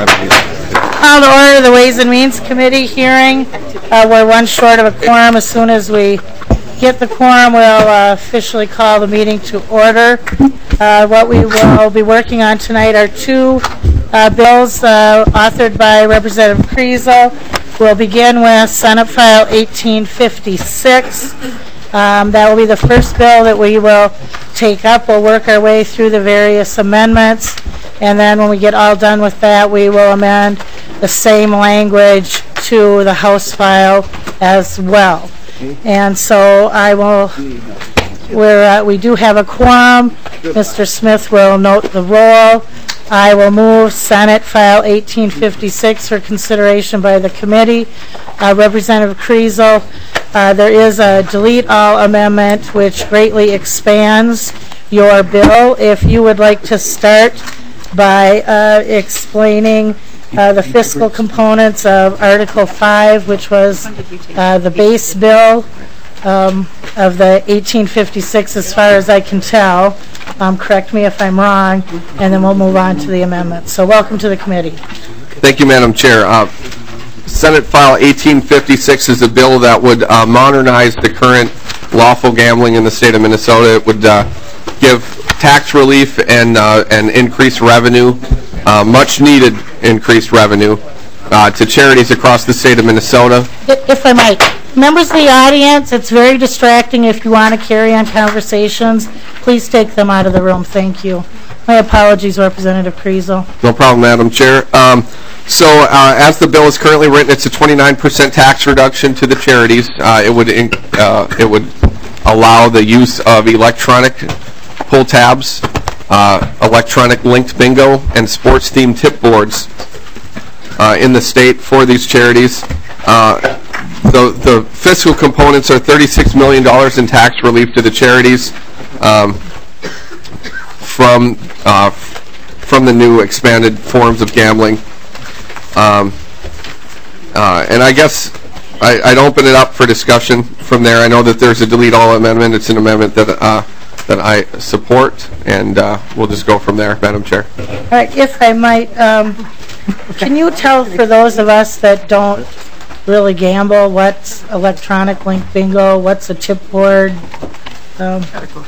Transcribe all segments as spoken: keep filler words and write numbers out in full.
Call to order the Ways and Means Committee hearing. Uh, we're one short of a quorum. As soon as we get the quorum, we'll uh, officially call the meeting to order. Uh, what we will be working on tonight are two uh, bills uh, authored by Representative Kriesel. We'll begin with Senate File eighteen fifty-six. Um, that will be the first bill that we will take up. We'll work our way through the various amendments, and then when we get all done with that, we will amend the same language to the House file as well. And so I will, we're, uh, we do have a quorum. Mister Smith will note the roll. I will move Senate File eighteen fifty-six for consideration by the committee. Uh, Representative Kriesel, uh, there is a delete all amendment which greatly expands your bill. If you would like to start by uh, explaining uh, the fiscal components of Article five, which was uh, the base bill um, of the eighteen fifty-six, as far as I can tell. Um, correct me if I'm wrong, and then we'll move on to the amendment. So welcome to the committee. Thank you, Madam Chair. Uh, Senate File eighteen fifty-six is a bill that would uh, modernize the current lawful gambling in the state of Minnesota. It would uh, give tax relief and uh, and increased revenue, uh, much needed increased revenue uh, to charities across the state of Minnesota. If I might, members of the audience, it's very distracting. If you want to carry on conversations, please take them out of the room. Thank you. My apologies, Representative Kriesel. No problem, Madam Chair. Um, so, uh, as the bill is currently written, it's a twenty-nine percent tax reduction to the charities. Uh, it would in, uh, it would allow the use of electronic pull tabs, uh, electronic linked bingo, and sports-themed tip boards uh, in the state for these charities. Uh, the the fiscal components are thirty-six million dollars in tax relief to the charities um, from uh, from the new expanded forms of gambling. Um, uh, and I guess I, I'd open it up for discussion from there. I know that there's a delete all amendment. It's an amendment that uh, that I support, and uh, we'll just go from there, Madam Chair. All right, if I might, um, can you tell for those of us that don't really gamble, what's electronic link bingo, what's a chip board? Um,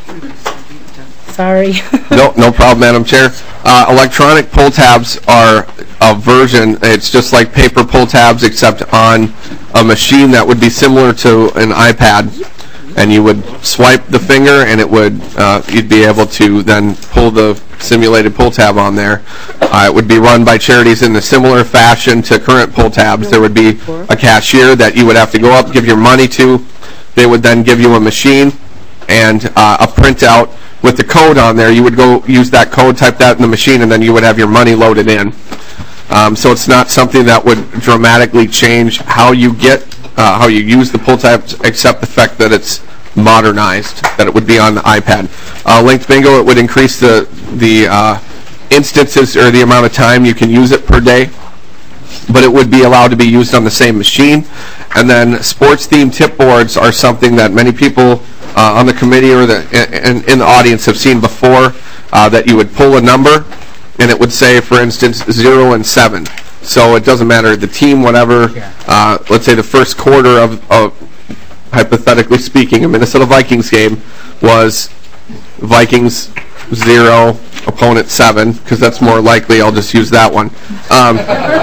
sorry. no, no problem, Madam Chair. Uh, electronic pull tabs are a version. It's just like paper pull tabs, except on a machine that would be similar to an iPad, and you would swipe the finger, and it would uh, you'd be able to then pull the simulated pull tab on there. Uh, it would be run by charities in a similar fashion to current pull tabs. There would be a cashier that you would have to go up, give your money to. They would then give you a machine and uh, a printout with the code on there. You would go use that code, type that in the machine, and then you would have your money loaded in. Um, so it's not something that would dramatically change how you get, uh, how you use the pull tabs, except the fact that it's modernized, that it would be on the iPad. Uh, linked bingo, it would increase the the uh, instances or the amount of time you can use it per day, but it would be allowed to be used on the same machine. And then sports-themed tip boards are something that many people uh, on the committee or the in, in the audience have seen before, uh, that you would pull a number, and it would say, for instance, zero and seven. So it doesn't matter, the team, whatever, uh, let's say the first quarter of, of hypothetically speaking, a Minnesota Vikings game was Vikings zero, opponent seven, because that's more likely. I'll just use that one. Um,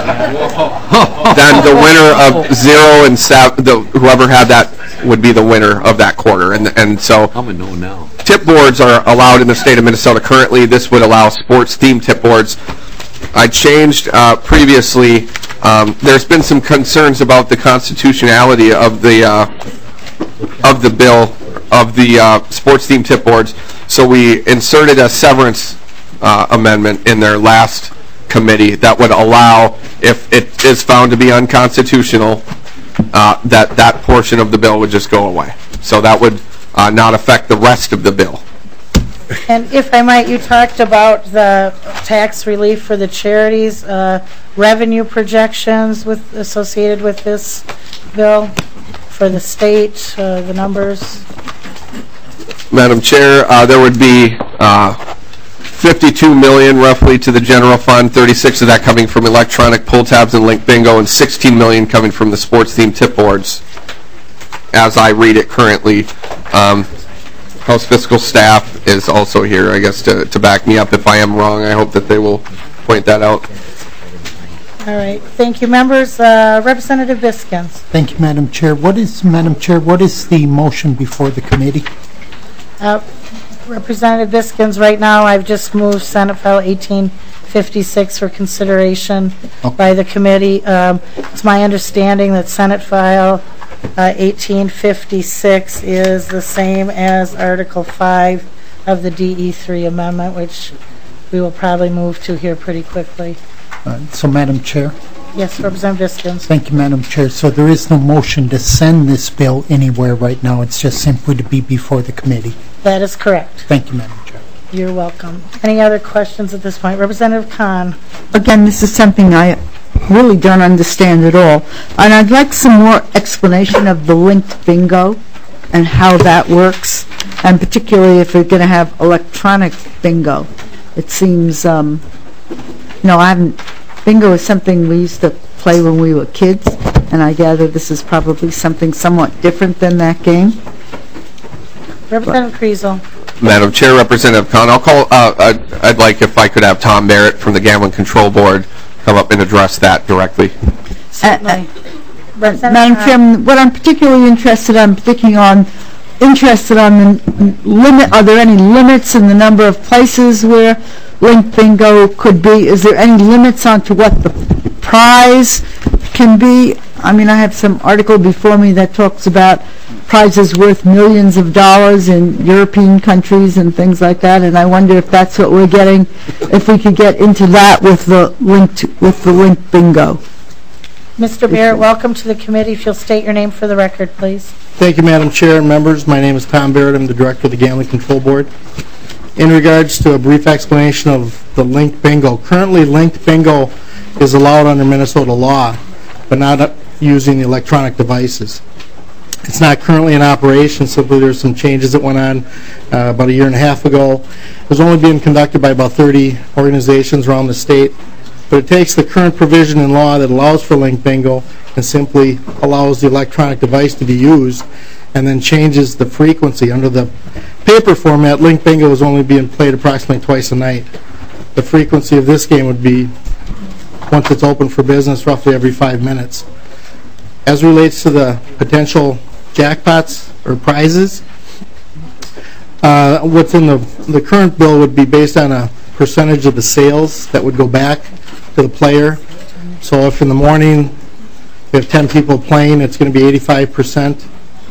then the winner of zero and seven, the, whoever had that would be the winner of that quarter. And and so I'm a no now. Tip boards are allowed in the state of Minnesota currently. This would allow sports-themed tip boards. I changed uh, previously. Um, there's been some concerns about the constitutionality of the uh, of the bill of the uh, sports-themed tip boards. So we inserted a severance uh, amendment in their last committee that would allow, if it is found to be unconstitutional, uh, that that portion of the bill would just go away. So that would uh, not affect the rest of the bill. And if I might, you talked about the tax relief for the charities, uh, revenue projections with associated with this bill for the state, uh, the numbers. Madam Chair, uh, there would be uh, fifty-two million dollars roughly to the general fund, thirty-six of that coming from electronic pull tabs and link bingo, and sixteen million dollars coming from the sports themed tip boards. As I read it currently, um, House Fiscal staff is also here, I guess, to, to back me up if I am wrong. I hope that they will point that out. All right, thank you, members. Uh, Representative Biskins. Thank you, Madam Chair. What is, Madam Chair, what is the motion before the committee? Uh, Representative Biskins, right now I've just moved Senate File eighteen fifty-six for consideration Okay. by the committee. Um, it's my understanding that Senate File uh, eighteen fifty-six is the same as Article five of the D E three amendment, which we will probably move to here pretty quickly. Uh, so, Madam Chair. Yes, Representative Biskins. Thank you, Madam Chair. So there is no motion to send this bill anywhere right now. It's just simply to be before the committee. That is correct. Thank you, Madam Chair. You're welcome. Any other questions at this point? Representative Khan. Again, this is something I really don't understand at all. And I'd like some more explanation of the linked bingo and how that works, and particularly if we're going to have electronic bingo. It seems, um, no, I haven't, bingo is something we used to play when we were kids, and I gather this is probably something somewhat different than that game. Representative Kriesel. Madam Chair, Representative Khan, I'll call, uh, I'd, I'd like if I could have Tom Barrett from the Gambling Control Board come up and address that directly. Certainly. Uh, Madam Chairman, what I'm particularly interested, I'm particularly on, interested on the limit, are there any limits in the number of places where linked bingo could be? Is there any limits on to what the prize can be? I mean, I have some article before me that talks about prizes worth millions of dollars in European countries and things like that, and I wonder if that's what we're getting, if we could get into that with the linked, with the linked bingo. Mister Barrett, welcome to the committee. If you'll state your name for the record, please. Thank you, Madam Chair and members. My name is Tom Barrett. I'm the Director of the Gambling Control Board. In regards to a brief explanation of the linked bingo, currently linked bingo is allowed under Minnesota law, but not using the electronic devices. It's not currently in operation. Simply there's some changes that went on uh, about a year and a half ago. It was only being conducted by about thirty organizations around the state. But it takes the current provision in law that allows for linked bingo and simply allows the electronic device to be used, and then changes the frequency. Under the paper format, linked bingo is only being played approximately twice a night. The frequency of this game would be, once it's open for business, roughly every five minutes. As relates to the potential jackpots or prizes, uh, what's in the, the current bill would be based on a percentage of the sales that would go back to the player. So if in the morning we have ten people playing, it's going to be eighty-five percent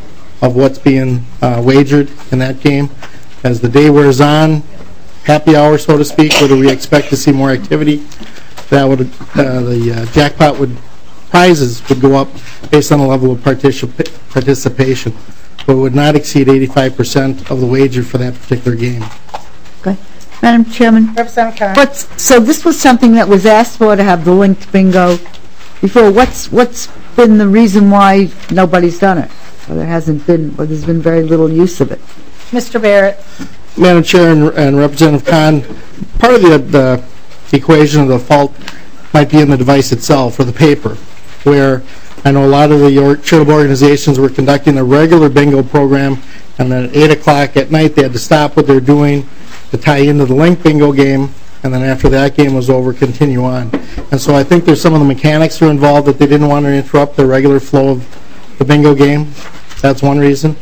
of what's being uh, wagered in that game. As the day wears on, happy hour, so to speak, whether we expect to see more activity, that would uh, the uh, jackpot would prizes would go up based on the level of particip participation, but would not exceed eighty-five percent of the wager for that particular game. Okay. Madam Chairman, Representative Khan. what's, so this was something that was asked for, to have the linked bingo before. What's what's been the reason why nobody's done it? Or there hasn't been, or there's been very little use of it? Mister Barrett. Madam Chair and, and Representative Khan, part of the, the equation of the fault might be in the device itself or the paper, where I know a lot of the or charitable organizations were conducting a regular bingo program, and then at eight o'clock at night they had to stop what they're doing to tie into the linked bingo game, and then after that game was over, continue on. And so I think there's some of the mechanics are involved that they didn't want to interrupt the regular flow of the bingo game. That's one reason.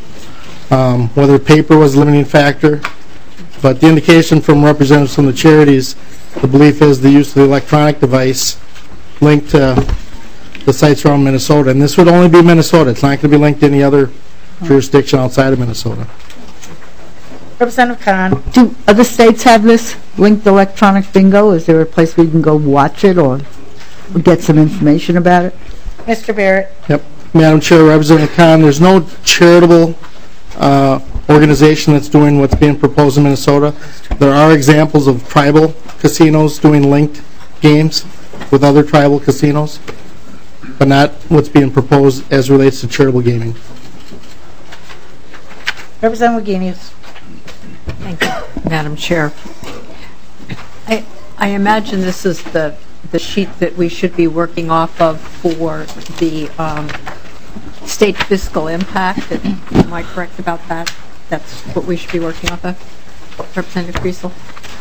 Um, whether paper was a limiting factor. But the indication from representatives from the charities, the belief is the use of the electronic device linked to the sites around Minnesota. And this would only be Minnesota. It's not going to be linked to any other jurisdiction outside of Minnesota. Representative Khan. Do other states have this linked electronic bingo? Is there a place where you can go watch it or get some information about it? Mister Barrett. Yep. Madam Chair, Representative Khan, there's no charitable uh, organization that's doing what's being proposed in Minnesota. There are examples of tribal casinos doing linked games with other tribal casinos, but not what's being proposed as relates to charitable gaming. Representative Wagenius. Thank you, Madam Chair. I, I imagine this is the, the sheet that we should be working off of for the um, state fiscal impact. Am I correct about that? That's what we should be working off of? Representative Kriesel?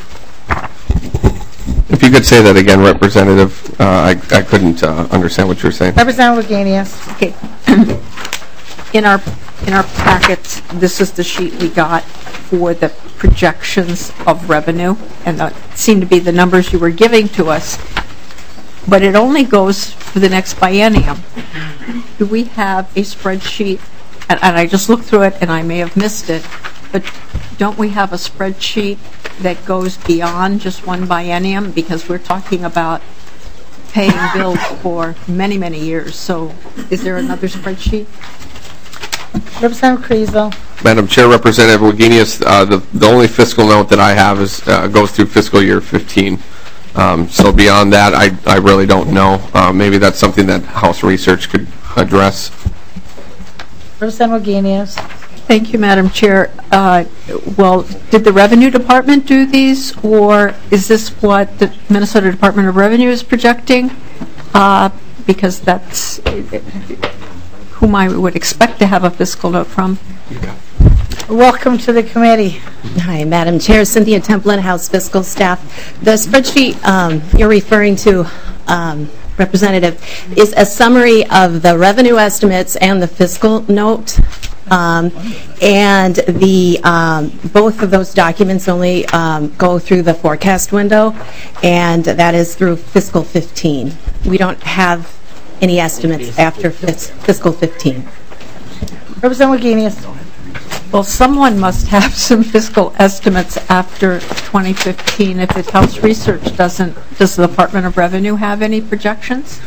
If you could say that again, Representative, uh, I, I couldn't uh, understand what you were saying. Representative Wagenius. Okay. In our, in our packets, this is the sheet we got for the projections of revenue, and that seemed to be the numbers you were giving to us, but it only goes for the next biennium. Do we have a spreadsheet, and, and I just looked through it and I may have missed it, but don't we have a spreadsheet that goes beyond just one biennium, because we're talking about paying bills for many, many years? So is there another spreadsheet? Representative Kriesel. Madam Chair, Representative Wagenius, uh, the, the only fiscal note that I have is uh, goes through fiscal year fifteen. Um, so beyond that, I, I really don't know. Uh, maybe that's something that House Research could address. Representative Wagenius. Thank you, Madam Chair. Uh, well, did the Revenue Department do these, or is this what the Minnesota Department of Revenue is projecting? Uh, because that's whom I would expect to have a fiscal note from. Welcome to the committee. Hi, Madam Chair. Cynthia Templin, House Fiscal Staff. The spreadsheet um, you're referring to, um, Representative, is a summary of the revenue estimates and the fiscal note. Um, and the um, both of those documents only um, go through the forecast window, and that is through fiscal fifteen. We don't have any estimates after fis fiscal fifteen. Representative Wagenius. Well, someone must have some fiscal estimates after twenty fifteen. If it House Research doesn't, does the Department of Revenue have any projections?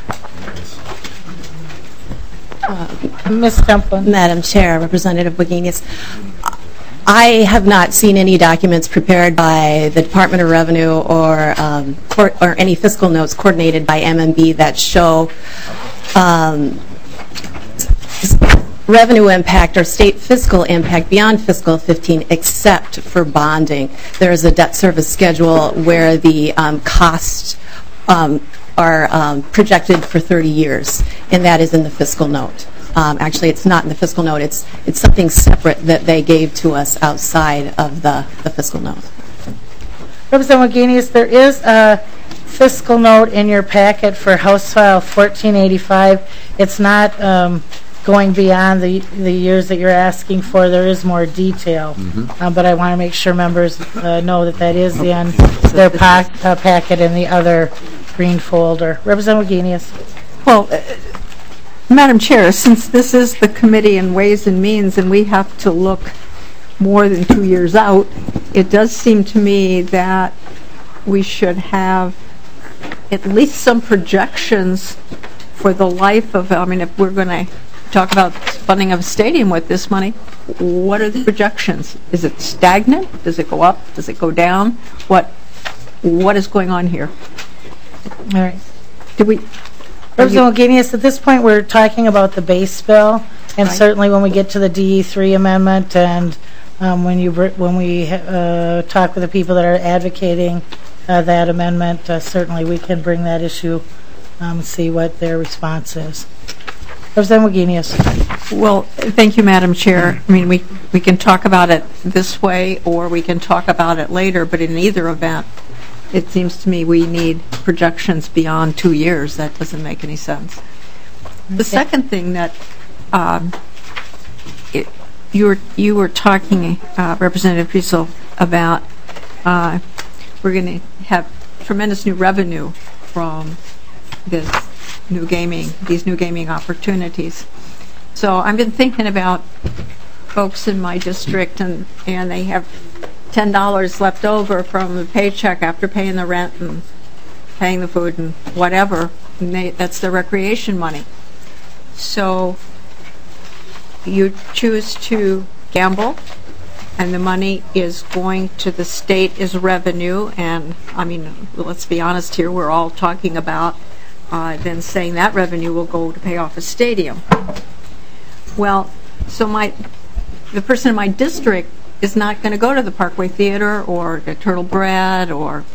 Miz Templin. Madam Chair, Representative Wagenius, I have not seen any documents prepared by the Department of Revenue or um, or any fiscal notes coordinated by M M B that show um, revenue impact or state fiscal impact beyond fiscal fifteen, except for bonding. There is a debt service schedule where the um, costs um, are um, projected for thirty years, and that is in the fiscal note. Um, actually, it's not in the fiscal note. It's it's something separate that they gave to us outside of the, the fiscal note. Representative Wagenius, there is a fiscal note in your packet for House File fourteen eighty-five. It's not um, going beyond the the years that you're asking for. There is more detail, mm-hmm. um, but I want to make sure members uh, know that that is in their pa uh, packet in the other green folder. Representative Wagenius. Well, uh, Madam Chair, since this is the Committee on Ways and Means and we have to look more than two years out, it does seem to me that we should have at least some projections for the life of, I mean, if we're going to talk about funding of a stadium with this money, what are the projections? Is it stagnant? Does it go up? Does it go down? What What is going on here? All right. Did we... Representative Wagenius, at this point we're talking about the base bill, and right. certainly when we get to the D E three amendment and um, when you when we uh, talk with the people that are advocating uh, that amendment, uh, certainly we can bring that issue um, and see what their response is. Representative Wagenius. Well, thank you, Madam Chair. I mean, we, we can talk about it this way or we can talk about it later, but in either event, it seems to me we need projections beyond two years. That doesn't make any sense. The second thing that um, it, you were you were talking, uh, Representative Kriesel, about uh, we're going to have tremendous new revenue from this new gaming, these new gaming opportunities. So I've been thinking about folks in my district, and and they have ten dollars left over from the paycheck after paying the rent and paying the food and whatever, and they, that's their recreation money. So you choose to gamble, and the money is going to the state as revenue, and I mean, let's be honest here, we're all talking about uh, then saying that revenue will go to pay off a stadium. Well, so my the person in my district is not going to go to the Parkway Theater or the Turtle Bread or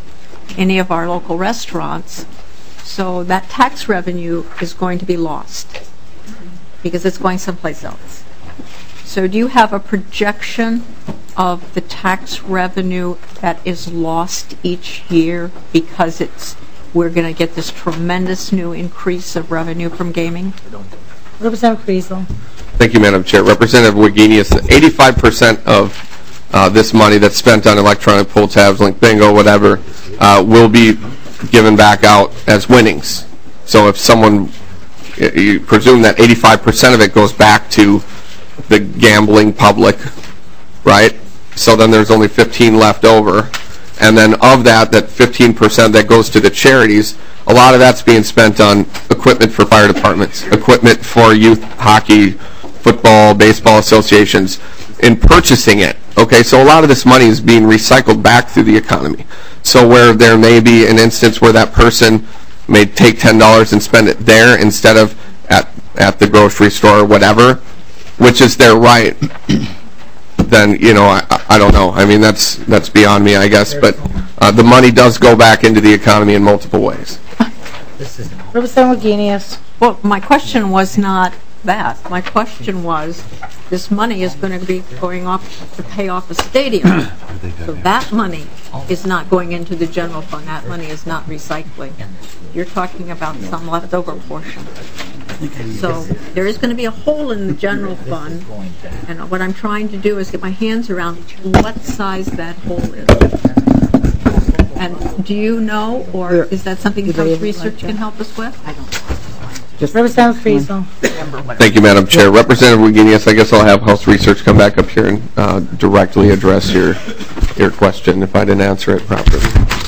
any of our local restaurants. So that tax revenue is going to be lost because it's going someplace else. So do you have a projection of the tax revenue that is lost each year because it's we're going to get this tremendous new increase of revenue from gaming? Representative Kriesel. Thank you, Madam Chair. Representative Wagenius, eighty-five percent of uh, this money that's spent on electronic pull tabs, link bingo, whatever, uh, will be given back out as winnings. So if someone, you presume that eighty-five percent of it goes back to the gambling public, right? So then there's only fifteen left over. And then of that, that fifteen percent that goes to the charities, a lot of that's being spent on equipment for fire departments, equipment for youth hockey, football, baseball associations, in purchasing it. Okay, so a lot of this money is being recycled back through the economy. So where there may be an instance where that person may take ten dollars and spend it there instead of at, at the grocery store or whatever, which is their right, then, you know, I, I don't know. I mean, that's that's beyond me, I guess. But uh, the money does go back into the economy in multiple ways. Representative Wagenius. Well, my question was not that. My question was, this money is going to be going off to pay off a stadium. So that money is not going into the general fund. That money is not recycling. You're talking about some leftover portion. So there is going to be a hole in the general fund, and what I'm trying to do is get my hands around what size that hole is. And do you know, or is that something House Research can help us with? I don't. Just Representative Kriesel. Thank you, Madam Chair. Representative Wagenius, I guess I'll have House Research come back up here and uh, directly address your your question if I didn't answer it properly.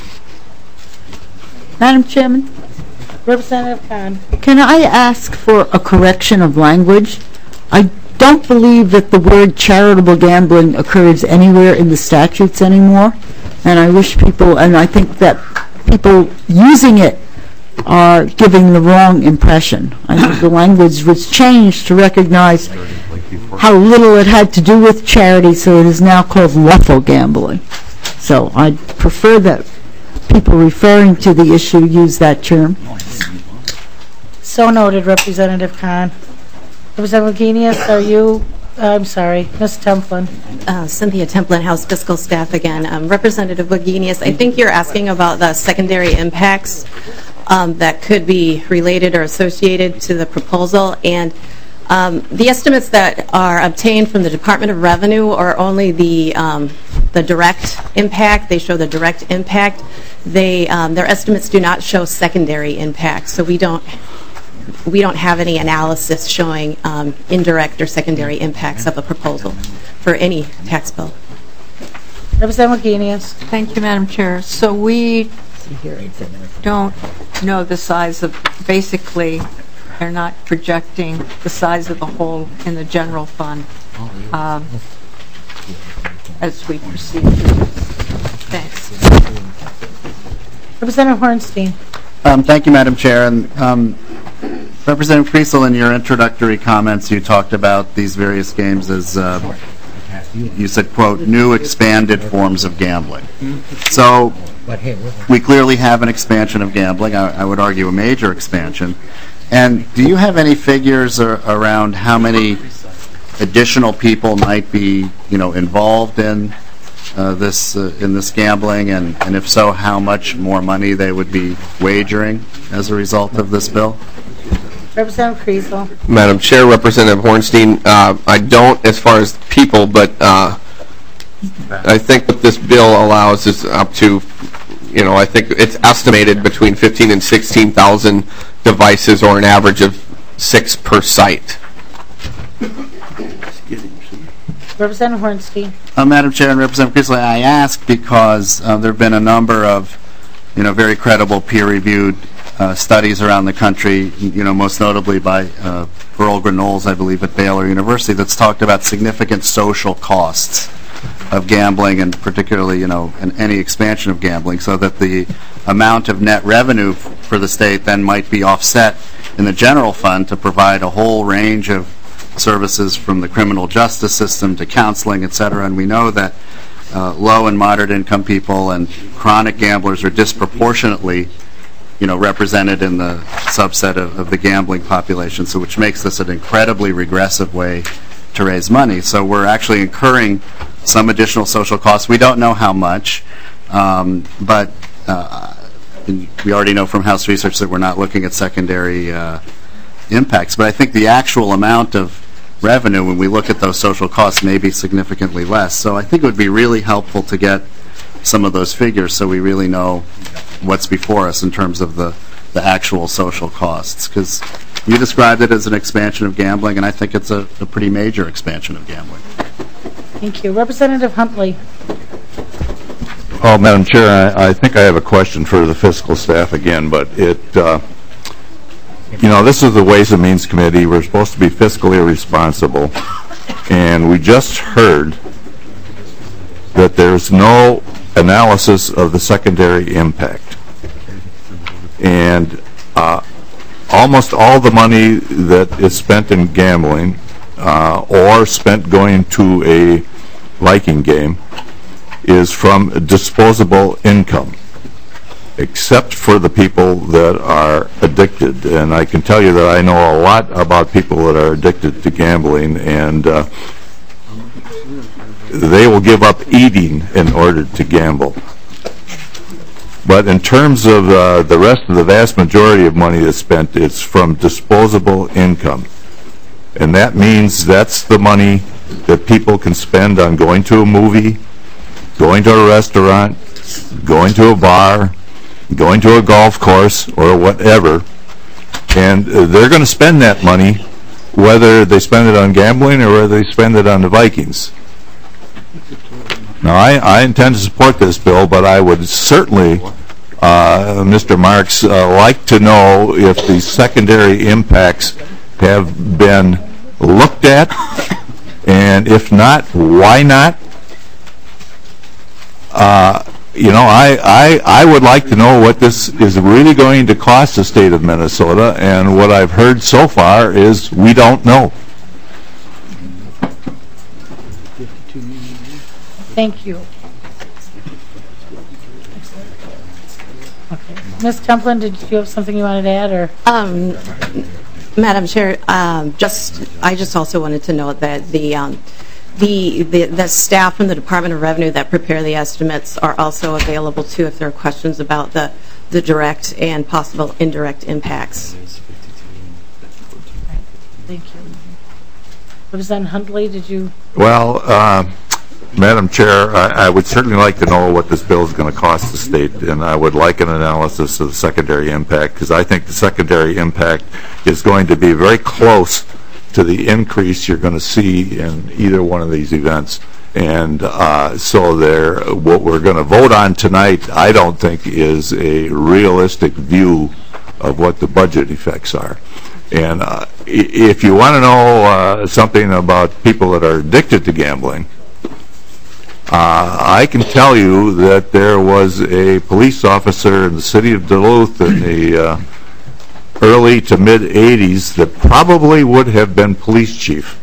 Madam Chairman, Representative Khan. can I ask for a correction of language? I don't believe that the word charitable gambling occurs anywhere in the statutes anymore, and I wish people, and I think that people using it are giving the wrong impression. I think the language was changed to recognize how little it had to do with charity, so it is now called lawful gambling. So I prefer that people referring to the issue use that term. So noted, Representative Khan. Representative Wagenius, are you, uh, I'm sorry, Miz Templin. Uh, Cynthia Templin, House Fiscal Staff again. Um, Representative Wagenius, I think you're asking about the secondary impacts um, that could be related or associated to the proposal, and um, the estimates that are obtained from the Department of Revenue are only the um, the direct impact. They show the direct impact. They um, their estimates do not show secondary impacts, so we don't we don't have any analysis showing um, indirect or secondary impacts of a proposal for any tax bill. Representative Wagenius. Thank you, Madam Chair. So we don't know the size of, basically, they're not projecting the size of the hole in the general fund um, as we proceed through this. Thanks. Representative Hornstein. Um, thank you, Madam Chair. And um, Representative Kriesel, in your introductory comments, you talked about these various games as, uh, you said, quote, new expanded forms of gambling. So we clearly have an expansion of gambling. I, I would argue a major expansion. And do you have any figures ar around how many additional people might be, you know, involved in uh, this uh, in this gambling, and, and if so, how much more money they would be wagering as a result of this bill? Representative Kriesel. Madam Chair, Representative Hornstein, uh, I don't as far as people, but uh, I think what this bill allows is up to, you know, I think it's estimated between fifteen and sixteen thousand devices, or an average of six per site. Representative Hornstein. Uh, Madam Chair and Representative Kriesel, I ask because uh, there have been a number of, you know, very credible peer-reviewed uh, studies around the country, you know, most notably by uh, Earl Granoll's, I believe, at Baylor University, that's talked about significant social costs of gambling, and particularly, you know, in any expansion of gambling, so that the amount of net revenue for the state then might be offset in the general fund to provide a whole range of services from the criminal justice system to counseling, et cetera. And we know that uh, low and moderate income people and chronic gamblers are disproportionately, you know, represented in the subset of, of the gambling population, so which makes this an incredibly regressive way to raise money. So we're actually incurring some additional social costs. We don't know how much, um, but uh, we already know from House research that we're not looking at secondary uh, impacts. But I think the actual amount of revenue, when we look at those social costs, may be significantly less. So I think it would be really helpful to get some of those figures so we really know what's before us in terms of the, the actual social costs. Because you described it as an expansion of gambling, and I think it's a, a pretty major expansion of gambling. Thank you. Representative Huntley. Oh, Madam Chair, I, I think I have a question for the fiscal staff again, but it, uh, you know, this is the Ways and Means Committee. We're supposed to be fiscally responsible, and we just heard that there's no analysis of the secondary impact. And uh, almost all the money that is spent in gambling uh, or spent going to a Viking game is from disposable income, except for the people that are addicted. And I can tell you that I know a lot about people that are addicted to gambling, and uh, they will give up eating in order to gamble. But in terms of uh, the rest of the vast majority of money that's spent, it's from disposable income. And that means that's the money that people can spend on going to a movie, going to a restaurant, going to a bar, going to a golf course, or whatever. And uh, they're going to spend that money whether they spend it on gambling or whether they spend it on the Vikings. Now, I, I intend to support this bill, but I would certainly, uh, Mister Marks, uh, like to know if the secondary impacts have been looked at, and if not, why not? Uh, you know, I, I, I would like to know what this is really going to cost the state of Minnesota, and what I've heard so far is we don't know. Thank you. Okay. Miz Templin, did you have something you wanted to add, or? Um, Madam Chair, um, just I just also wanted to note that the, um, the the the staff from the Department of Revenue that prepare the estimates are also available too if there are questions about the the direct and possible indirect impacts. Thank you. Representative Huntley, did you? Well, uh, Madam Chair, I, I would certainly like to know what this bill is going to cost the state, and I would like an analysis of the secondary impact, because I think the secondary impact is going to be very close to the increase you're going to see in either one of these events. And uh, so there, what we're going to vote on tonight, I don't think is a realistic view of what the budget effects are. And uh, if you want to know uh, something about people that are addicted to gambling, Uh, I can tell you that there was a police officer in the city of Duluth in the uh, early to mid eighties that probably would have been police chief,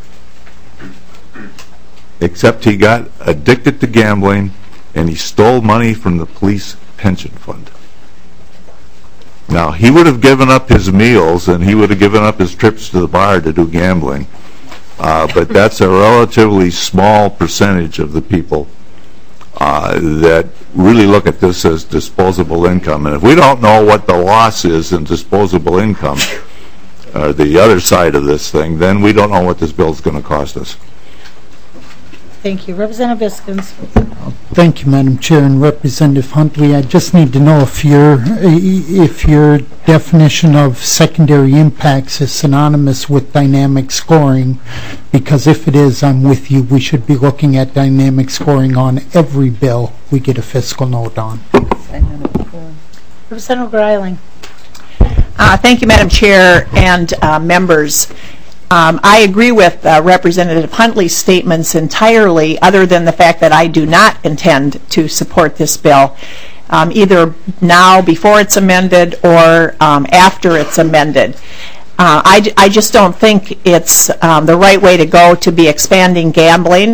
except he got addicted to gambling and he stole money from the police pension fund. Now, he would have given up his meals and he would have given up his trips to the bar to do gambling. Uh, but that's a relatively small percentage of the people uh, that really look at this as disposable income. And if we don't know what the loss is in disposable income, uh, the other side of this thing, then we don't know what this bill is going to cost us. Thank you. Representative Biskins. Thank you, Madam Chair, and Representative Huntley. I just need to know if your if your definition of secondary impacts is synonymous with dynamic scoring, because if it is, I'm with you. We should be looking at dynamic scoring on every bill we get a fiscal note on. Representative Greiling. Uh, thank you, Madam Chair and uh, members. Um, I agree with uh, Representative Huntley's statements entirely, other than the fact that I do not intend to support this bill, um, either now before it's amended or um, after it's amended. Uh, I, I just don't think it's um, the right way to go to be expanding gambling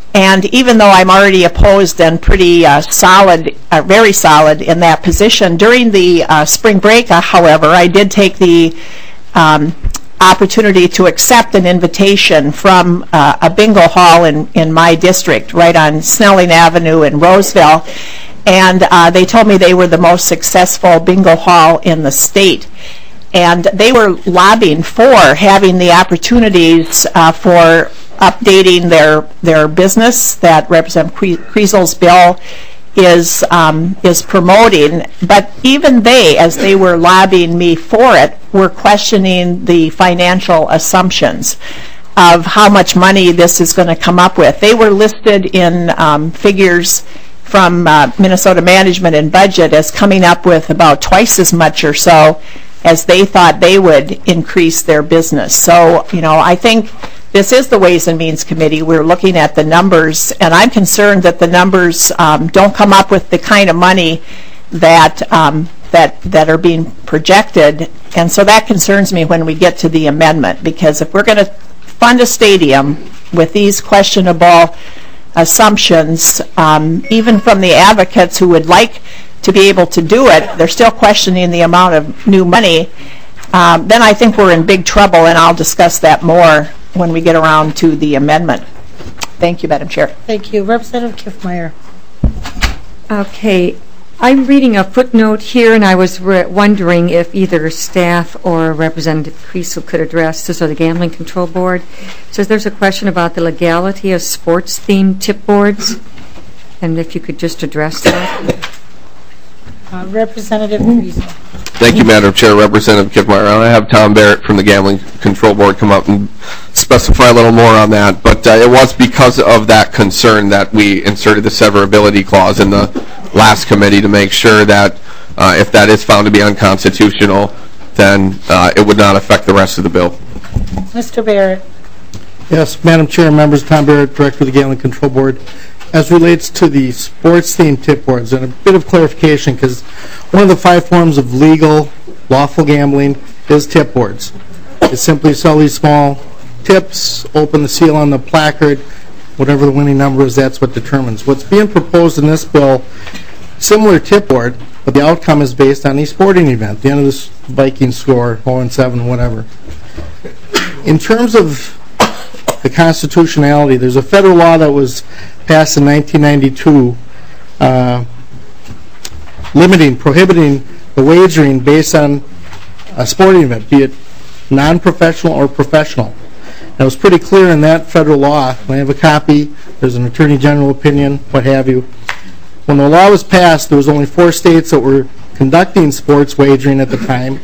And even though I'm already opposed and pretty uh, solid, uh, very solid in that position, during the uh, spring break, uh, however, I did take the um, opportunity to accept an invitation from uh, a bingo hall in, in my district, right on Snelling Avenue in Roseville. And uh, they told me they were the most successful bingo hall in the state. And they were lobbying for having the opportunities uh, for updating their their business that Representative Kriesel's bill is um, is promoting. But even they, as they were lobbying me for it, were questioning the financial assumptions of how much money this is going to come up with. They were listed in um, figures from uh, Minnesota Management and Budget as coming up with about twice as much or so as they thought they would increase their business. So, you know, I think this is the Ways and Means Committee. We're looking at the numbers, and I'm concerned that the numbers um, don't come up with the kind of money that um, that that are being projected, and so that concerns me when we get to the amendment, because if we're going to fund a stadium with these questionable assumptions, um, even from the advocates who would like to be able to do it, they're still questioning the amount of new money, um, then I think we're in big trouble, and I'll discuss that more when we get around to the amendment. Thank you, Madam Chair. Thank you. Representative Kiffmeyer. Okay. I'm reading a footnote here, and I was re- wondering if either staff or Representative Kriesel could address this, or the Gambling Control Board. It says there's a question about the legality of sports-themed tip boards, and if you could just address that. Uh, Representative Kriesel. Thank you, Madam Chair. Representative Kiffmeyer. I have Tom Barrett from the Gambling Control Board come up and specify a little more on that. But uh, it was because of that concern that we inserted the severability clause in the last committee to make sure that uh, if that is found to be unconstitutional, then uh, it would not affect the rest of the bill. Mister Barrett. Yes, Madam Chair and members, Tom Barrett, Director of the Gambling Control Board. As relates to the sports-themed tip boards, and a bit of clarification, because one of the five forms of legal, lawful gambling is tip boards. It's simply sell these small tips, open the seal on the placard, whatever the winning number is, that's what determines. What's being proposed in this bill, similar tip board, but the outcome is based on a sporting event, the end of this Viking score, oh and seven, whatever. In terms of the constitutionality, there's a federal law that was passed in nineteen ninety-two uh, limiting, prohibiting the wagering based on a sporting event, be it non-professional or professional. And it was pretty clear in that federal law. I have a copy. There's an Attorney General opinion, what have you. When the law was passed, there was only four states that were conducting sports wagering at the time: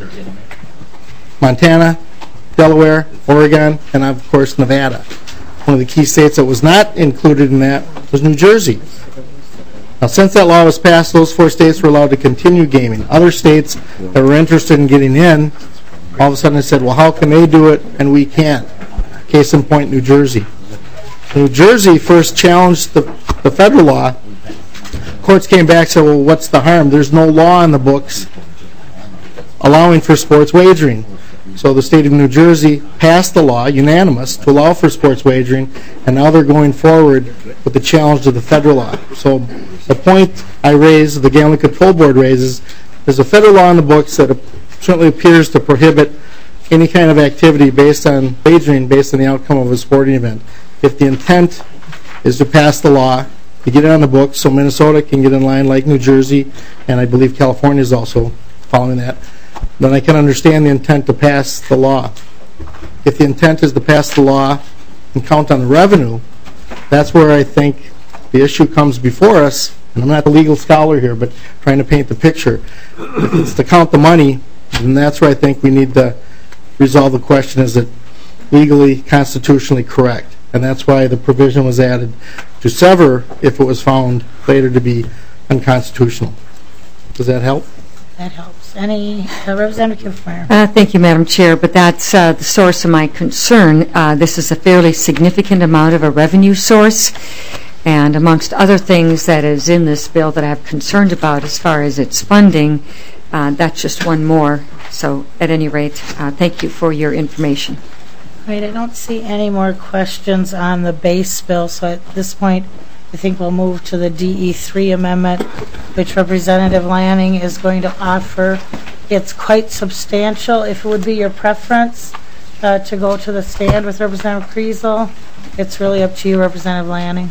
Montana, Delaware, Oregon, and of course Nevada. One of the key states that was not included in that was New Jersey. Now, since that law was passed, those four states were allowed to continue gaming. Other states that were interested in getting in, all of a sudden said, well, how can they do it and we can't? Case in point, New Jersey. New Jersey first challenged the, the federal law. Courts came back and said, well, what's the harm? There's no law in the books allowing for sports wagering. So the state of New Jersey passed the law, unanimous, to allow for sports wagering, and now they're going forward with the challenge to the federal law. So the point I raise, the Gambling Control Board raises, there's a federal law in the books that certainly appears to prohibit any kind of activity based on wagering, based on the outcome of a sporting event. If the intent is to pass the law, to get it on the books so Minnesota can get in line like New Jersey, and I believe California is also following that, then I can understand the intent to pass the law. If the intent is to pass the law and count on the revenue, that's where I think the issue comes before us, and I'm not a legal scholar here, but trying to paint the picture. If it's to count the money, then that's where I think we need to resolve the question, is it legally, constitutionally correct? And that's why the provision was added to sever if it was found later to be unconstitutional. Does that help? That helps. Any uh, Representative Kiffmeyer? Uh, thank you, Madam Chair, but that's uh, the source of my concern. Uh, this is a fairly significant amount of a revenue source, and amongst other things that is in this bill that I have concerned about as far as its funding, uh, that's just one more. So at any rate, uh, thank you for your information. right, I don't see any more questions on the base bill, so at this point, I think we'll move to the D E three amendment, which Representative Lanning is going to offer. It's quite substantial. If it would be your preference uh, to go to the stand with Representative Kriesel, it's really up to you, Representative Lanning.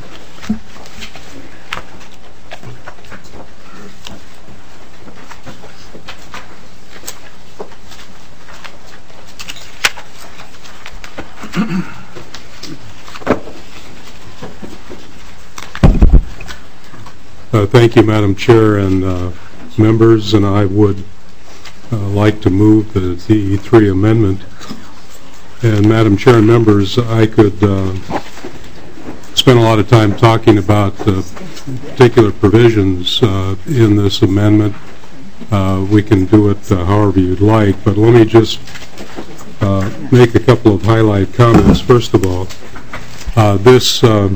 Uh, thank you, Madam Chair and uh, members, and I would uh, like to move the D E three amendment. And Madam Chair and members, I could uh, spend a lot of time talking about uh, particular provisions uh, in this amendment. Uh, we can do it uh, however you'd like, but let me just uh, make a couple of highlight comments. First of all, uh, this uh,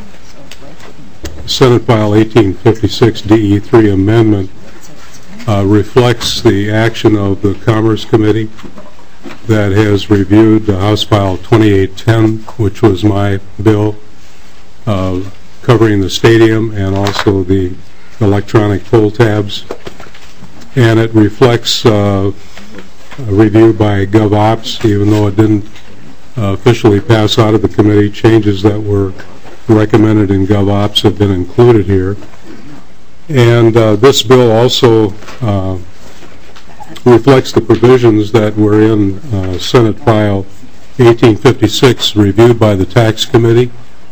Senate File eighteen fifty-six D E three amendment uh, reflects the action of the Commerce Committee that has reviewed the House File twenty-eight ten, which was my bill uh, covering the stadium and also the electronic poll tabs. And it reflects uh, a review by GovOps, even though it didn't uh, officially pass out of the committee. Changes that were recommended in GovOps have been included here. And uh, this bill also uh, reflects the provisions that were in uh, Senate File eighteen fifty-six, reviewed by the Tax Committee.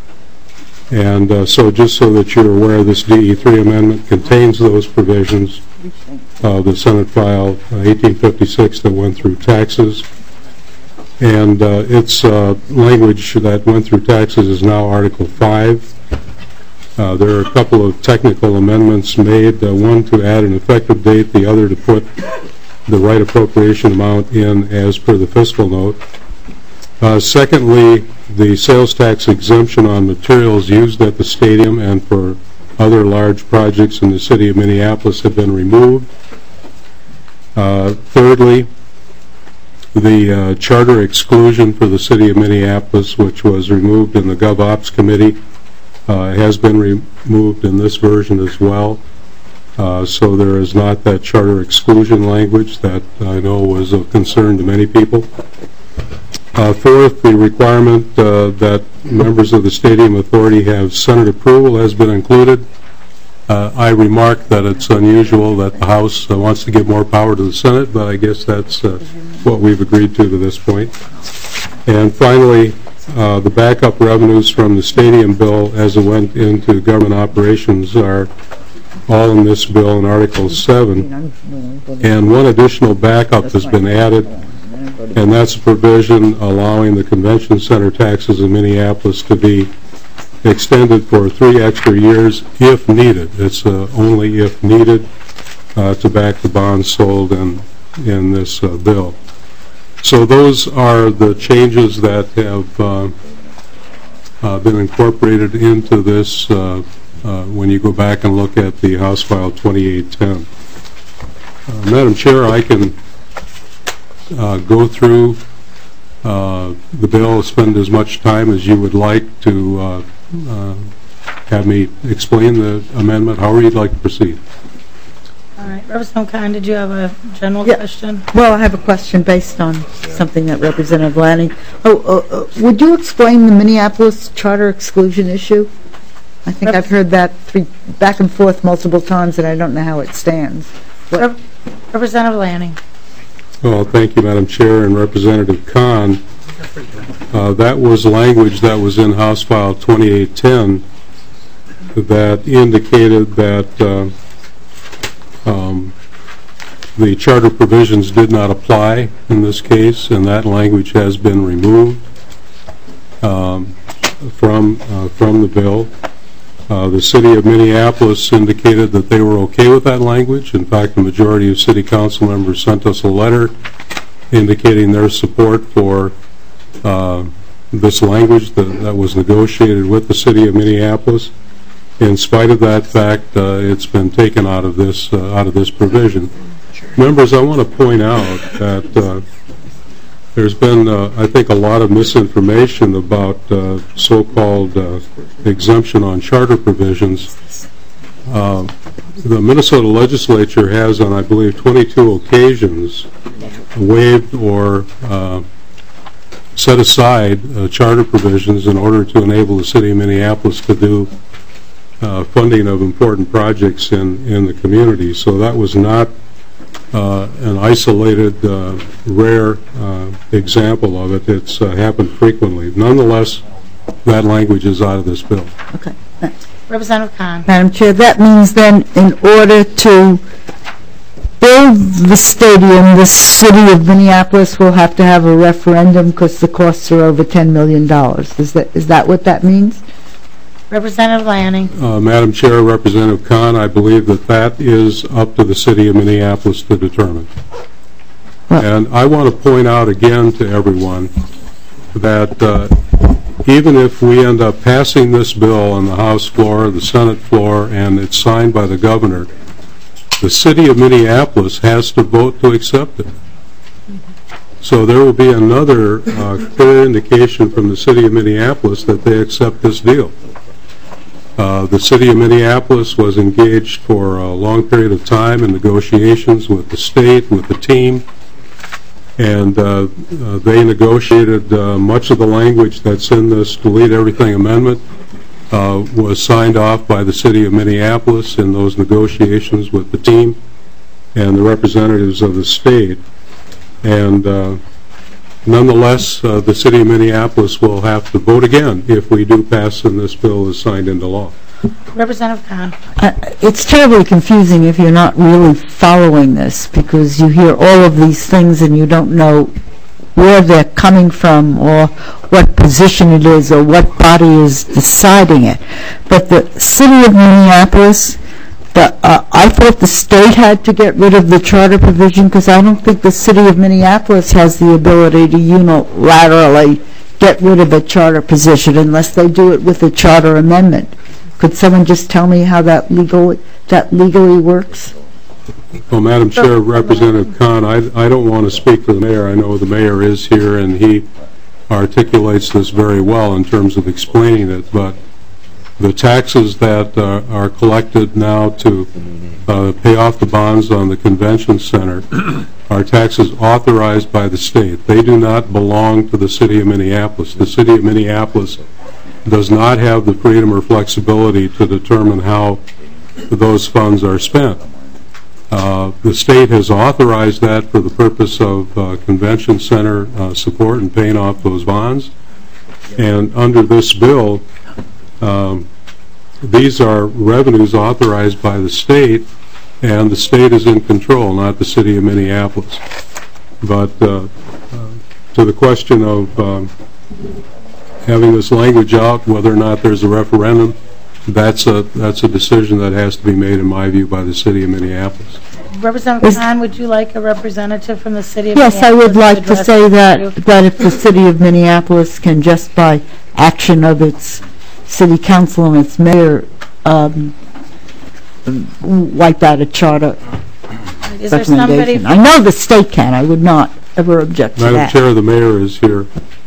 And uh, so just so that you're aware, this D E three amendment contains those provisions of the Senate File eighteen fifty-six that went through taxes. And uh, its uh, language that went through taxes is now Article five. Uh, there are a couple of technical amendments made, uh, one to add an effective date, the other to put the right appropriation amount in as per the fiscal note. Uh, secondly, the sales tax exemption on materials used at the stadium and for other large projects in the city of Minneapolis have been removed. Uh, thirdly, the uh, charter exclusion for the city of Minneapolis, which was removed in the GovOps committee, uh, has been removed in this version as well. Uh, so there is not that charter exclusion language that I know was of concern to many people. Uh, fourth, the requirement uh, that members of the Stadium Authority have Senate approval has been included. Uh, I remark that it's unusual that the House uh, wants to give more power to the Senate, but I guess that's uh, what we've agreed to to this point. And finally, uh, the backup revenues from the stadium bill as it went into government operations are all in this bill in Article seven. And one additional backup has been added, and that's a provision allowing the convention center taxes in Minneapolis to be extended for three extra years if needed. It's uh, only if needed uh, to back the bonds sold in, in this uh, bill. So those are the changes that have uh, uh, been incorporated into this uh, uh, when you go back and look at the House File twenty-eight ten. Uh, Madam Chair, I can uh, go through uh, the bill, spend as much time as you would like to uh, uh, have me explain the amendment, however you'd like to proceed. All right, Representative Khan, did you have a general Yeah. question? Well, I have a question based on something that Representative Lanning. Oh, uh, uh, would you explain the Minneapolis charter exclusion issue? I think I've heard that three, back and forth multiple times, and I don't know how it stands. Rep Representative Lanning. Well, thank you, Madam Chair, and Representative Khan. Uh, that was language that was in House File twenty-eight ten that indicated that uh, um, the charter provisions did not apply in this case, and that language has been removed um, from uh, from the bill. Uh, the city of Minneapolis indicated that they were okay with that language. In fact, the majority of city council members sent us a letter indicating their support for uh, this language that, that was negotiated with the city of Minneapolis. In spite of that fact, uh, it's been taken out of this uh, out of this provision. Members, I want to point out that uh, there's been, uh, I think, a lot of misinformation about uh, so-called uh, exemption on charter provisions. Uh, the Minnesota legislature has, on I believe twenty-two occasions, waived or uh, set aside uh, charter provisions in order to enable the city of Minneapolis to do uh, funding of important projects in, in the community. So that was not uh, an isolated, uh, rare uh, example of it. It's uh, happened frequently. Nonetheless, that language is out of this bill. Okay, thanks. Representative Khan. Madam Chair, that means then in order to build the stadium, the city of Minneapolis will have to have a referendum because the costs are over ten million dollars. Is that, is that what that means? Representative Lanning. Uh, Madam Chair, Representative Khan, I believe that that is up to the city of Minneapolis to determine. Well, and I want to point out again to everyone that uh, even if we end up passing this bill on the House floor, the Senate floor, and it's signed by the governor, the city of Minneapolis has to vote to accept it. So there will be another uh, clear indication from the city of Minneapolis that they accept this deal. Uh, the city of Minneapolis was engaged for a long period of time in negotiations with the state, with the team, and uh, uh, they negotiated uh, much of the language that's in this delete everything amendment uh, was signed off by the city of Minneapolis in those negotiations with the team and the representatives of the state. And uh, nonetheless, uh, the city of Minneapolis will have to vote again if we do pass and this bill is signed into law. Representative Khan. Uh, it's terribly confusing if you're not really following this because you hear all of these things and you don't know where they're coming from or what position it is or what body is deciding it. But the city of Minneapolis, the, uh, I thought the state had to get rid of the charter provision because I don't think the city of Minneapolis has the ability to unilaterally get rid of a charter position unless they do it with a charter amendment. Could someone just tell me how that legal that legally works? Well, Madam Chair, Representative Khan, I, I don't want to speak for the mayor. I know the mayor is here and he articulates this very well in terms of explaining it, but the taxes that uh, are collected now to uh, pay off the bonds on the convention center are taxes authorized by the state. They do not belong to the city of Minneapolis. The city of Minneapolis does not have the freedom or flexibility to determine how those funds are spent. Uh, the state has authorized that for the purpose of uh, convention center uh, support and paying off those bonds. And under this bill, um, these are revenues authorized by the state, and the state is in control, not the city of Minneapolis. But uh, uh, to the question of um, having this language out, whether or not there's a referendum, that's a that's a decision that has to be made, in my view, by the city of Minneapolis. Representative Khan, would you like a representative from the city of Yes, Minneapolis? I would like to address say this that, issue? that if the city of Minneapolis can just by action of its city council and its mayor um, wipe out a charter Is there somebody, recommendation. I know the state can. I would not ever object to Madam that. Chair, the mayor is here.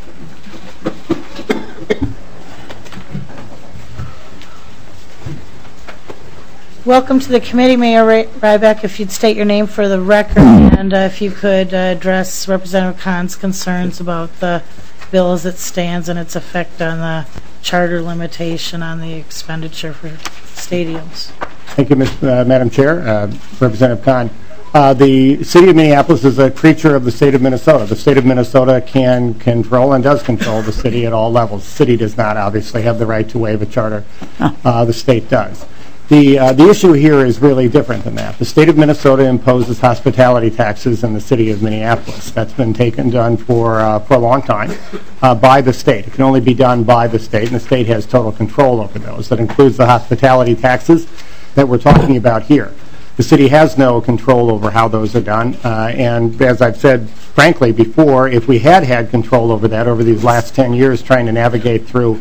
welcome to the committee, Mayor Ry- Rybeck. If you'd state your name for the record and uh, if you could uh, address Representative Khan's concerns about the bill as it stands and its effect on the charter limitation on the expenditure for stadiums. Thank you, Miz Uh, Madam Chair, uh, Representative Khan. Uh, the city of Minneapolis is a creature of the state of Minnesota. The state of Minnesota can control and does control the city at all levels. The city does not obviously have the right to waive a charter. Uh, the state does. The, uh, the issue here is really different than that. The state of Minnesota imposes hospitality taxes in the city of Minneapolis. That's been taken, done for, uh, for a long time uh, by the state. It can only be done by the state, and the state has total control over those. That includes the hospitality taxes that we're talking about here. The city has no control over how those are done, uh, and as I've said, frankly, before, if we had had control over that over these last ten years trying to navigate through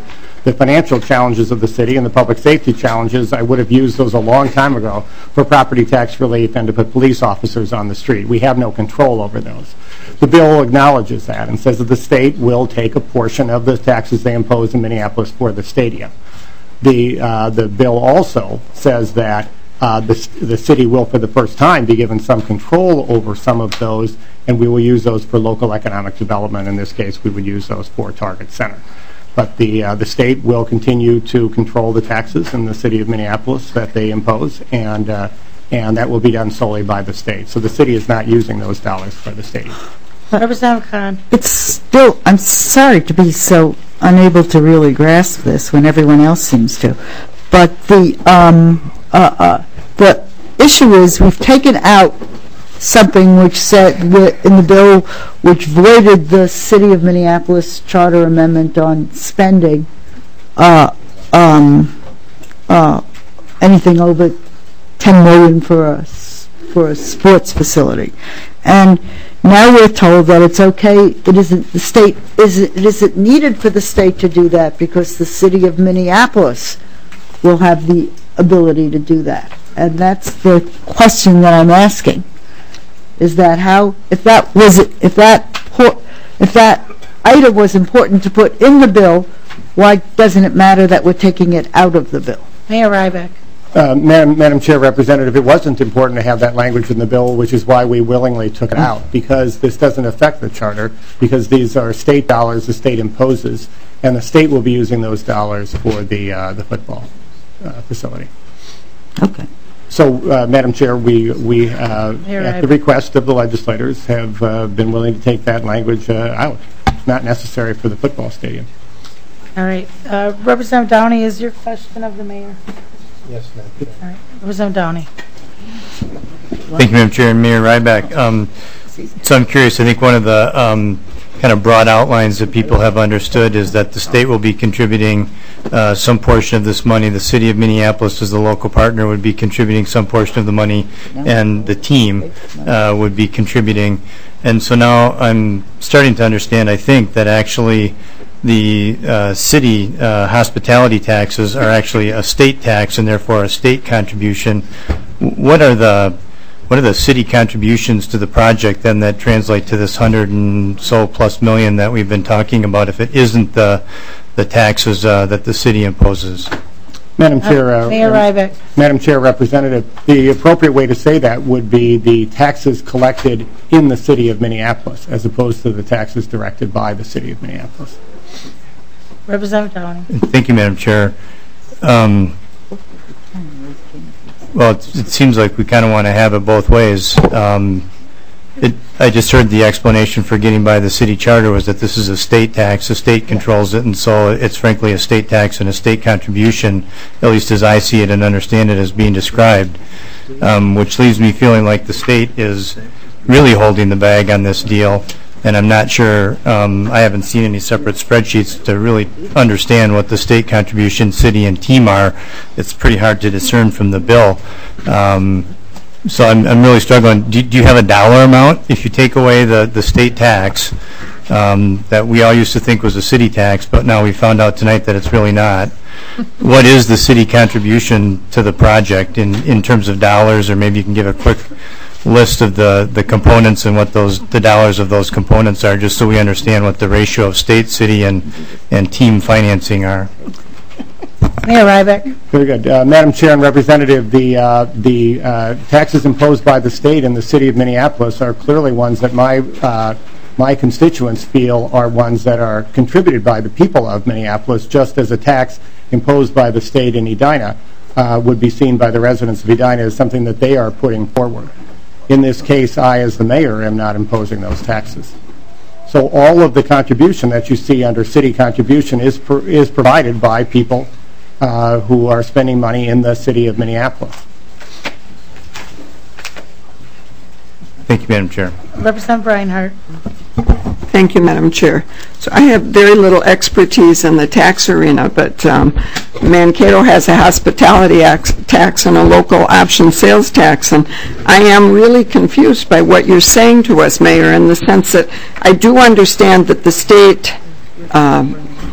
the financial challenges of the city and the public safety challenges, I would have used those a long time ago for property tax relief and to put police officers on the street. We have no control over those. The bill acknowledges that and says that the state will take a portion of the taxes they impose in Minneapolis for the stadium. The, uh, the bill also says that uh, the, the city will, for the first time, be given some control over some of those, and we will use those for local economic development. In this case, we would use those for Target Center. But the, uh, the state will continue to control the taxes in the city of Minneapolis that they impose, and, uh, and that will be done solely by the state. So the city is not using those dollars for the stadium. Representative Khan. It's still, I'm sorry to be so unable to really grasp this when everyone else seems to, but the, um, uh, uh, the issue is we've taken out something which said in the bill which voided the City of Minneapolis Charter Amendment on spending uh, um, uh, anything over ten million dollars for a, for a sports facility. And now we're told that it's okay, it isn't the state, is it, it isn't needed for the state to do that because the City of Minneapolis will have the ability to do that. And that's the question that I'm asking. Is that how, if that was, if that, if that item was important to put in the bill, why doesn't it matter that we're taking it out of the bill? Mayor Ryback. Uh, Madam, Madam Chair, Representative, it wasn't important to have that language in the bill, which is why we willingly took it out, because this doesn't affect the charter, because these are state dollars the state imposes, and the state will be using those dollars for the, uh, the football uh, facility. Okay. So, uh, Madam Chair, we, we uh, at the request of the legislators, have uh, been willing to take that language uh, out. It's not necessary for the football stadium. All right. Uh, Representative Downey, is your question of the mayor? Yes, Madam Chair. All right. Representative Downey. Thank you, Madam Chair, and Mayor Ryback. Um, so I'm curious, I think one of the um, kind of broad outlines that people have understood is that the state will be contributing uh, some portion of this money. The city of Minneapolis, as the local partner, would be contributing some portion of the money, and the team uh, would be contributing. And so now I'm starting to understand, I think, that actually the uh, city uh, hospitality taxes are actually a state tax and therefore a state contribution. What are the What are the city contributions to the project then that translate to this hundred and so plus million that we've been talking about if it isn't the the taxes uh, that the city imposes? Madam Chair, uh, Mayor Ryback. Madam Chair, Representative, the appropriate way to say that would be the taxes collected in the city of Minneapolis, as opposed to the taxes directed by the city of Minneapolis. Representative Downey. Thank you, Madam Chair. Um, Well, it, it seems like we kind of want to have it both ways. Um, it, I just heard the explanation for getting by the city charter was that this is a state tax, the state controls it, and so it's frankly a state tax and a state contribution, at least as I see it and understand it as being described, um, which leaves me feeling like the state is really holding the bag on this deal. And I'm not sure, um, I haven't seen any separate spreadsheets to really understand what the state contribution, city, and team are. It's pretty hard to discern from the bill. Um, so I'm, I'm really struggling. Do, do you have a dollar amount? If you take away the, the state tax um, that we all used to think was a city tax, but now we found out tonight that it's really not. What is the city contribution to the project in, in terms of dollars, or maybe you can give a quick list of the, the components and what those the dollars of those components are, just so we understand what the ratio of state, city, and and team financing are. Mayor Ryback. Very good. Uh, Madam Chair and Representative, the, uh, the uh, taxes imposed by the state and the city of Minneapolis are clearly ones that my, uh, my constituents feel are ones that are contributed by the people of Minneapolis, just as a tax imposed by the state in Edina uh, would be seen by the residents of Edina as something that they are putting forward. In this case, I, as the mayor, am not imposing those taxes. So all of the contribution that you see under city contribution is pro is provided by people uh, who are spending money in the city of Minneapolis. Thank you, Madam Chair. Representative Reinhardt. Thank you, Madam Chair. So I have very little expertise in the tax arena, but um, Mankato has a hospitality tax and a local option sales tax, and I am really confused by what you're saying to us, Mayor, in the sense that I do understand that the state um,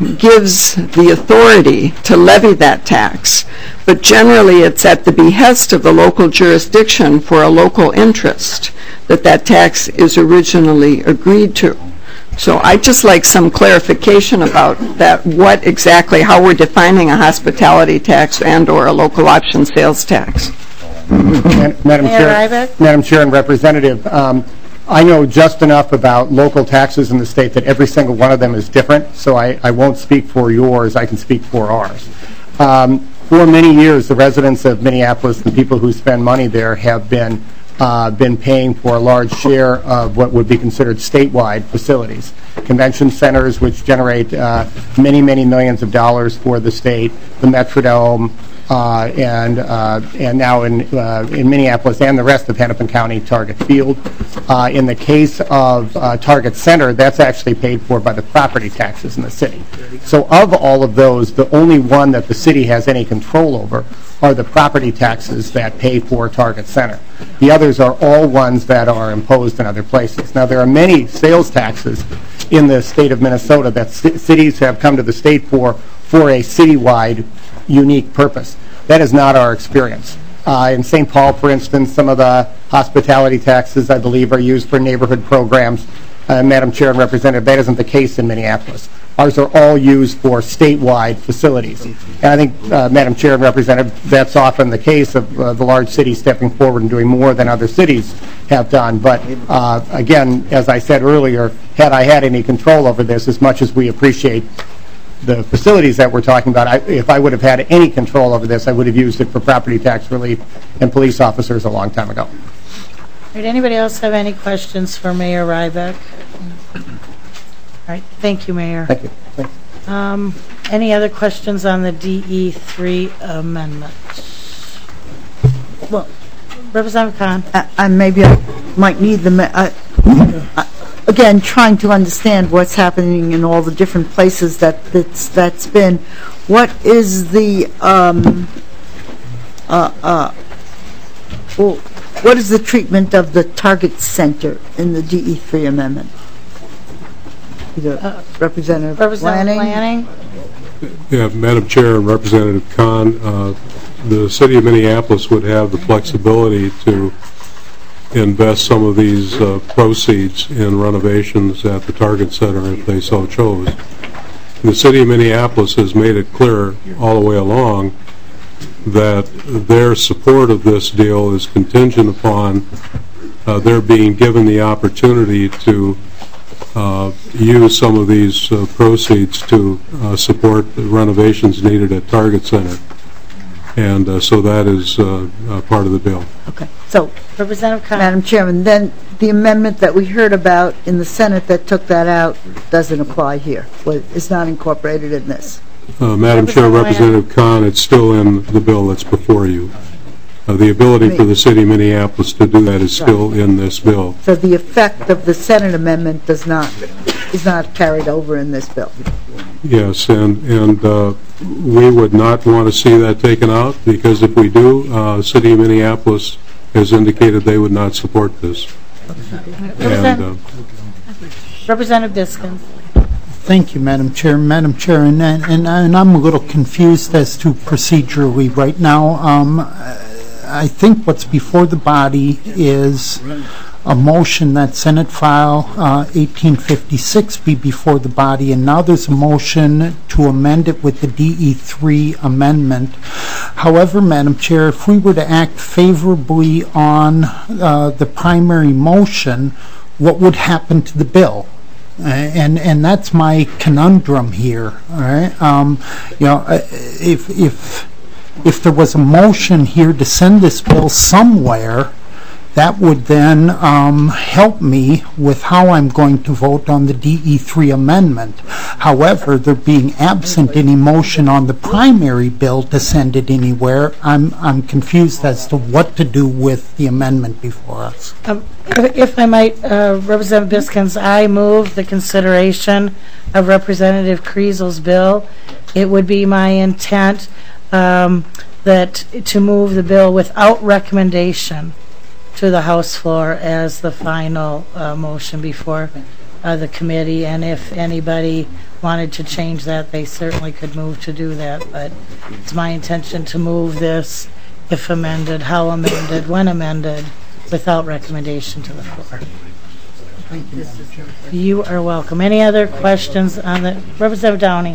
gives the authority to levy that tax, but generally it's at the behest of the local jurisdiction for a local interest that that tax is originally agreed to. So I'd just like some clarification about that, what exactly, how we're defining a hospitality tax and/or a local option sales tax. Madam Chair, Madam Chair and Representative, um, I know just enough about local taxes in the state that every single one of them is different, so I, I won't speak for yours, I can speak for ours. Um, for many years, the residents of Minneapolis, the people who spend money there, have been Uh, been paying for a large share of what would be considered statewide facilities. Convention centers, which generate uh, many, many millions of dollars for the state, the Metrodome, uh, and uh, and now in uh, in Minneapolis and the rest of Hennepin County, Target Field. Uh, in the case of uh, Target Center, that's actually paid for by the property taxes in the city. So of all of those, the only one that the city has any control over are the property taxes that pay for Target Center. The others are all ones that are imposed in other places. Now, there are many sales taxes in the state of Minnesota that c cities have come to the state for, for a citywide unique purpose. That is not our experience. Uh, in Saint Paul, for instance, some of the hospitality taxes, I believe, are used for neighborhood programs. Uh, Madam Chair and Representative, that isn't the case in Minneapolis. Ours are all used for statewide facilities. And I think, uh, Madam Chair and Representative, that's often the case of uh, the large cities stepping forward and doing more than other cities have done. But uh, again, as I said earlier, had I had any control over this, as much as we appreciate the facilities that we're talking about, I, if I would have had any control over this, I would have used it for property tax relief and police officers a long time ago. All right, anybody else have any questions for Mayor Rybeck? All right, thank you, Mayor. Thank you. Thanks. Um, any other questions on the D E three amendment? Well, Representative Khan. Uh, and maybe I might need the, uh, uh, again, trying to understand what's happening in all the different places that that's, that's been. What is the, um, uh, uh, well, what is the treatment of the Target Center in the D E three amendment? Uh, Representative, Representative Lanning. Yeah, Madam Chair and Representative Khan, uh, the City of Minneapolis would have the flexibility to invest some of these uh, proceeds in renovations at the Target Center if they so chose. And the City of Minneapolis has made it clear all the way along that their support of this deal is contingent upon uh, their being given the opportunity to uh, use some of these uh, proceeds to uh, support the renovations needed at Target Center. And uh, so that is uh, uh, part of the bill. Okay. So, Representative Khan. Madam Chairman, then the amendment that we heard about in the Senate that took that out doesn't apply here. Well, it's not incorporated in this. Uh, Madam Chair, Representative Khan, it's still in the bill that's before you. Uh, the ability for the City of Minneapolis to do that is still in this bill. So the effect of the Senate amendment does not, is not carried over in this bill. Yes, and, and uh, we would not want to see that taken out, because if we do, uh, the City of Minneapolis has indicated they would not support this. And, uh, Representative Biskins. Thank you, Madam Chair. Madam Chair, and, and, and I'm a little confused as to procedurally right now. Um, I think what's before the body is a motion that Senate File uh, eighteen fifty-six be before the body, and now there's a motion to amend it with the D E three amendment. However, Madam Chair, if we were to act favorably on uh, the primary motion, what would happen to the bill? Uh, and and that's my conundrum here. All right, um, you know, uh, if if if there was a motion here to send this bill somewhere, that would then um, help me with how I'm going to vote on the D E three amendment. However, there being absent any motion on the primary bill to send it anywhere, I'm I'm confused as to what to do with the amendment before us. Um, if I might, uh, Representative Biskins, I move the consideration of Representative Kriesel's bill. It would be my intent um, that to move the bill without recommendation to the House floor as the final uh, motion before uh, the committee, and if anybody wanted to change that, they certainly could move to do that. But it's my intention to move this, if amended, how amended, when amended, without recommendation to the floor. You are welcome. Any other questions on the, Representative Downey?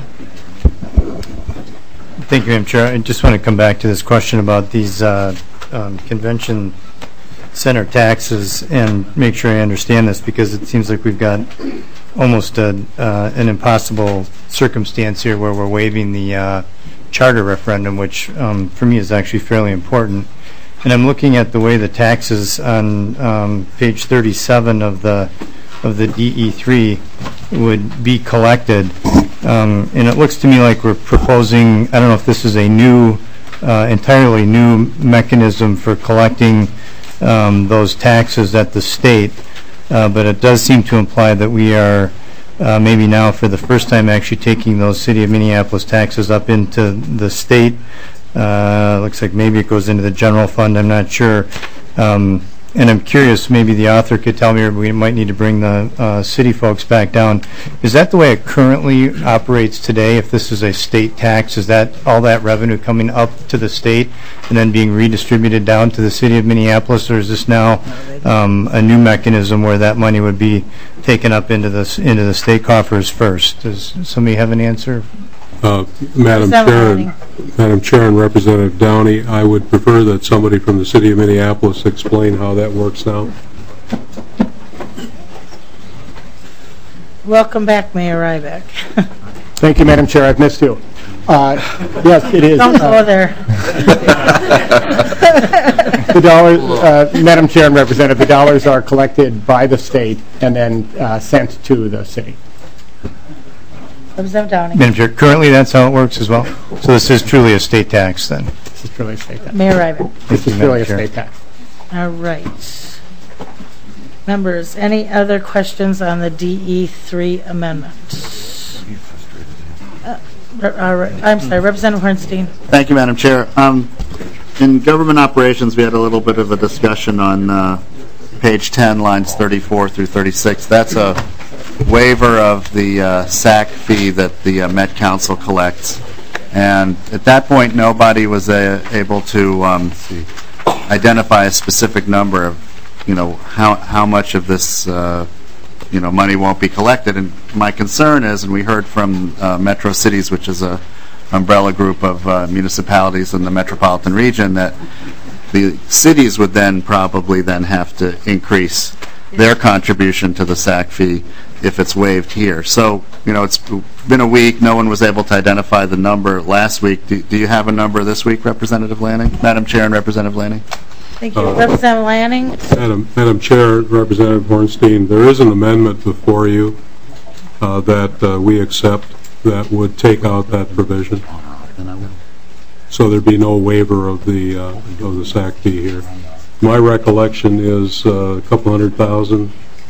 Thank you, Madam Chair. I just want to come back to this question about these uh, um, convention center taxes and make sure I understand this, because it seems like we've got almost a, uh, an impossible circumstance here where we're waiving the uh, charter referendum, which um, for me is actually fairly important. And I'm looking at the way the taxes on um, page thirty-seven of the of the D E three would be collected, um, and it looks to me like we're proposing, I don't know if this is a new, uh, entirely new mechanism for collecting um, those taxes at the state, uh, but it does seem to imply that we are uh, maybe now for the first time actually taking those City of Minneapolis taxes up into the state. Uh, looks like maybe it goes into the general fund, I'm not sure. Um, and I'm curious, maybe the author could tell me, or we might need to bring the uh, city folks back down. Is that the way it currently operates today? If this is a state tax, is that all that revenue coming up to the state and then being redistributed down to the City of Minneapolis, or is this now um, a new mechanism where that money would be taken up into the, into the state coffers first? Does somebody have an answer? Uh, Madam Chair, and, Madam Chair and Representative Downey, I would prefer that somebody from the City of Minneapolis explain how that works now. Welcome back, Mayor Ryback. Thank you, Madam Chair. I've missed you. Uh, yes, it is. Don't uh, go there. The dollars, uh, Madam Chair and Representative, the dollars are collected by the state and then uh, sent to the city. Representative Downey. Madam Chair, currently that's how it works as well? So this is truly a state tax then? This is truly a state tax. Mayor Ryback. This is truly a state tax. All right. Members, any other questions on the D E three amendment? Uh, uh, I'm sorry, Representative Hornstein. Thank you, Madam Chair. Um, in government operations, we had a little bit of a discussion on uh, page ten, lines thirty-four through thirty-six. That's a waiver of the uh, S A C fee that the uh, Met Council collects. And at that point, nobody was uh, able to um, identify a specific number of, you know, how, how much of this, uh, you know, money won't be collected. And my concern is, and we heard from uh, Metro Cities, which is a umbrella group of uh, municipalities in the metropolitan region, that the cities would then probably then have to increase their contribution to the S A C fee if it's waived here. So, you know, it's been a week. No one was able to identify the number last week. Do, do you have a number this week, Representative Lanning? Madam Chair and Representative Lanning? Thank you. Uh, Representative Lanning. Madam, Madam Chair, Representative Hornstein, there is an amendment before you uh, that uh, we accept that would take out that provision. So there'd be no waiver of the uh, of the S A C fee here. My recollection is uh, a couple hundred thousand.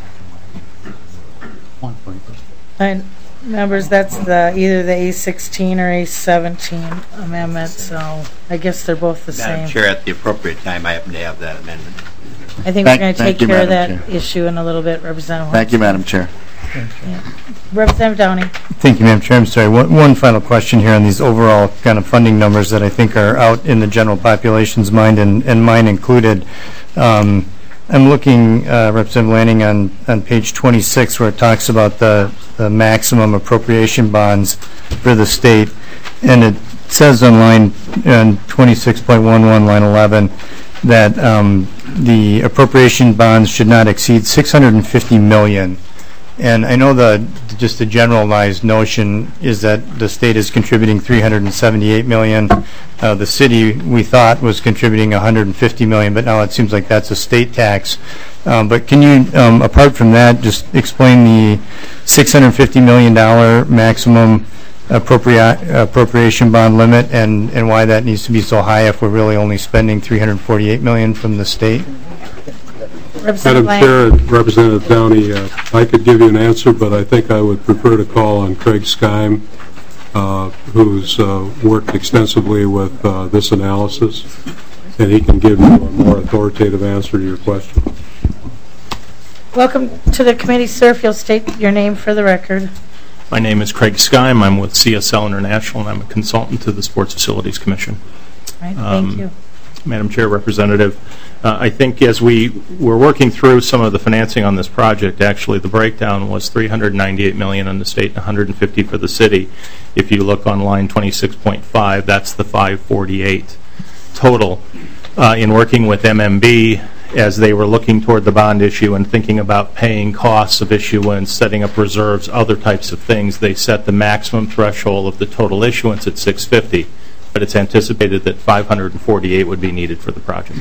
And members, that's the either the A sixteen or A seventeen amendment, so I guess they're both the same. Madam Chair, at the appropriate time, I happen to have that amendment. I think Thank- we're going to thank take you, care of that Madam Chair. issue in a little bit, Representative Thank you, Madam Chair. Yeah. Representative Downey. Thank you, Madam Chair. I'm sorry. One, one final question here on these overall kind of funding numbers that I think are out in the general population's mind, and, and mine included. Um, I'm looking, uh, Representative Lanning, on, on page twenty-six, where it talks about the, the maximum appropriation bonds for the state, and it says on line on twenty-six point one one, line eleven, that um, the appropriation bonds should not exceed six hundred fifty million dollars. And I know the just the generalized notion is that the state is contributing three hundred seventy-eight million dollars. Uh, the city, we thought, was contributing one hundred fifty million dollars, but now it seems like that's a state tax. Um, but can you, um, apart from that, just explain the six hundred fifty million dollars maximum appropria appropriation bond limit, and, and why that needs to be so high if we're really only spending three hundred forty-eight million dollars from the state? Madam Chair and Representative Downey, uh, I could give you an answer, but I think I would prefer to call on Craig Skyme, uh, who's uh, worked extensively with uh, this analysis, and he can give you a more authoritative answer to your question. Welcome to the committee, sir. If you'll state your name for the record. My name is Craig Skyme. I'm with C S L International, and I'm a consultant to the Sports Facilities Commission. All right, thank Um, you. Madam Chair, Representative, uh, I think as we were working through some of the financing on this project, actually the breakdown was three hundred ninety-eight million dollars on the state and one hundred fifty for the city. If you look on line twenty-six point five, that's the five forty-eight total. Uh, in working with M M B, as they were looking toward the bond issue and thinking about paying costs of issuance, setting up reserves, other types of things, they set the maximum threshold of the total issuance at six fifty. But it's anticipated that five hundred forty-eight would be needed for the project.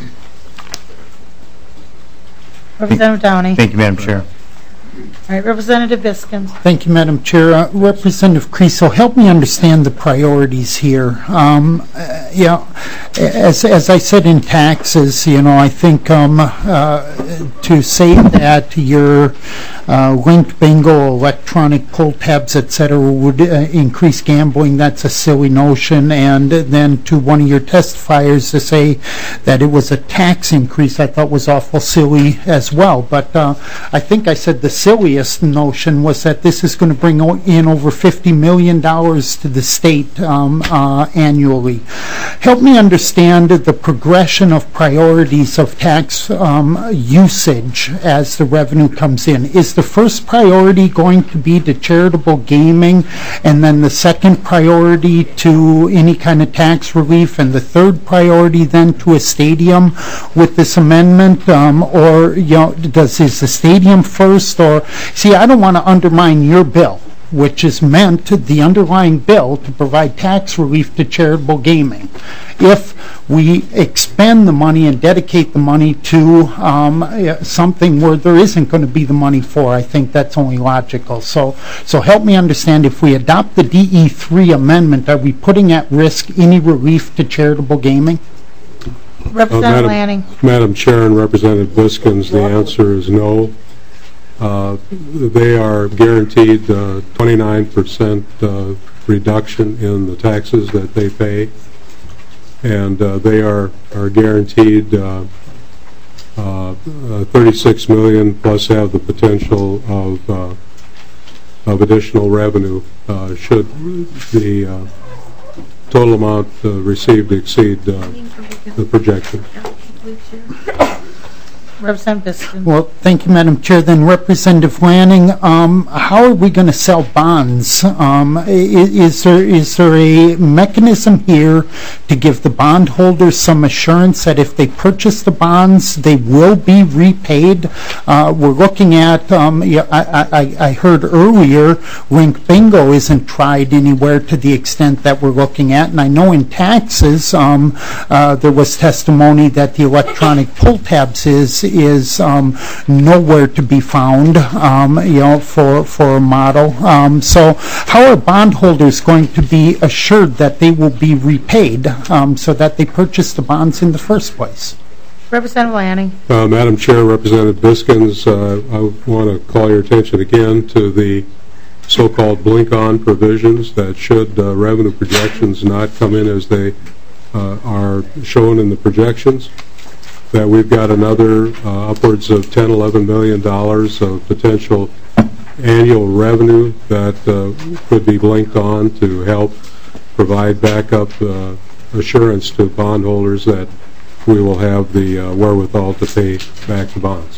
Representative Downey. Thank you, Madam Chair. All right, Representative Biskins. Thank you, Madam Chair. Uh, Representative Creasel, help me understand the priorities here. Um, uh, yeah, as, as I said in taxes, you know, I think um, uh, to say that your uh, linked bingo, electronic pull tabs, et cetera, would uh, increase gambling, that's a silly notion. And then to one of your testifiers to say that it was a tax increase, I thought was awful silly as well. But uh, I think I said the silliest notion was that this is going to bring in over fifty million dollars to the state um, uh, annually. Help me understand the progression of priorities of tax um, usage as the revenue comes in. Is the first priority going to be to charitable gaming, and then the second priority to any kind of tax relief, and the third priority then to a stadium with this amendment? Um, or, you know, does is the stadium first? Or see, I don't want to undermine your bill, which is meant, the underlying bill, to provide tax relief to charitable gaming. If we expend the money and dedicate the money to um, something where there isn't going to be the money for, I think that's only logical. So, so help me understand, if we adopt the D E three amendment, are we putting at risk any relief to charitable gaming? Representative uh, Madam, Lanning. Madam Chair and Representative Biskins, the answer is no. Uh, they are guaranteed uh, twenty-nine percent uh, reduction in the taxes that they pay, and uh, they are, are guaranteed uh, uh, uh, thirty-six million dollars plus have the potential of, uh, of additional revenue uh, should the uh, total amount uh, received exceed uh, the projection. Representative Biskins. Well, thank you, Madam Chair. Then Representative Lanning, um, how are we going to sell bonds? Um, is, is there is there a mechanism here to give the bondholders some assurance that if they purchase the bonds, they will be repaid? Uh, we're looking at, um, yeah, I, I, I heard earlier, Link Bingo isn't tried anywhere to the extent that we're looking at, and I know in taxes um, uh, there was testimony that the electronic pull tabs is is um, nowhere to be found, um, you know, for for a model. Um, so, how are bondholders going to be assured that they will be repaid, um, so that they purchased the bonds in the first place? Representative Lanning. Uh, Madam Chair, Representative Biskins, uh, I want to call your attention again to the so-called blink-on provisions that should uh, revenue projections not come in as they uh, are shown in the projections, that we've got another uh, upwards of ten, eleven million dollars of potential annual revenue that uh, could be blinked on to help provide backup uh, assurance to bondholders that we will have the uh, wherewithal to pay back the bonds.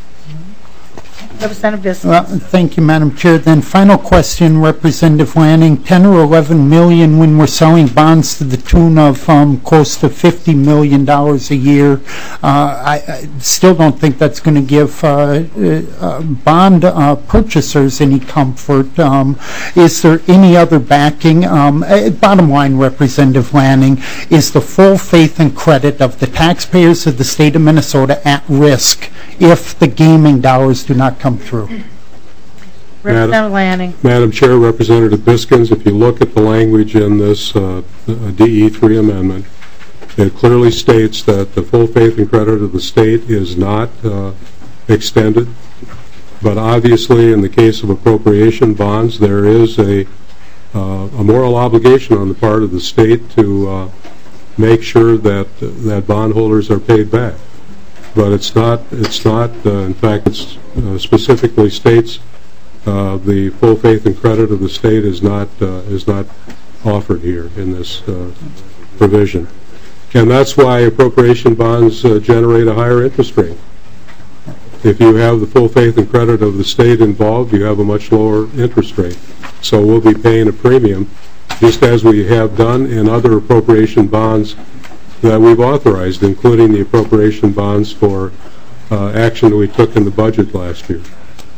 Representative Biskins. Well, thank you, Madam Chair. Then final question, Representative Lanning. ten or eleven million when we're selling bonds to the tune of um, close to fifty million dollars a year. Uh, I, I still don't think that's going to give uh, uh, bond uh, purchasers any comfort. Um, is there any other backing? Um, uh, bottom line, Representative Lanning, is the full faith and credit of the taxpayers of the state of Minnesota at risk if the gaming dollars do not come through? Representative Madam, Lanning. Madam Chair, Representative Biskins, if you look at the language in this uh, D E three amendment, it clearly states that the full faith and credit of the state is not uh, extended. But obviously, in the case of appropriation bonds, there is a, uh, a moral obligation on the part of the state to uh, make sure that, that bondholders are paid back. but it's not, it's not, uh, in fact, it uh, specifically states uh, the full faith and credit of the state is not, uh, is not offered here in this uh, provision. And that's why appropriation bonds uh, generate a higher interest rate. If you have the full faith and credit of the state involved, you have a much lower interest rate. So we'll be paying a premium, just as we have done in other appropriation bonds that we've authorized, including the appropriation bonds for uh, action that we took in the budget last year.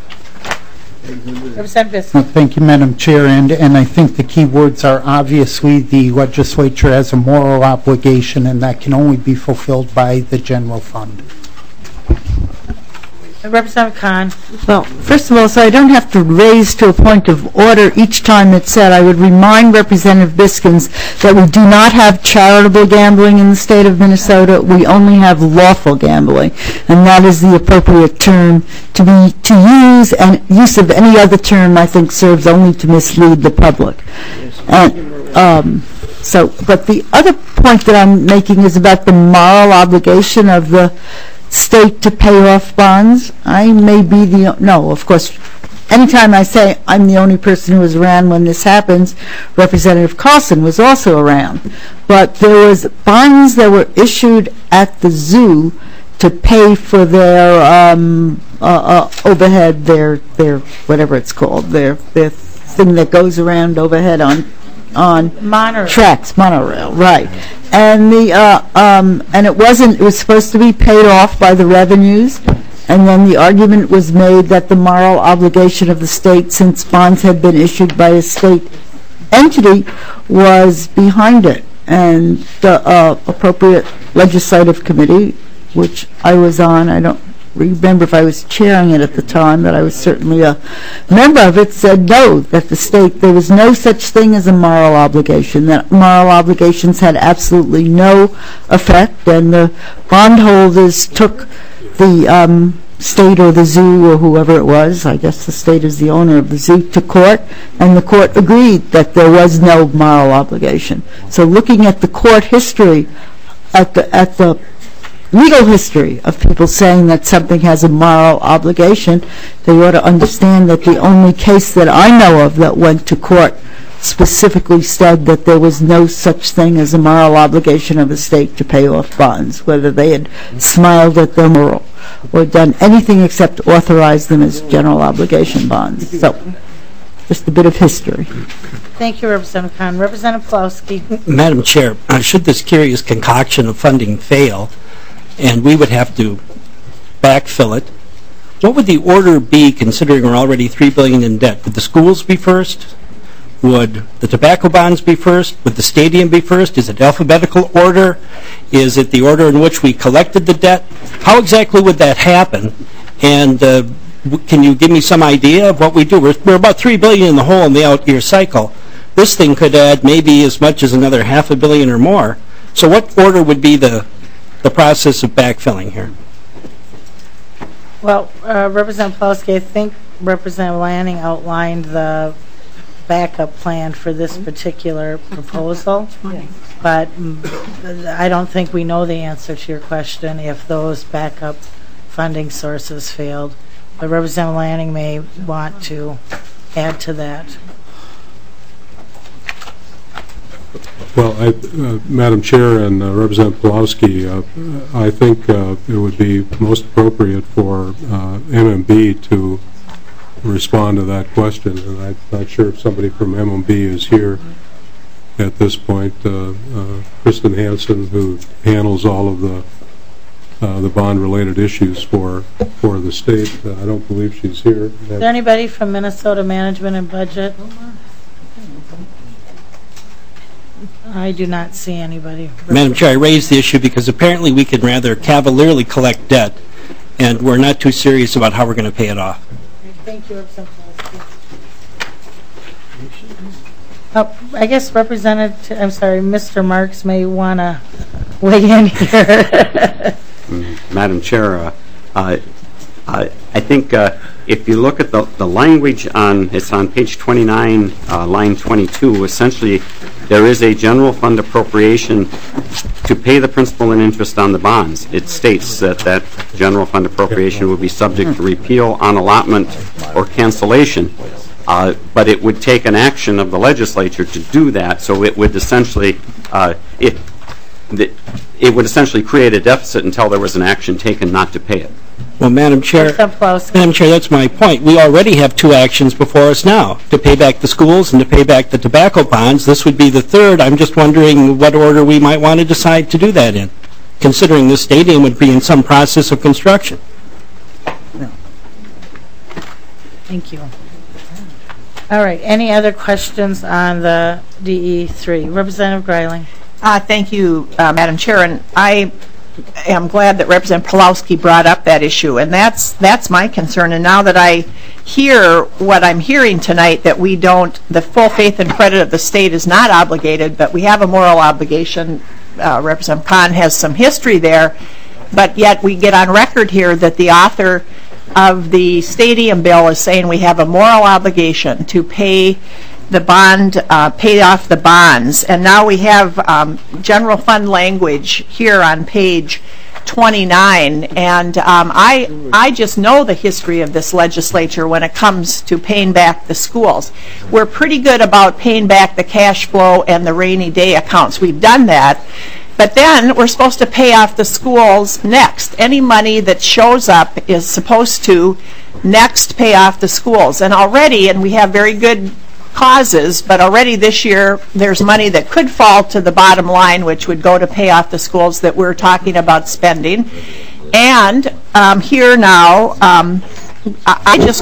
Representative Well, thank you, Madam Chair, and, and I think the key words are obviously the legislature has a moral obligation, and that can only be fulfilled by the general fund. Representative Khan. Well, first of all, so I don't have to raise to a point of order each time it's said, I would remind Representative Biskins that we do not have charitable gambling in the state of Minnesota. We only have lawful gambling, and that is the appropriate term to be to use, and use of any other term, I think, serves only to mislead the public. And, um, so, but the other point that I'm making is about the moral obligation of the state to pay off bonds. I may be the, no, of course, anytime I say I'm the only person who was around when this happens, Representative Carlson was also around. But there was bonds that were issued at the zoo to pay for their um, uh, uh, overhead, their, their, whatever it's called, their, their thing that goes around overhead on on monorail. tracks, monorail, right. And the uh, um, and it wasn't. It was supposed to be paid off by the revenues, and then the argument was made that the moral obligation of the state, since bonds had been issued by a state entity, was behind it. And the uh, appropriate legislative committee, which I was on, I don't remember if I was chairing it at the time, but I was certainly a member of it, said no, that the state, there was no such thing as a moral obligation, that moral obligations had absolutely no effect, and the bondholders took the um, state or the zoo or whoever it was, I guess the state is the owner of the zoo, to court, and the court agreed that there was no moral obligation. So looking at the court history, at the at the legal history of people saying that something has a moral obligation, they ought to understand that the only case that I know of that went to court specifically said that there was no such thing as a moral obligation of the state to pay off bonds, whether they had smiled at them or, or done anything except authorize them as general obligation bonds. So, just a bit of history. Thank you, Representative Khan. Representative Plowski. Madam Chair, uh, should this curious concoction of funding fail, and we would have to backfill it, what would the order be, considering we're already three billion dollars in debt? Would the schools be first? Would the tobacco bonds be first? Would the stadium be first? Is it alphabetical order? Is it the order in which we collected the debt? How exactly would that happen? And uh, can you give me some idea of what we do? We're, we're about three billion dollars in the hole in the out-year cycle. This thing could add maybe as much as another half a billion or more. So what order would be the the process of backfilling here? Well, uh, Representative Plowski, I think Representative Lanning outlined the backup plan for this particular proposal, but mm, I don't think we know the answer to your question if those backup funding sources failed. But Representative Lanning may want to add to that. Well, I, uh, Madam Chair and uh, Representative Plowski, uh, I think uh, it would be most appropriate for uh, M M B to respond to that question, and I'm not sure if somebody from M M B is here at this point. Uh, uh, Kristen Hansen, who handles all of the uh, the bond-related issues for for the state, uh, I don't believe she's here. Is there anybody from Minnesota Management and Budget? I do not see anybody. Madam Chair, I raised the issue because apparently we can rather cavalierly collect debt, and we're not too serious about how we're going to pay it off. Thank you, Representative. Oh, I guess Representative, I'm sorry, Mister Marks may want to weigh in here. Madam Chair, uh, uh, I, I think uh, if you look at the, the language on, it's on page twenty-nine, uh, line twenty-two, essentially there is a general fund appropriation to pay the principal and interest on the bonds. It states that that general fund appropriation would be subject to repeal on allotment or cancellation, uh, but it would take an action of the legislature to do that, so it would essentially, uh, it, it would essentially create a deficit until there was an action taken not to pay it. Well, Madam Chair, Madam Chair, that's my point. We already have two actions before us now, to pay back the schools and to pay back the tobacco bonds. This would be the third. I'm just wondering what order we might want to decide to do that in, considering the stadium would be in some process of construction. Thank you. All right, any other questions on the D E three? Representative Greiling. Uh, thank you, uh, Madam Chair, and I am glad that Representative Pawlowski brought up that issue, and that's that's my concern. And now that I hear what I'm hearing tonight, that we don't, the full faith and credit of the state is not obligated, but we have a moral obligation. Uh, Representative Khan has some history there, but yet we get on record here that the author of the stadium bill is saying we have a moral obligation to pay the bond, uh, pay off the bonds. And now we have um, general fund language here on page twenty-nine, and um, I, I just know the history of this legislature when it comes to paying back the schools. We're pretty good about paying back the cash flow and the rainy day accounts. We've done that. But then we're supposed to pay off the schools next. Any money that shows up is supposed to next pay off the schools. And already, and we have very good causes, but already this year there's money that could fall to the bottom line, which would go to pay off the schools that we're talking about spending. And um, here now, um, I just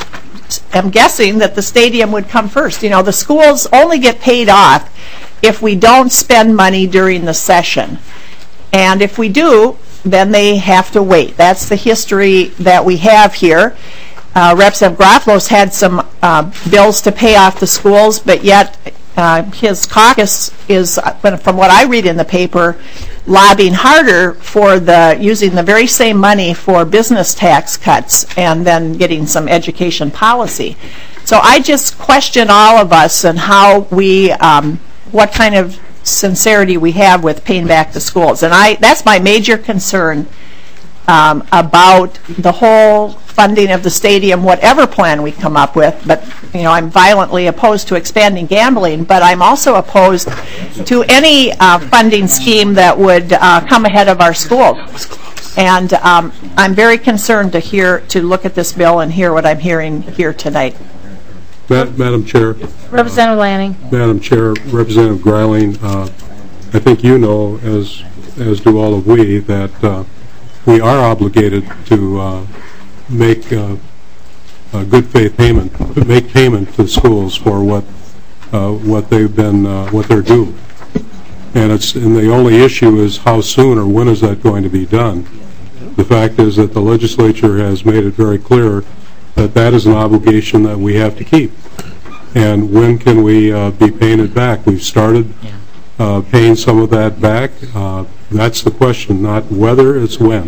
am guessing that the stadium would come first. You know, the schools only get paid off if we don't spend money during the session. And if we do, then they have to wait. That's the history that we have here. Uh, Representative Graflos had some uh, bills to pay off the schools, but yet uh, his caucus is, from what I read in the paper, lobbying harder for the using the very same money for business tax cuts and then getting some education policy. So I just question all of us and how we, um, what kind of sincerity we have with paying back the schools. And I that's my major concern um, about the whole funding of the stadium, whatever plan we come up with. But you know, I'm violently opposed to expanding gambling, but I'm also opposed to any uh, funding scheme that would uh, come ahead of our schools. And um, I'm very concerned to hear, to look at this bill and hear what I'm hearing here tonight. Ma Madam Chair. Representative Lanning. Madam Chair, Representative Greiling, uh, I think you know, as as do all of we, that uh, we are obligated to uh, make uh, a good faith payment, make payment to schools for what uh, what they've been, uh, what they're due. And it's and the only issue is how soon or when is that going to be done. The fact is that the legislature has made it very clear that that is an obligation that we have to keep. And when can we uh, be paying it back? We've started uh, paying some of that back. Uh, that's the question, not whether, it's when.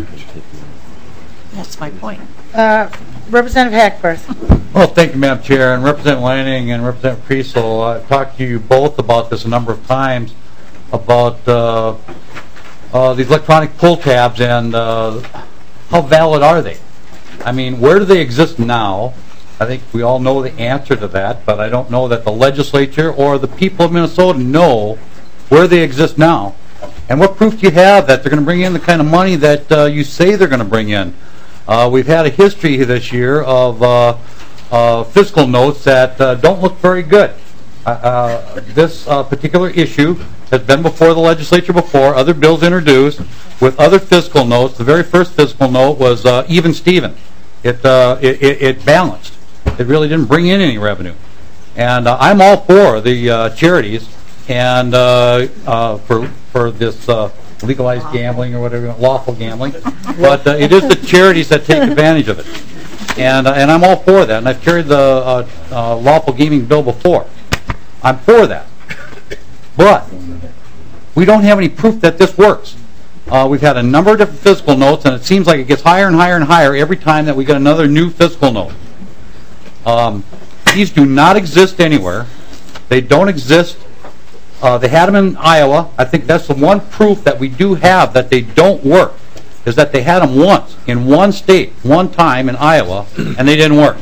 That's my point. Uh, Representative Hackworth. Well, thank you, Madam Chair. And Representative Lanning and Representative Priesel, I've talked to you both about this a number of times, about uh, uh, these electronic pull tabs and uh, how valid are they? I mean, where do they exist now? I think we all know the answer to that, but I don't know that the legislature or the people of Minnesota know where they exist now. And what proof do you have that they're going to bring in the kind of money that uh, you say they're going to bring in? Uh, we've had a history this year of uh, uh, fiscal notes that uh, don't look very good. Uh, uh, this uh, particular issue has been before the legislature before, other bills introduced with other fiscal notes. The very first fiscal note was uh, even Steven. It, uh, it, it, it balanced. It really didn't bring in any revenue. And uh, I'm all for the uh, charities and uh, uh, for, for this uh, legalized gambling or whatever, lawful gambling. But uh, it is the charities that take advantage of it. And, uh, and I'm all for that. And I've carried the uh, uh, lawful gaming bill before. I'm for that. But we don't have any proof that this works. Uh, we've had a number of different fiscal notes, and it seems like it gets higher and higher and higher every time that we get another new fiscal note. Um, these do not exist anywhere. They don't exist Uh, they had them in Iowa. I think that's the one proof that we do have that they don't work, is that they had them once in one state, one time in Iowa, and they didn't work.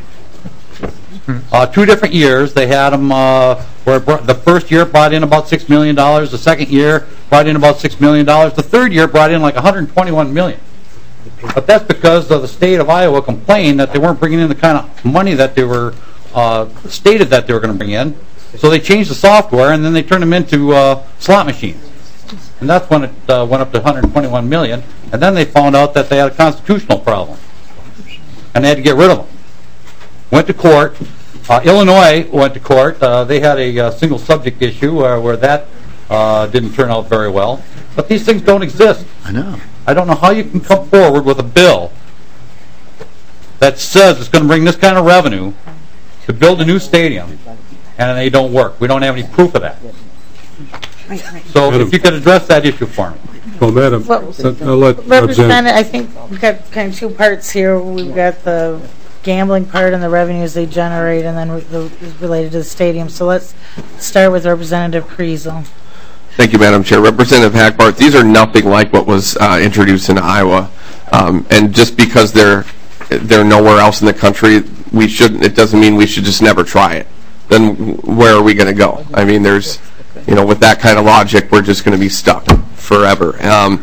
Uh, two different years, they had them, uh, where it brought, the first year brought in about six million dollars, the second year brought in about six million dollars, the third year brought in like one hundred twenty-one million dollars. But that's because uh, the state of Iowa complained that they weren't bringing in the kind of money that they were uh, stated that they were going to bring in. So they changed the software, and then they turned them into uh, slot machines. And that's when it uh, went up to one hundred twenty-one million dollars. And then they found out that they had a constitutional problem. And they had to get rid of them. Went to court. Uh, Illinois went to court. Uh, they had a uh, single subject issue uh, where that uh, didn't turn out very well. But these things don't exist. I know. I don't know how you can come forward with a bill that says it's going to bring this kind of revenue to build a new stadium, and they don't work. We don't have any proof of that. So Madam, if you could address that issue for me. Well, Madam, Well, I'll let Representative, I think we've got kind of two parts here. We've got the gambling part and the revenues they generate, and then the related to the stadium. So let's start with Representative Kriesel. Thank you, Madam Chair. Representative Hackbarth, these are nothing like what was uh, introduced in Iowa. Um, and just because they're they're nowhere else in the country, we shouldn't. It doesn't mean we should just never try it. Then where are we going to go? I mean, there's, you know, with that kind of logic, we're just going to be stuck forever. Um,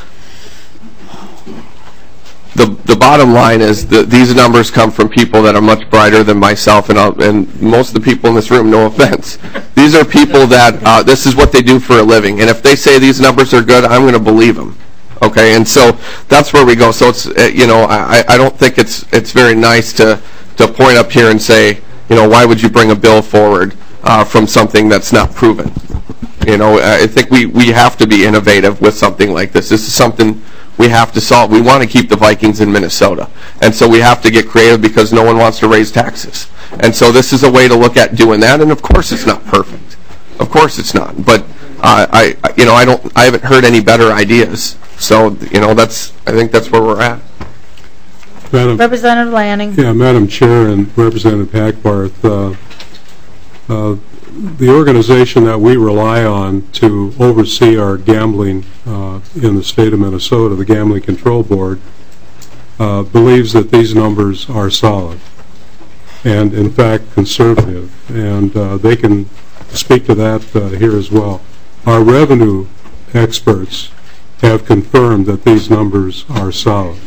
the the bottom line is that these numbers come from people that are much brighter than myself and I'll, and most of the people in this room. No offense, these are people that uh, this is what they do for a living, and if they say these numbers are good, I'm going to believe them. Okay, and so that's where we go. So it's uh, you know I, I don't think it's it's very nice to to point up here and say, you know, why would you bring a bill forward uh, from something that's not proven? You know, I think we we have to be innovative with something like this. This is something we have to solve. We want to keep the Vikings in Minnesota, and so we have to get creative because no one wants to raise taxes. And so this is a way to look at doing that. And of course, it's not perfect. Of course, it's not. But uh, I, you know, I don't. I haven't heard any better ideas. So you know, that's. I think that's where we're at. Madam, Representative Lanning. Yeah, Madam Chair and Representative Hackbarth, uh, uh, the organization that we rely on to oversee our gambling uh, in the state of Minnesota, the Gambling Control Board, uh, believes that these numbers are solid and, in fact, conservative. And uh, they can speak to that uh, here as well. Our revenue experts have confirmed that these numbers are solid.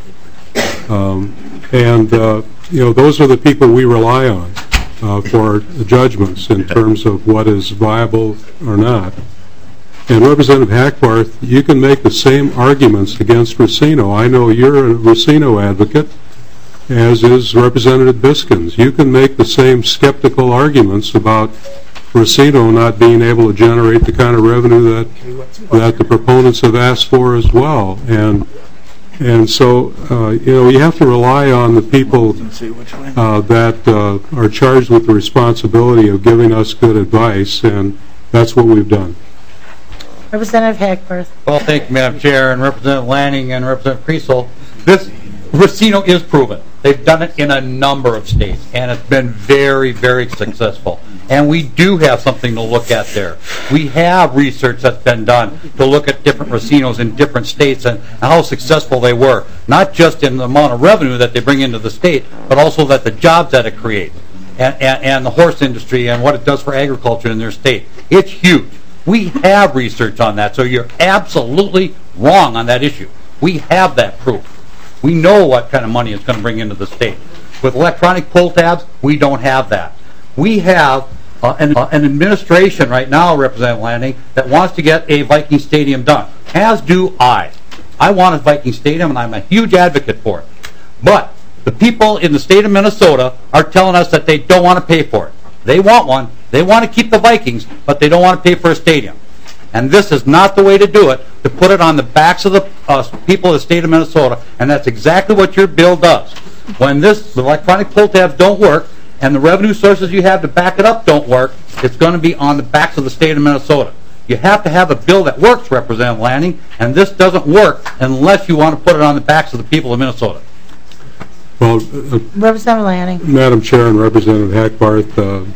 Um, and, uh, you know, those are the people we rely on uh, for judgments in terms of what is viable or not. And Representative Hackbarth, you can make the same arguments against Racino. I know you're a Racino advocate, as is Representative Biskins. You can make the same skeptical arguments about Racino not being able to generate the kind of revenue that that the proponents have asked for as well. And and so, uh, you know, you have to rely on the people uh, that uh, are charged with the responsibility of giving us good advice, and that's what we've done. Representative Hackbarth. Well, thank you, Madam Chair, and Representative Lanning and Representative Kriesel. This Racino is proven. They've done it in a number of states, and it's been very, very successful. And we do have something to look at there. We have research that's been done to look at different Racinos in different states and how successful they were, not just in the amount of revenue that they bring into the state, but also that the jobs that it creates, and, and, and the horse industry and what it does for agriculture in their state. It's huge. We have research on that, so you're absolutely wrong on that issue. We have that proof. We know what kind of money it's going to bring into the state. With electronic pull tabs, we don't have that. We have uh, an, uh, an administration right now, Representative Lanning, that wants to get a Viking Stadium done, as do I. I want a Viking Stadium, and I'm a huge advocate for it. But the people in the state of Minnesota are telling us that they don't want to pay for it. They want one. They want to keep the Vikings, but they don't want to pay for a stadium. And this is not the way to do it, to put it on the backs of the uh, people of the state of Minnesota, and that's exactly what your bill does. When this, the electronic pull tabs don't work, and the revenue sources you have to back it up don't work, it's going to be on the backs of the state of Minnesota. You have to have a bill that works, Representative Lanning, and this doesn't work unless you want to put it on the backs of the people of Minnesota. Well, uh, Representative Lanning. Madam Chair and Representative Hackbarth, uh,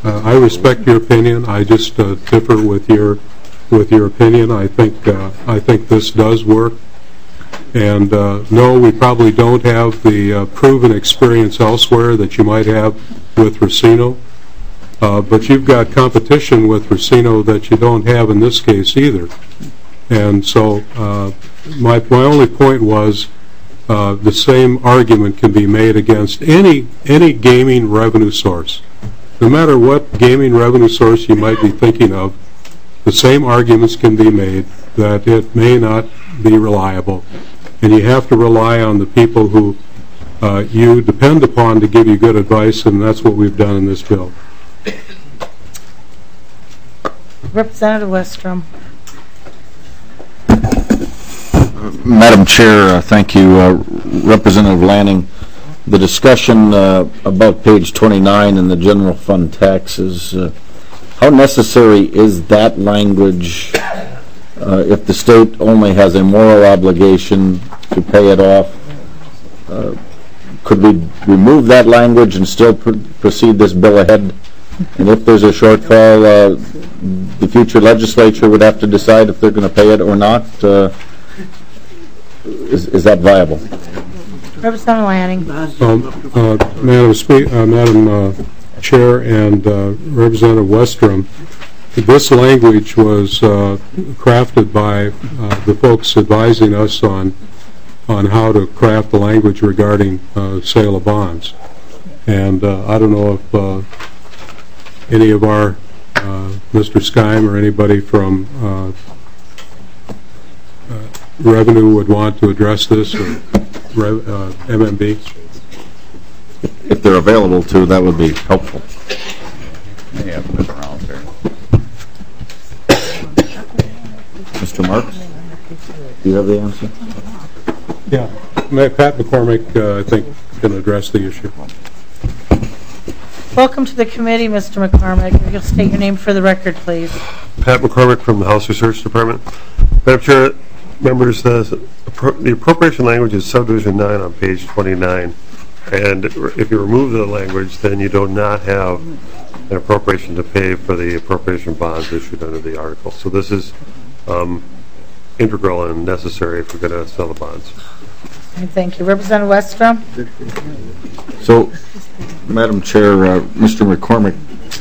uh, I respect your opinion. I just uh, differ with your with your opinion. I think uh, I think this does work. And uh, no, we probably don't have the uh, proven experience elsewhere that you might have with Racino. Uh, but you've got competition with Racino that you don't have in this case either. And so uh, my, my only point was uh, the same argument can be made against any, any gaming revenue source. No matter what gaming revenue source you might be thinking of, the same arguments can be made that it may not be reliable. And you have to rely on the people who uh, you depend upon to give you good advice, and that's what we've done in this bill. Representative Westrom. Madam Chair, uh, thank you. Uh, Representative Lanning, the discussion uh, about page twenty-nine in the general fund taxes, uh, how necessary is that language uh, if the state only has a moral obligation to pay it off? Uh, could we remove that language and still pr proceed this bill ahead? And if there's a shortfall, uh, the future legislature would have to decide if they're going to pay it or not. Uh, is, is that viable? Representative Lanning. Um, uh, Madam, Spe uh, Madam uh, Chair and uh, Representative Westrom, this language was uh, crafted by uh, the folks advising us on on how to craft the language regarding uh, sale of bonds. And uh, I don't know if uh, any of our, uh, Mister Skeim or anybody from uh, uh, Revenue would want to address this, or Rev uh, M M B? If they're available to, that would be helpful. Yeah, move around there. Mister Marks, do you have the answer? Yeah. Pat McCormick, uh, I think, can address the issue. Welcome to the committee, Mister McCormick. If you'll state your name for the record, please. Pat McCormick from the House Research Department. Madam Chair, members, the, the appropriation language is subdivision nine on page twenty-nine. And if you remove the language, then you do not have an appropriation to pay for the appropriation bonds issued under the article. So this is um, integral and necessary if we're going to sell the bonds. Thank you. Representative Westrom? So, Madam Chair, uh, Mister McCormick,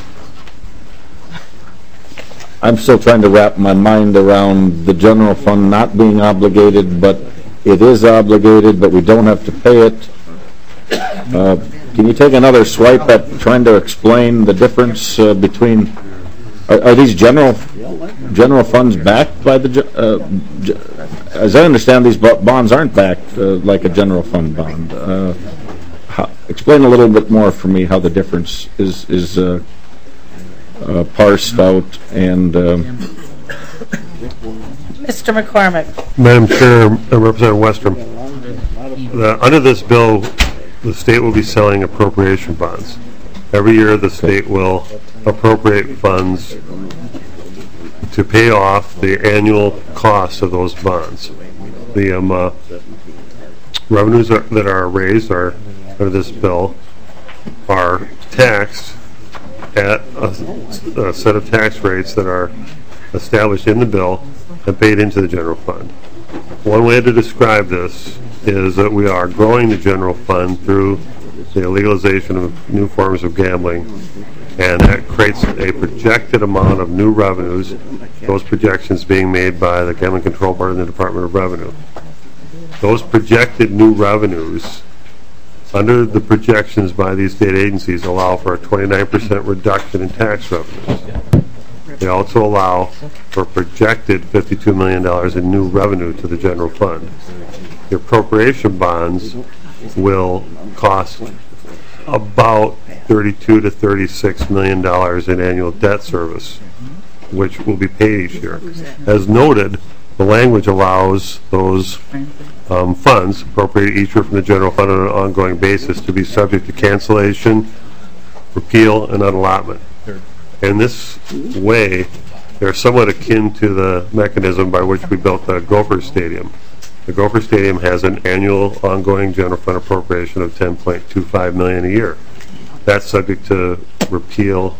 I'm still trying to wrap my mind around the general fund not being obligated, but it is obligated, but we don't have to pay it. Uh, can you take another swipe at trying to explain the difference uh, between, are, are these general general funds backed by the, uh, as I understand, these bonds aren't backed uh, like a general fund bond. Uh, how, explain a little bit more for me how the difference is, is uh, uh, parsed out and... Um, Mister McCormick. Madam Chair, uh, Representative Westrom, the, under this bill, the state will be selling appropriation bonds. Every year the state will appropriate funds to pay off the annual costs of those bonds. The um, uh, revenues are, that are raised are, under this bill are taxed at a, a set of tax rates that are established in the bill and paid into the general fund. One way to describe this is that we are growing the general fund through the legalization of new forms of gambling, and that creates a projected amount of new revenues, those projections being made by the Gambling Control Board and the Department of Revenue. Those projected new revenues, under the projections by these state agencies, allow for a twenty-nine percent reduction in tax revenues. They also allow for projected fifty-two million dollars in new revenue to the general fund. The appropriation bonds will cost about thirty-two to thirty-six million dollars in annual debt service, which will be paid each year. As noted, the language allows those um, funds appropriated each year from the general fund on an ongoing basis to be subject to cancellation, repeal, and unallotment. In this way, they're somewhat akin to the mechanism by which we built the Gopher Stadium. The Gopher Stadium has an annual ongoing general fund appropriation of ten point two five million dollars a year. That's subject to repeal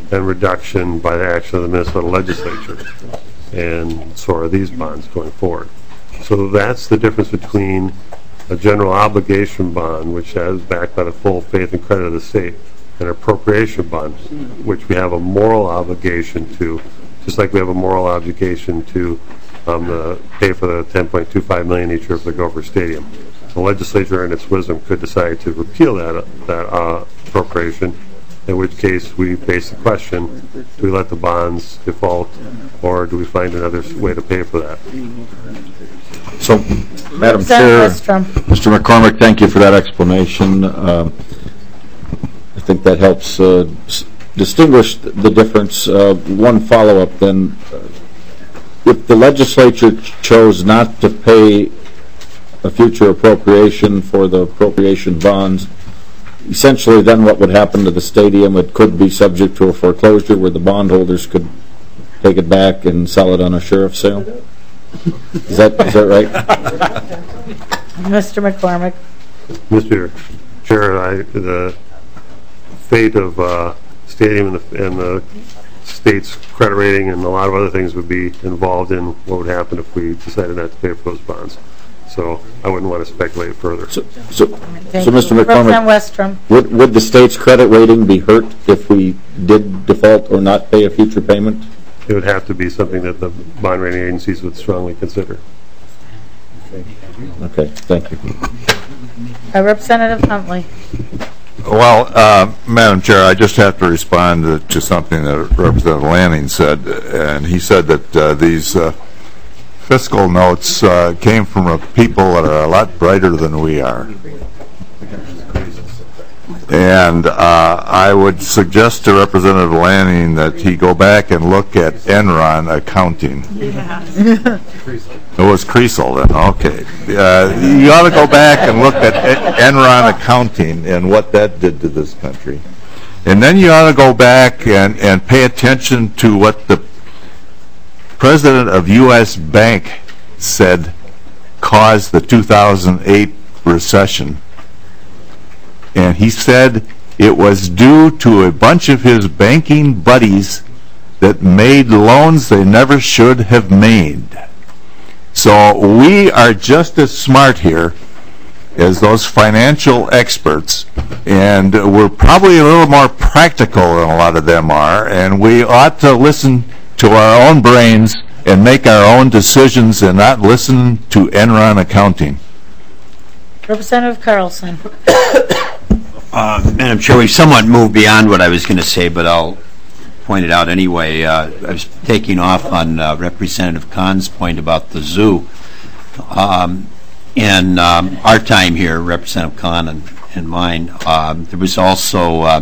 and reduction by the action of the Minnesota legislature. And so are these bonds going forward. So that's the difference between a general obligation bond, which is backed by the full faith and credit of the state, and an appropriation bond, which we have a moral obligation to, just like we have a moral obligation to um, the, pay for the ten point two five million dollars each year for the Gopher Stadium. The legislature, in its wisdom, could decide to repeal that that uh, appropriation, in which case we face the question, do we let the bonds default, or do we find another way to pay for that? So, Madam Chair, Mister McCormick, thank you for that explanation. Uh, I think that helps uh, s- distinguish th- the difference. Uh, one follow-up then. Uh, if the legislature ch- chose not to pay a future appropriation for the appropriation bonds, essentially then what would happen to the stadium? It could be subject to a foreclosure where the bondholders could take it back and sell it on a sheriff's sale? Is that, is that right? Mister McCormick. Mister Chair, I, the fate of uh, stadium and the, and the state's credit rating and a lot of other things would be involved in what would happen if we decided not to pay for those bonds. So I wouldn't want to speculate further. So, so, Thank so Mister you. McCormick, Representative Westrom. would, would the state's credit rating be hurt if we did default or not pay a future payment? It would have to be something that the bond rating agencies would strongly consider. Okay, thank you. Uh, Representative Huntley. Well, uh, Madam Chair, I just have to respond to, to something that Representative Lanning said, and he said that uh, these uh, fiscal notes uh, came from a people that are a lot brighter than we are. And uh, I would suggest to Representative Lanning that he go back and look at Enron accounting. It was Creasel then, okay. Uh, you ought to go back and look at Enron accounting and what that did to this country. And then you ought to go back and, and pay attention to what the president of U S Bank said caused the two thousand eight recession. And he said it was due to a bunch of his banking buddies that made loans they never should have made. So we are just as smart here as those financial experts, and we're probably a little more practical than a lot of them are, and we ought to listen to our own brains and make our own decisions and not listen to Enron accounting. Representative Carlson. Uh, Madam Chair, we've somewhat moved beyond what I was going to say, but I'll point it out anyway. Uh, I was taking off on uh, Representative Kahn's point about the zoo. Um, in um, our time here, Representative Kahn and, and mine, um, there was also uh,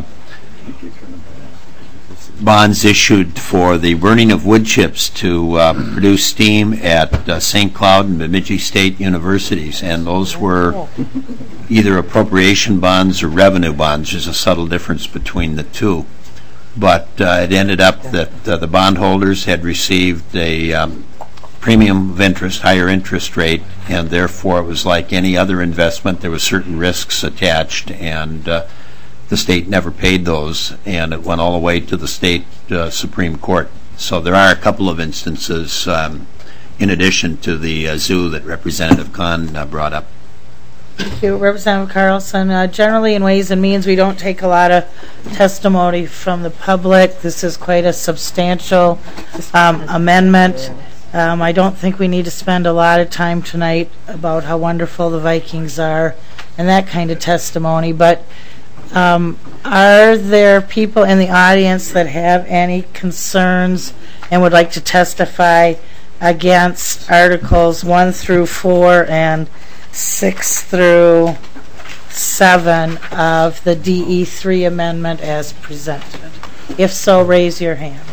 bonds issued for the burning of wood chips to uh, produce steam at uh, Saint Cloud and Bemidji State Universities, and those were either appropriation bonds or revenue bonds. There's a subtle difference between the two. But uh, it ended up that uh, the bondholders had received a um, premium of interest, higher interest rate, and therefore it was like any other investment. There were certain risks attached, and uh, the state never paid those, and it went all the way to the state uh, Supreme Court. So there are a couple of instances um, in addition to the uh, zoo that Representative Kahn uh, brought up. Thank you, Representative Carlson. Uh, generally, in Ways and Means, we don't take a lot of testimony from the public. This is quite a substantial um, amendment. Um, I don't think we need to spend a lot of time tonight about how wonderful the Vikings are and that kind of testimony, but um, are there people in the audience that have any concerns and would like to testify against Articles one through four and six through seven of the D E three amendment as presented? If so, raise your hand.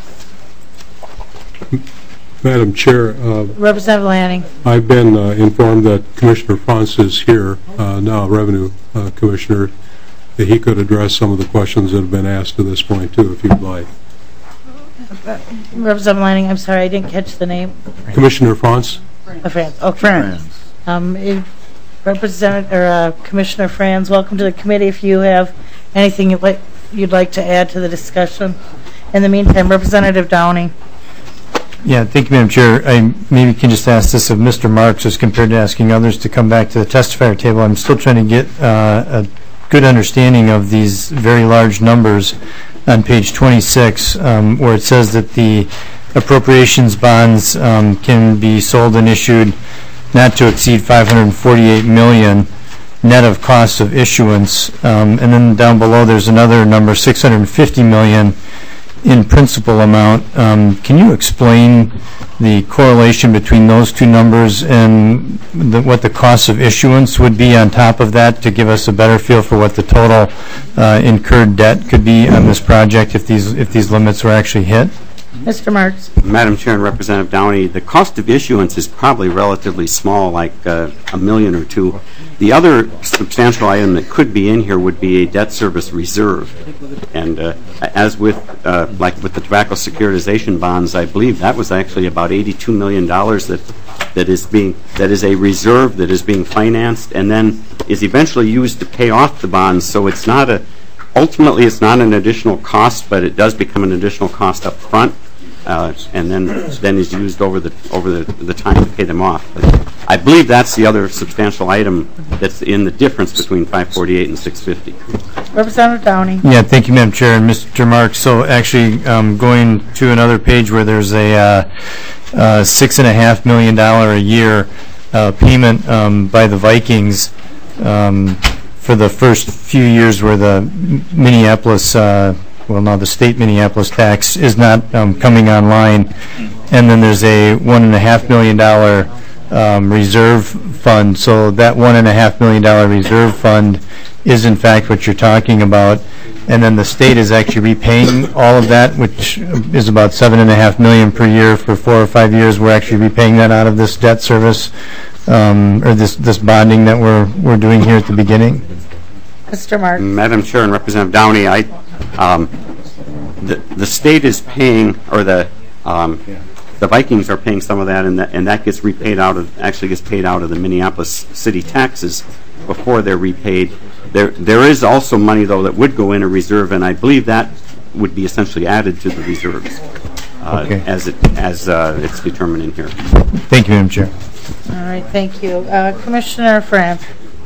Madam Chair, uh, Representative Lanning. I've been uh, informed that Commissioner Franz is here, uh, now Revenue uh, Commissioner, that he could address some of the questions that have been asked to this point, too, if you'd like. Representative Lanning, I'm sorry, I didn't catch the name. Commissioner Franz? Uh, Franz. Okay. Franz. Um, if Representative or uh, Commissioner Franz, welcome to the committee. If you have anything you'd like, you'd like to add to the discussion, In the meantime, Representative Downey. Yeah, thank you, Madam Chair. I maybe can just ask this of Mister Marks as compared to asking others to come back to the testifier table. I'm still trying to get uh, a good understanding of these very large numbers on page twenty-six, um, where it says that the appropriations bonds um, can be sold and issued not to exceed five hundred forty-eight million dollars net of costs of issuance. Um, and then down below there's another number, six hundred fifty million dollars in principal amount. Um, can you explain the correlation between those two numbers and the, what the cost of issuance would be on top of that to give us a better feel for what the total uh, incurred debt could be on this project if these if these limits were actually hit? Mister Marks. Madam Chair and Representative Downey, the cost of issuance is probably relatively small, like uh, a million or two. The other substantial item that could be in here would be a debt service reserve. And uh, as with, uh, like with the tobacco securitization bonds, I believe that was actually about eighty-two million dollars that that is being that is a reserve that is being financed and then is eventually used to pay off the bonds. So it's not a ultimately it's not an additional cost, but it does become an additional cost up front. Uh, and then then is used over the over the, the time to pay them off. But I believe that's the other substantial item that's in the difference between five forty-eight and six fifty. Representative Downey. Yeah, thank you, Madam Chair and Mister Marks. So actually, um, going to another page where there's a uh, uh, six and a half million dollar a year uh, payment um, by the Vikings um, for the first few years where the Minneapolis. Uh, well, now the state Minneapolis tax is not um, coming online, and then there's a one and a half million dollar um, reserve fund. So that one and a half million dollar reserve fund is in fact what you're talking about, and then the state is actually repaying all of that, which is about seven and a half million per year for four or five years. We're actually repaying that out of this debt service um, or this this bonding that we're we're doing here at the beginning. Mister Marks. Madam Chair and Representative Downey, I, um, the the state is paying, or the um, the Vikings are paying some of that, and that and that gets repaid out of actually gets paid out of the Minneapolis city taxes before they're repaid. There there is also money though that would go in a reserve, and I believe that would be essentially added to the reserves uh, okay. as it as uh, it's determined in here. Thank you, Madam Chair. All right, thank you, uh, Commissioner France.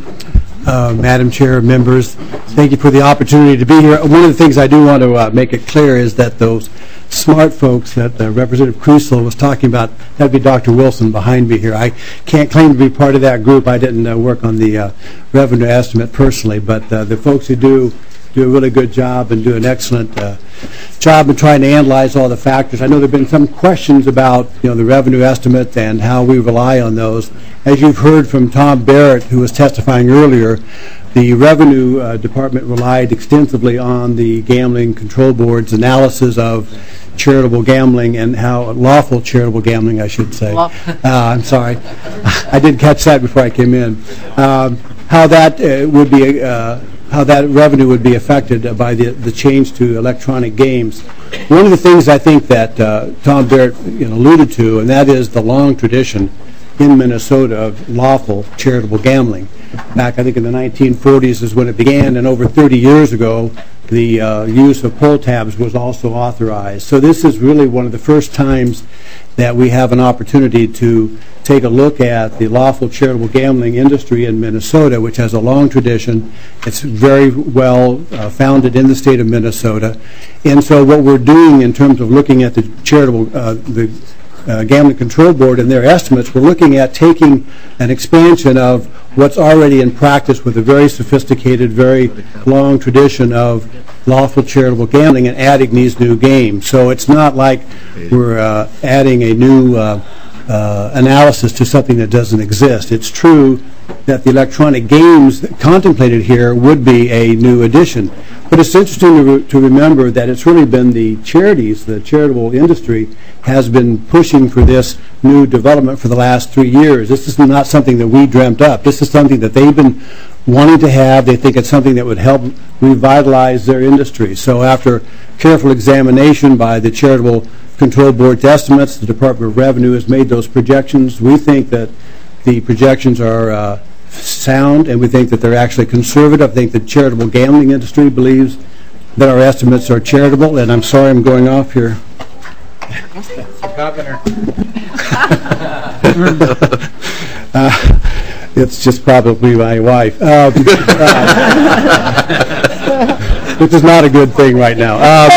Uh, Madam Chair, members, thank you for the opportunity to be here. One of the things I do want to uh, make it clear is that those smart folks that uh, Representative Kreisel was talking about, that would be Doctor Wilson behind me here. I can't claim to be part of that group. I didn't uh, work on the uh, revenue estimate personally, but uh, the folks who do do a really good job and do an excellent uh, job in trying to analyze all the factors. I know there have been some questions about you know the revenue estimate and how we rely on those. As you've heard from Tom Barrett, who was testifying earlier, the Revenue uh, Department relied extensively on the Gambling Control Board's analysis of charitable gambling and how lawful charitable gambling, I should say. Uh, I'm sorry, I did catch that before I came in. Um, how that uh, would be. Uh, how that revenue would be affected uh, by the, the change to electronic games. One of the things I think that uh, Tom Barrett you know, alluded to, and that is the long tradition in Minnesota of lawful charitable gambling. Back, I think, in the nineteen forties is when it began, and over thirty years ago, the uh, use of pull tabs was also authorized. So this is really one of the first times that we have an opportunity to take a look at the lawful charitable gambling industry in Minnesota, which has a long tradition. It's very well uh, founded in the state of Minnesota. And so what we're doing in terms of looking at the charitable, uh, the uh, Gambling Control Board and their estimates, we're looking at taking an expansion of what's already in practice with a very sophisticated, very long tradition of lawful charitable gambling and adding these new games. So it's not like we're uh, adding a new uh, uh, analysis to something that doesn't exist. It's true that the electronic games contemplated here would be a new addition. But it's interesting to, re to remember that it's really been the charities, the charitable industry, has been pushing for this new development for the last three years. This is not something that we dreamt up. This is something that they've been wanting to have. They think it's something that would help revitalize their industry. So after careful examination by the Charitable Control Board's estimates, the Department of Revenue has made those projections. We think that the projections are uh, sound, and we think that they're actually conservative. I think the charitable gambling industry believes that our estimates are charitable, and I'm sorry I'm going off here. Governor. uh, it's just probably my wife. Um, uh, which is not a good thing right now. Um,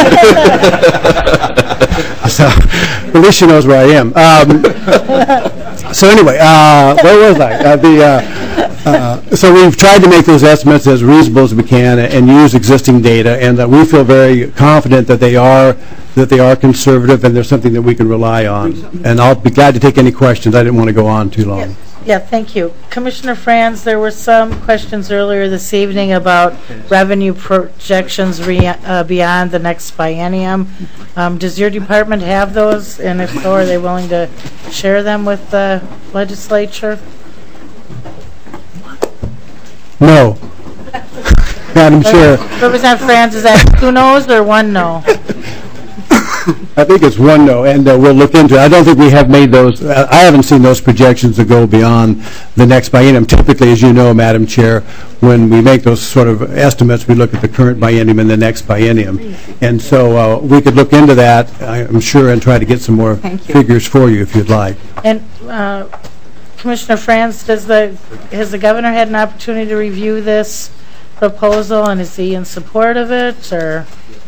so, at least she knows where I am. Um, so anyway, uh, where was I? Uh, the, uh, uh, so we've tried to make those estimates as reasonable as we can and use existing data, and uh, we feel very confident that they are that they are conservative and they're something that we can rely on. And I'll be glad to take any questions. I didn't want to go on too long. Yeah, yeah, thank you. Commissioner Franz, there were some questions earlier this evening about revenue projections re, uh, beyond the next biennium. Um, does your department have those? And if so, are they willing to share them with the legislature? No. Madam Chair. Representative Franz, is that two no's or one no? I think it's one no, and uh, we'll look into it. I don't think we have made those, uh, I haven't seen those projections that go beyond the next biennium. Typically, as you know, Madam Chair, when we make those sort of estimates, we look at the current biennium and the next biennium. And so uh, we could look into that, I'm sure, and try to get some more figures for you if you'd like. And uh, Commissioner Franz, does the, has the governor had an opportunity to review this proposal, and is he in support of it, or?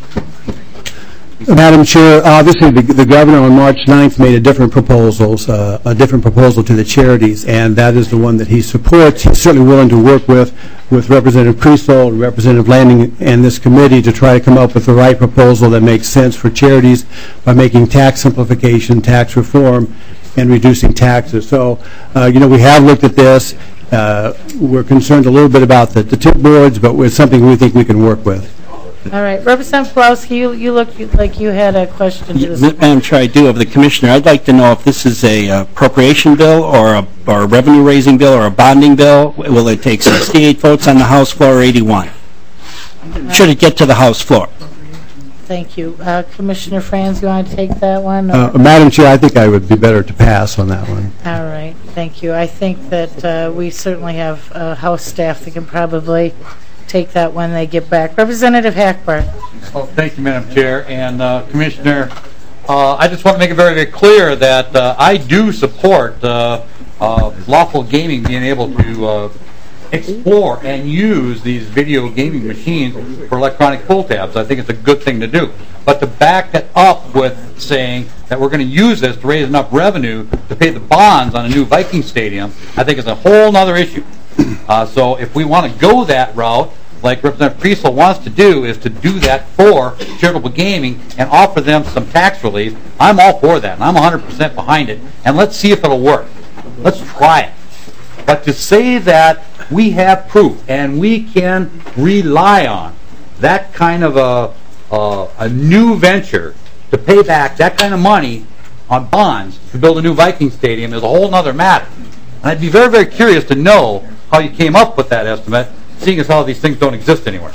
Madam Chair, obviously the, the governor on March ninth made a different proposals, uh, a different proposal to the charities, and that is the one that he supports. He's certainly willing to work with with Representative Priesel, Representative Lanning, and this committee to try to come up with the right proposal that makes sense for charities by making tax simplification, tax reform, and reducing taxes. So, uh, you know, we have looked at this. Uh, we're concerned a little bit about the, the tip boards, but it's something we think we can work with. All right. Representative Pawlowski, you, you look like you had a question to this. Madam Chair, I do. Of the Commissioner, I'd like to know if this is a uh, appropriation bill or a, or a revenue-raising bill or a bonding bill. Will it take sixty-eight votes on the House floor or eighty-one? Should it get to the House floor? Thank you. Uh, Commissioner Franz, you want to take that one? Uh, Madam Chair, I think I would be better to pass on that one. All right. Thank you. I think that uh, we certainly have uh, House staff that can probably take that when they get back. Representative Hackbar. Well, thank you, Madam Chair. And uh, Commissioner, uh, I just want to make it very, very clear that uh, I do support uh, uh, lawful gaming being able to uh, explore and use these video gaming machines for electronic pull tabs. I think it's a good thing to do. But to back that up with saying that we're going to use this to raise enough revenue to pay the bonds on a new Viking stadium, I think is a whole other issue. Uh, so if we want to go that route, like Representative Priesel wants to do, is to do that for charitable gaming and offer them some tax relief, I'm all for that, and I'm one hundred percent behind it. And let's see if it'll work. Let's try it. But to say that we have proof and we can rely on that kind of a, a, a new venture to pay back that kind of money on bonds to build a new Viking stadium is a whole other matter. And I'd be very, very curious to know how you came up with that estimate, seeing as how these things don't exist anywhere.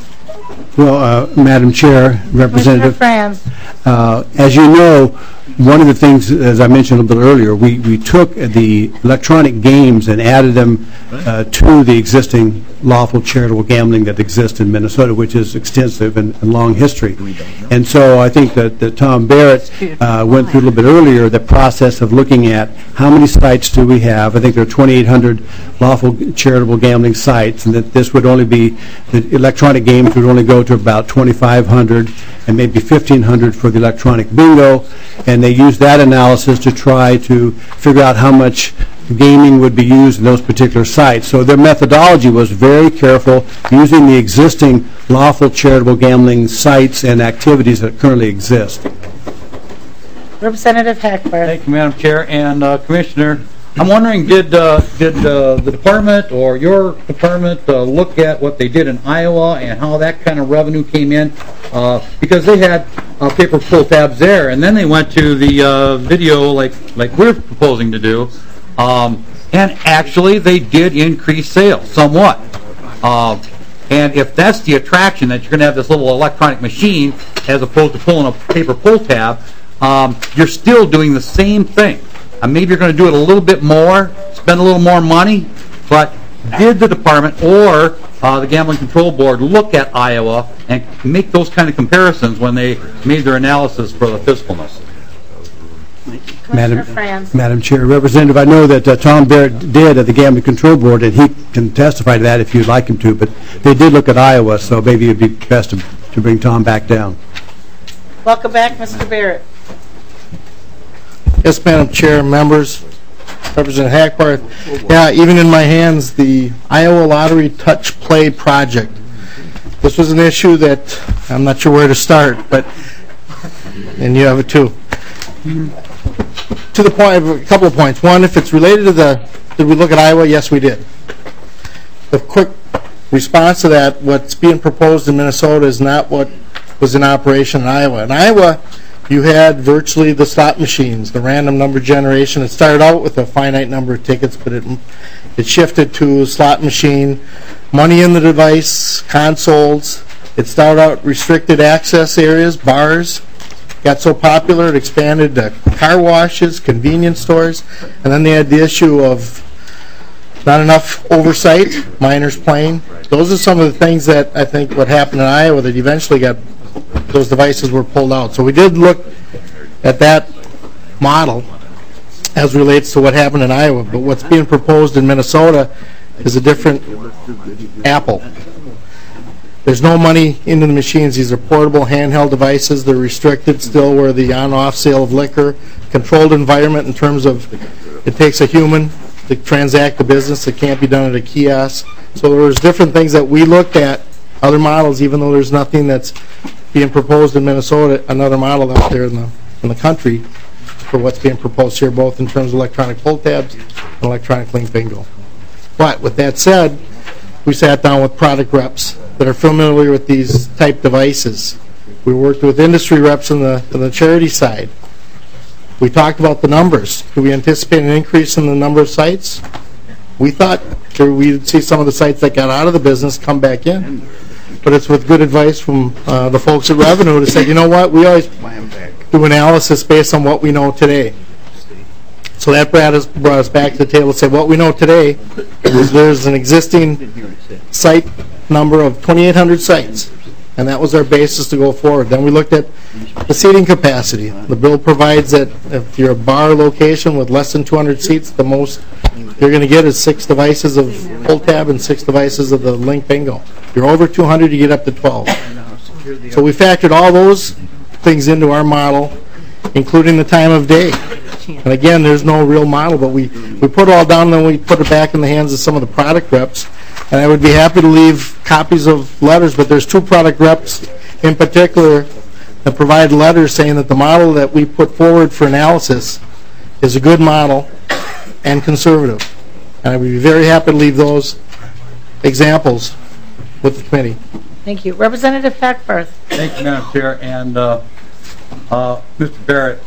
Well, uh, Madam Chair, Representative, Franz. Uh, as you know, one of the things, as I mentioned a little bit earlier, we, we took the electronic games and added them uh, to the existing lawful charitable gambling that exists in Minnesota, which is extensive and, and long history. And so I think that, that Tom Barrett uh, went through a little bit earlier the process of looking at how many sites do we have. I think there are twenty-eight hundred lawful charitable gambling sites, and that this would only be, the electronic games would only go to about twenty-five hundred and maybe fifteen hundred for the electronic bingo. And they used that analysis to try to figure out how much gaming would be used in those particular sites. So their methodology was very careful, using the existing lawful charitable gambling sites and activities that currently exist. Representative Hackbar. Thank you, Madam Chair. And uh, Commissioner, I'm wondering, did uh, did uh, the department or your department uh, look at what they did in Iowa and how that kind of revenue came in? Uh, because they had uh, paper pull tabs there, and then they went to the uh, video like like we're proposing to do, um, and actually they did increase sales somewhat. Uh, and if that's the attraction, that you're going to have this little electronic machine as opposed to pulling a paper pull tab, um, you're still doing the same thing. Uh, maybe you're going to do it a little bit more, spend a little more money, but did the department or uh, the Gambling Control Board look at Iowa and make those kind of comparisons when they made their analysis for the fiscalness? Madam, Franz. Madam Chair, Representative, I know that uh, Tom Barrett did at the Gambling Control Board, and he can testify to that if you'd like him to, but they did look at Iowa, so maybe it'd be best to, to bring Tom back down. Welcome back, Mister Barrett. Yes, Madam Chair, members, Representative Hackbarth. Yeah, even in my hands, the Iowa Lottery Touch Play Project. This was an issue that I'm not sure where to start, but, and you have it too. To the point, a couple of points. One, if it's related to the, did we look at Iowa? Yes, we did. The quick response to that, what's being proposed in Minnesota is not what was in operation in Iowa. In Iowa, you had virtually the slot machines, the random number generation. It started out with a finite number of tickets, but it it shifted to slot machine, money in the device, consoles. It started out restricted access areas, bars. Got so popular it expanded to car washes, convenience stores, and then they had the issue of not enough oversight, minors playing. Those are some of the things that I think what happened in Iowa that eventually got those devices were pulled out. So we did look at that model as relates to what happened in Iowa, but what's being proposed in Minnesota is a different apple. There's no money into the machines. These are portable handheld devices. They're restricted still where the on-off sale of liquor, controlled environment in terms of it takes a human to transact the business. It can't be done at a kiosk. So there's different things that we looked at, other models, even though there's nothing that's being proposed in Minnesota, another model out there in the, in the country for what's being proposed here, both in terms of electronic pull tabs and electronic link bingo. But with that said, we sat down with product reps that are familiar with these type devices. We worked with industry reps on the, on the charity side. We talked about the numbers. Do we anticipate an increase in the number of sites? We thought we'd see some of the sites that got out of the business come back in. But it's with good advice from uh, the folks at Revenue to say, you know what, we always do analysis based on what we know today. So that brought us, brought us back to the table and said what we know today is there's an existing site number of twenty-eight hundred sites, and that was our basis to go forward. Then we looked at the seating capacity. The bill provides that if you're a bar location with less than two hundred seats, the most you're going to get is six devices of pull tab and six devices of the link bingo. If you're over two hundred, you get up to twelve. So we factored all those things into our model, including the time of day. And again, there's no real model, but we, we put it all down and then we put it back in the hands of some of the product reps. And I would be happy to leave copies of letters, but there's two product reps in particular that provide letters saying that the model that we put forward for analysis is a good model and conservative. And I would be very happy to leave those examples with the committee. Thank you. Representative Hackbarth. Thank you, Madam Chair. And uh, uh, Mister Barrett,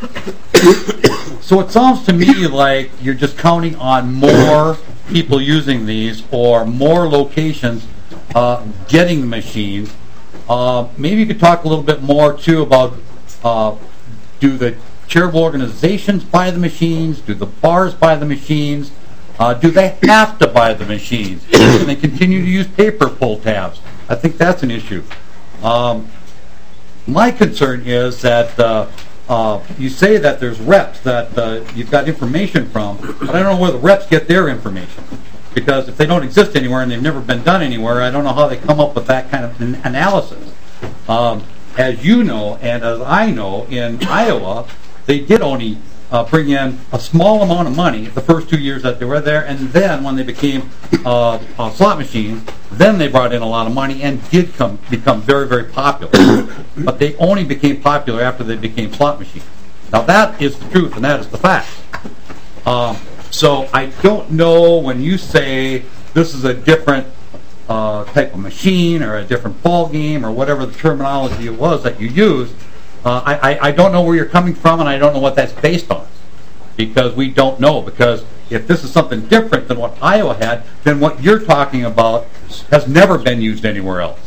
so it sounds to me like you're just counting on more people using these or more locations uh, getting the machines. Uh, maybe you could talk a little bit more, too, about uh, do the charitable organizations buy the machines? Do the bars buy the machines? Uh, do they have to buy the machines? Can they continue to use paper pull tabs? I think that's an issue. Um, my concern is that uh, uh, you say that there's reps that uh, you've got information from, but I don't know where the reps get their information. Because if they don't exist anywhere and they've never been done anywhere, I don't know how they come up with that kind of an analysis. Um, as you know, and as I know, in Iowa, they did only uh, bring in a small amount of money the first two years that they were there, and then when they became uh, uh, slot machines, then they brought in a lot of money and did come become very, very popular. But they only became popular after they became slot machines. Now that is the truth, and that is the fact. Um, so I don't know when you say this is a different uh, type of machine or a different ball game or whatever the terminology it was that you used, uh, I, I, I don't know where you're coming from, and I don't know what that's based on, because we don't know. Because if this is something different than what Iowa had, then what you're talking about has never been used anywhere else.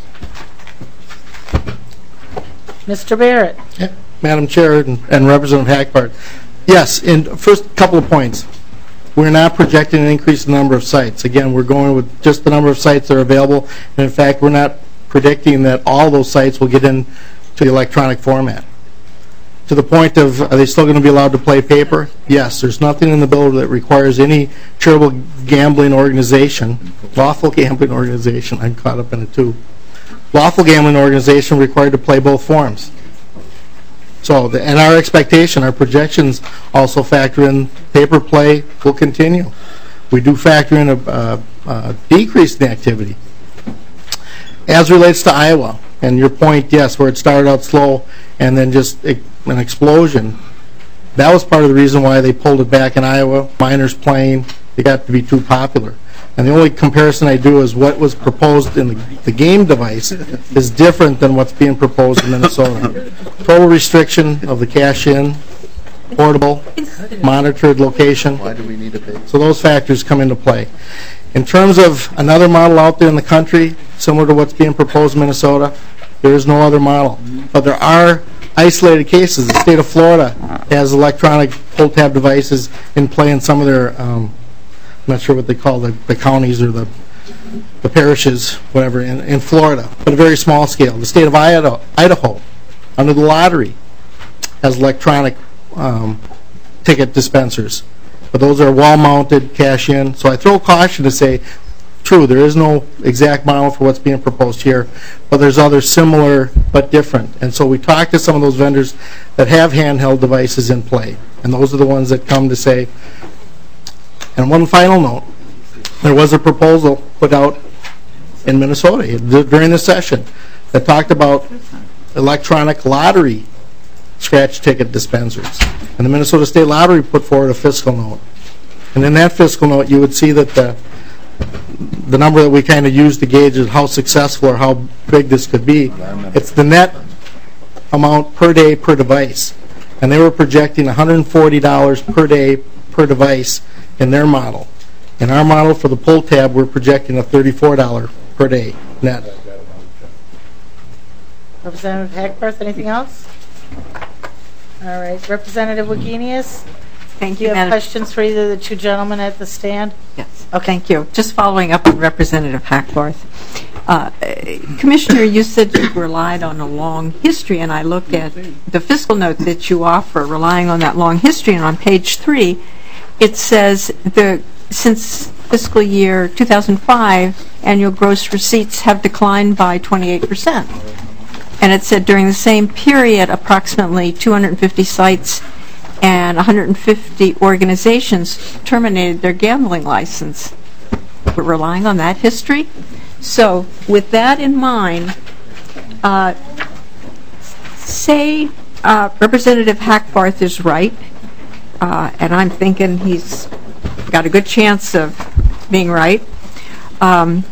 Mister Barrett. Yeah. Madam Chair and, and Representative Hackbarth. Yes, in first couple of points. we're not projecting an increase in the number of sites. Again, we're going with just the number of sites that are available, and in fact, we're not predicting that all those sites will get into the electronic format. To the point of, are they still going to be allowed to play paper? Yes, there's nothing in the bill that requires any charitable gambling organization, lawful gambling organization, I'm caught up in it too, lawful gambling organization required to play both forms. So, the, and our expectation, our projections also factor in paper play will continue. We do factor in a, a, a decrease in the activity. As relates to Iowa, and your point, yes, where it started out slow and then just it, an explosion, that was part of the reason why they pulled it back in Iowa. Minors playing, they got to be too popular. And the only comparison I do is what was proposed in the, the game device is different than what's being proposed in Minnesota. Total restriction of the cash-in, portable, monitored location. Why do we need a big? So those factors come into play. In terms of another model out there in the country, similar to what's being proposed in Minnesota, there is no other model. But there are isolated cases. The state of Florida has electronic pull-tab devices in play in some of their, um, I'm not sure what they call the, the counties or the, the parishes, whatever, in, in Florida, but a very small scale. The state of Idaho, Idaho under the lottery, has electronic um, ticket dispensers. But those are wall-mounted, cash-in. So I throw caution to say, true, there is no exact model for what's being proposed here, but there's other similar but different. And so we talked to some of those vendors that have handheld devices in play, and those are the ones that come to say. And one final note, there was a proposal put out in Minnesota during the session that talked about electronic lottery scratch ticket dispensers. And the Minnesota State Lottery put forward a fiscal note. And in that fiscal note, you would see that the the number that we kind of use to gauge is how successful or how big this could be. It's the net amount per day per device. And they were projecting one hundred forty dollars per day per device in their model. In our model for the pull tab, we're projecting a thirty-four dollars per day net. Representative Hackworth, anything else? All right. Representative Wagenius? Thank Do you, you have Madam. questions for either of the two gentlemen at the stand? Yes. Okay. Thank you. Just following up on Representative Hackworth. Uh, Commissioner, you said you relied on a long history, and I looked at the fiscal note that you offer, relying on that long history, and on page three, it says the since fiscal year two thousand five, annual gross receipts have declined by twenty-eight percent. And it said during the same period, approximately two hundred fifty sites and one hundred fifty organizations terminated their gambling license. We're relying on that history. So with that in mind, uh, say uh, Representative Hackbarth is right, uh, and I'm thinking he's got a good chance of being right. Um,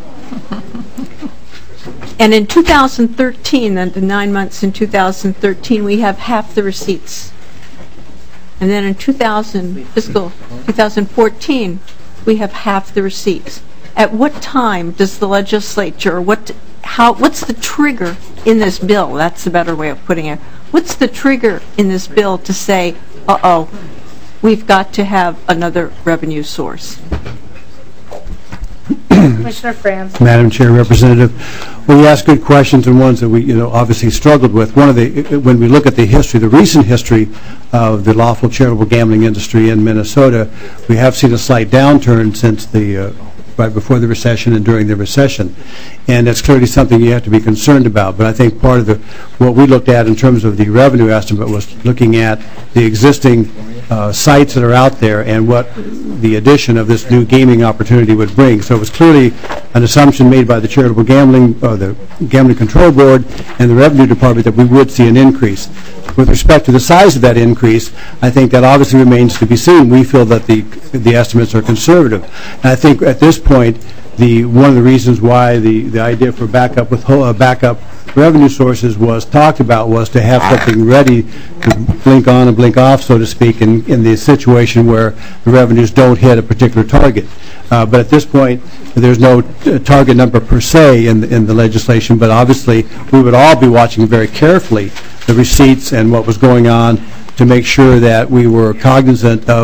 and in two thousand thirteen, then the nine months in two thousand thirteen, we have half the receipts. And then in two thousand, fiscal two thousand fourteen, we have half the receipts. At what time does the legislature, what, how, what's the trigger in this bill? That's a better way of putting it. What's the trigger in this bill to say, uh-oh, we've got to have another revenue source? Commissioner Franz. Madam Chair, Representative, well, you asked good questions and ones that we, you know, obviously struggled with. One of the, when we look at the history, the recent history of the lawful charitable gambling industry in Minnesota, we have seen a slight downturn since the, uh, right before the recession and during the recession. And that's clearly something you have to be concerned about. But I think part of the, what we looked at in terms of the revenue estimate was looking at the existing uh, sites that are out there and what the addition of this new gaming opportunity would bring. So it was clearly an assumption made by the Charitable Gambling, uh, the Gambling Control Board and the Revenue Department that we would see an increase. With respect to the size of that increase, I think that obviously remains to be seen. We feel that the the estimates are conservative. And I think at this point, the one of the reasons why the, the idea for backup with uh, backup revenue sources was talked about was to have something ready to blink on and blink off, so to speak, in, in the situation where the revenues don't hit a particular target. Uh, but at this point, there's no uh, target number per se in the, in the legislation, but obviously we would all be watching very carefully the receipts and what was going on to make sure that we were cognizant of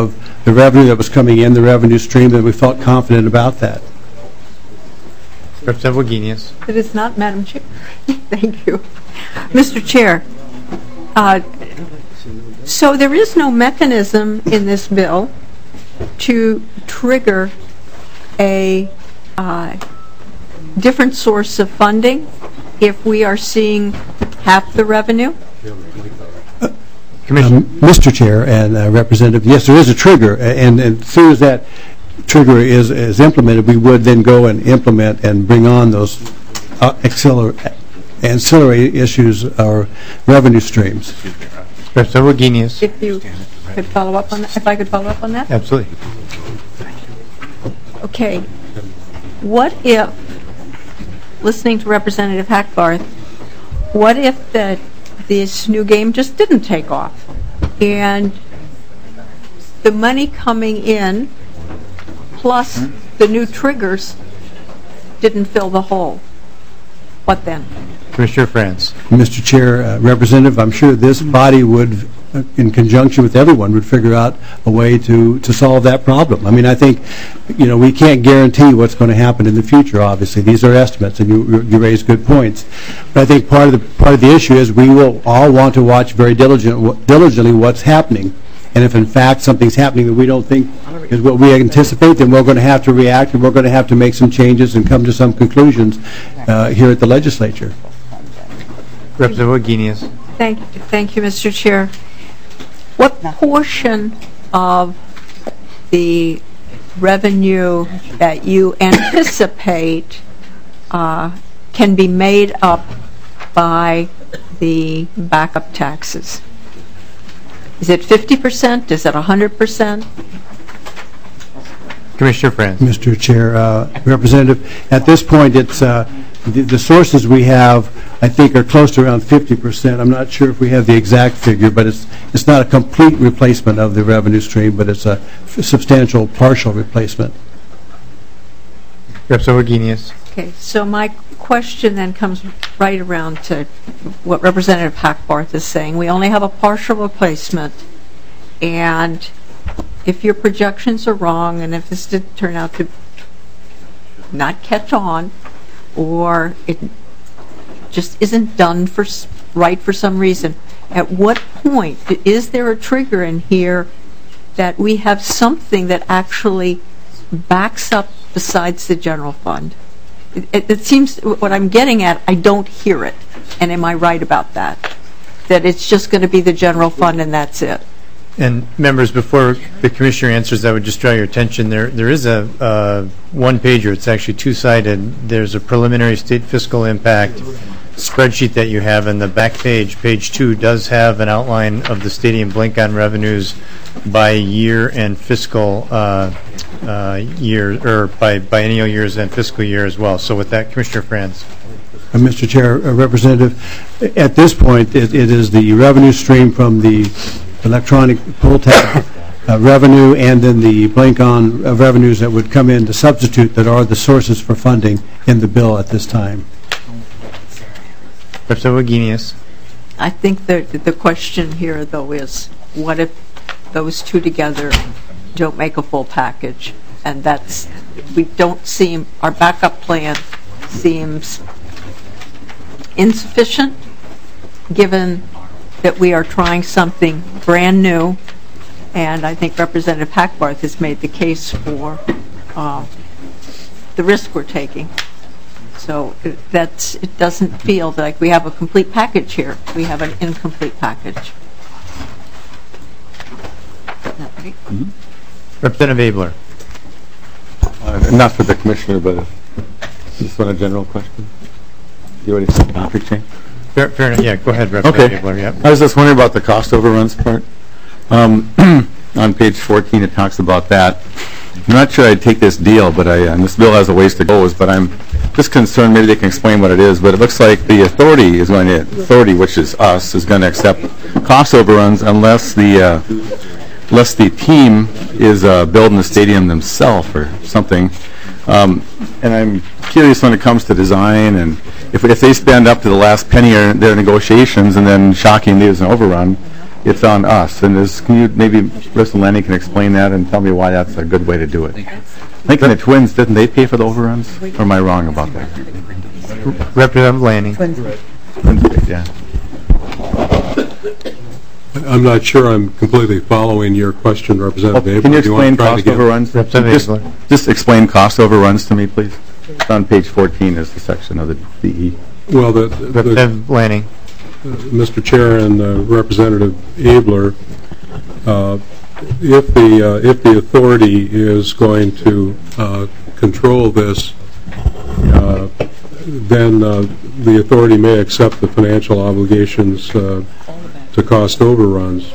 the revenue that was coming in, the revenue stream, and we felt confident about that. Representative Wagenius. It is not, Madam Chair. Thank you. Mister Chair, uh, so there is no mechanism in this bill to trigger a uh, different source of funding if we are seeing half the revenue? Um, Mister Chair and uh, Representative, yes, there is a trigger, and, and as soon as that trigger is, is implemented, we would then go and implement and bring on those uh, acceler- ancillary issues or revenue streams. Representative Wagenius. If you could follow up on that, if I could follow up on that? Absolutely. Okay. What if, listening to Representative Hackbarth, what if the, this new game just didn't take off and the money coming in plus the new triggers didn't fill the hole? What then? Commissioner France. Mister Chair, uh, Representative, I'm sure this body would, uh, in conjunction with everyone, would figure out a way to, to solve that problem. I mean, I think, you know, we can't guarantee what's going to happen in the future, obviously. These are estimates, and you, you raise good points. But I think part of the, part of the issue is we will all want to watch very diligent, diligently what's happening. And if, in fact, something's happening that we don't think is what we anticipate, then we're going to have to react, and we're going to have to make some changes and come to some conclusions uh, here at the legislature. Representative Wagenius. Thank you, thank you, Mister Chair. What portion of the revenue that you anticipate uh, can be made up by the backup taxes? Is it fifty percent? Is it one hundred percent? Commissioner France. Mister Chair, uh, Representative, at this point, it's uh, the, the sources we have, I think, are close to around fifty percent. I'm not sure if we have the exact figure, but it's it's not a complete replacement of the revenue stream, but it's a substantial partial replacement. Representative Wagenius. Okay, so my question then comes right around to what Representative Hackbarth is saying. We only have a partial replacement, and if your projections are wrong, and if this did turn out to not catch on, or it just isn't done for right for some reason, at what point is there a trigger in here that we have something that actually backs up besides the general fund? It, it seems, what I'm getting at, I don't hear it. And am I right about that? That it's just going to be the general fund and that's it? And members, before the Commissioner answers, I would just draw your attention. There, there is a uh, one-pager. It's actually two-sided. There's a preliminary state fiscal impact spreadsheet that you have, and the back page, page two, does have an outline of the stadium blink-on revenues by year and fiscal uh, uh, year, or by biennial years and fiscal year as well. So with that, Commissioner France. Uh, Mister Chair, uh, Representative, at this point, it, it is the revenue stream from the electronic pull tab uh, revenue and then the blink-on uh, revenues that would come in to substitute that are the sources for funding in the bill at this time. Representative Wagenius. I think the, the question here, though, is what if those two together don't make a full package? And that's, we don't seem, our backup plan seems insufficient, given that we are trying something brand new, and I think Representative Hackbarth has made the case for uh, the risk we're taking. So it, that's, it doesn't feel like we have a complete package here. We have an incomplete package. Isn't that right? Mm-hmm. Representative Abler. Uh, not for the Commissioner, but if, just on a general question. You already said topic change? Fair, fair enough. Yeah, go ahead, Representative Okay. Abler. Yeah. I was just wondering about the cost overruns part. Um, on page fourteen, it talks about that. I'm not sure I'd take this deal, but I, and this bill has a ways to go, but I'm just concerned, maybe they can explain what it is, but it looks like the authority is going to, authority, which is us, is going to accept cost overruns unless the, uh, unless the team is uh, building the stadium themselves or something. Um, and I'm curious when it comes to design, and if, if they spend up to the last penny in their negotiations and then shocking there's an overrun, it's on us. And is, can you, maybe Representative Lanning can explain that and tell me why that's a good way to do it? Lincoln the Twins, didn't they pay for the overruns? Or am I wrong about that? Representative Lanning. Twins paid, yeah. I'm not sure I'm completely following your question, Representative Well, Abler. can you Do wanna explain try it cost again? overruns? Just, just explain cost overruns to me, please. It's on page fourteen is the section of the D E. Well, the, the Representative Lanning. Uh, Mister Chair and uh, Representative Abler, uh, if the uh, if the authority is going to uh, control this, uh, then uh, the authority may accept the financial obligations uh, to cost overruns.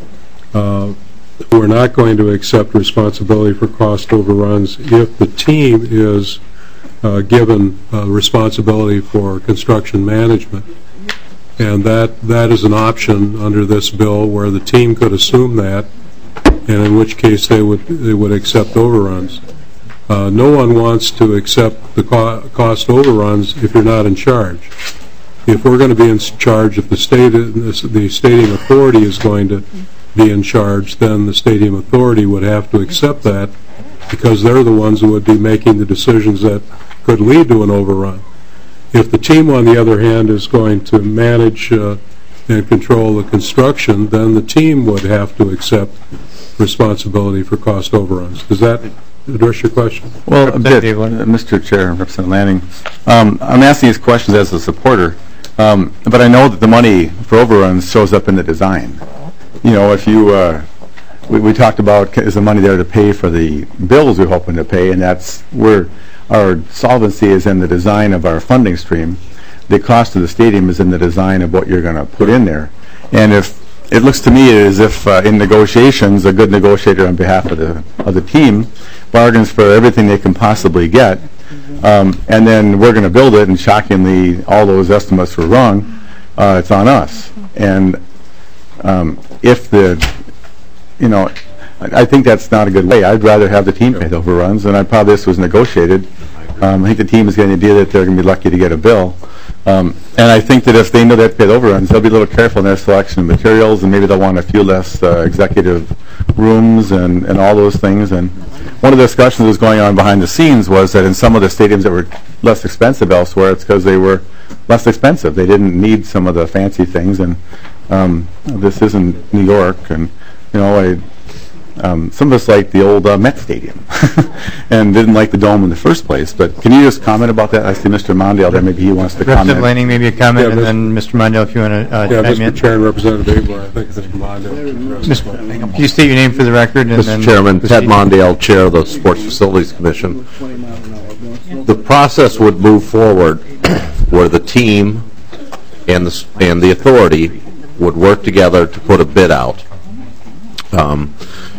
Uh, we're not going to accept responsibility for cost overruns if the team is uh, given uh, responsibility for construction management. And that, that is an option under this bill where the team could assume that, and in which case they would, they would accept overruns. Uh, no one wants to accept the co cost overruns if you're not in charge. If we're going to be in charge, if the state, the stadium authority is going to be in charge, then the stadium authority would have to accept that because they're the ones who would be making the decisions that could lead to an overrun. If the team, on the other hand, is going to manage uh, and control the construction, then the team would have to accept responsibility for cost overruns. Does that address your question? Well, a bit, uh, Mister Chair, Representative Lanning. Um, I'm asking these questions as a supporter, um, but I know that the money for overruns shows up in the design. You know, if you, uh, we, we talked about is the money there to pay for the bills we're hoping to pay, and that's where our solvency is in the design of our funding stream. The cost of the stadium is in the design of what you're going to put in there. And if it looks to me as if uh, in negotiations, a good negotiator on behalf of the of the team bargains for everything they can possibly get, um, and then we're going to build it, and shockingly, all those estimates were wrong. Uh, it's on us. And um, if the, you know, I, I think that's not a good way. I'd rather have the team pay the overruns, and I probably this was negotiated. Um, I think the team is getting the idea that they're going to be lucky to get a bill. Um, and I think that if they know that pay the overruns, they'll be a little careful in their selection of materials, and maybe they'll want a few less uh, executive rooms and, and all those things. And one of the discussions that was going on behind the scenes was that in some of the stadiums that were less expensive elsewhere, it's because they were less expensive. They didn't need some of the fancy things. And um, this isn't New York. And, you know, I, Um, some of us liked the old uh, Met Stadium and didn't like the dome in the first place. But can you just comment about that? I see Mister Mondale there. Maybe he wants to Representative comment. Lanning, maybe a comment, Yeah, and then Mister Mondale, if you want to uh, Yeah, chime Mister in. Chair and Representative Abler, I think Mister Mondale. Mister Can you state your name for the record? And Mister then Chairman, proceed? Ted Mondale, Chair of the Sports Facilities Commission. The process would move forward where the team and the, and the authority would work together to put a bid out. Um,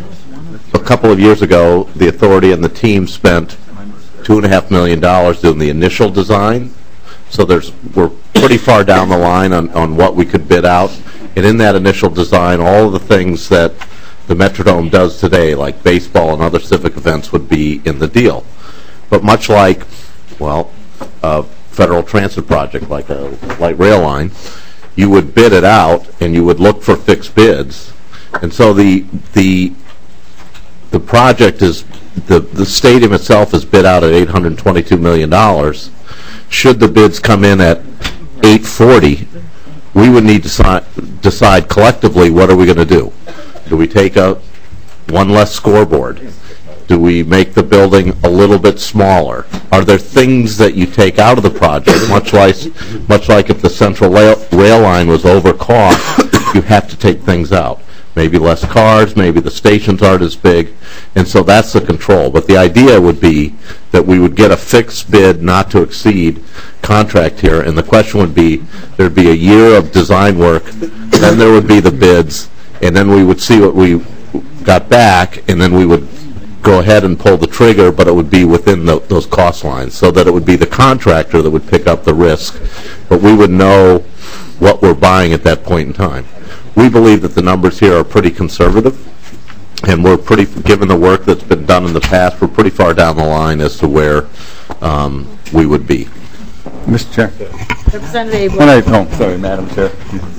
a couple of years ago, the authority and the team spent two and a half million dollars doing the initial design. So there's we're pretty far down the line on, on what we could bid out. And in that initial design, all of the things that the Metrodome does today, like baseball and other civic events, would be in the deal. But much like, well, a federal transit project, like a light rail line, you would bid it out and you would look for fixed bids. And so the the the project is, the, the stadium itself is bid out at eight hundred twenty-two million dollars. Should the bids come in at eight forty, we would need to si decide collectively what are we going to do. Do we take a one less scoreboard? Do we make the building a little bit smaller? Are there things that you take out of the project, much like, much like if the central rail, rail line was over cost, you have to take things out. Maybe less cars, maybe the stations aren't as big, and so that's the control. But the idea would be that we would get a fixed bid not to exceed contract here, and the question would be, there'd be a year of design work, then there would be the bids, and then we would see what we got back, and then we would go ahead and pull the trigger, but it would be within the, those cost lines, so that it would be the contractor that would pick up the risk, but we would know what we're buying at that point in time. We believe that the numbers here are pretty conservative, and we're pretty, given the work that's been done in the past, we're pretty far down the line as to where um, we would be. Mister Chair. Representative Abler. When I, oh, sorry, Madam Chair.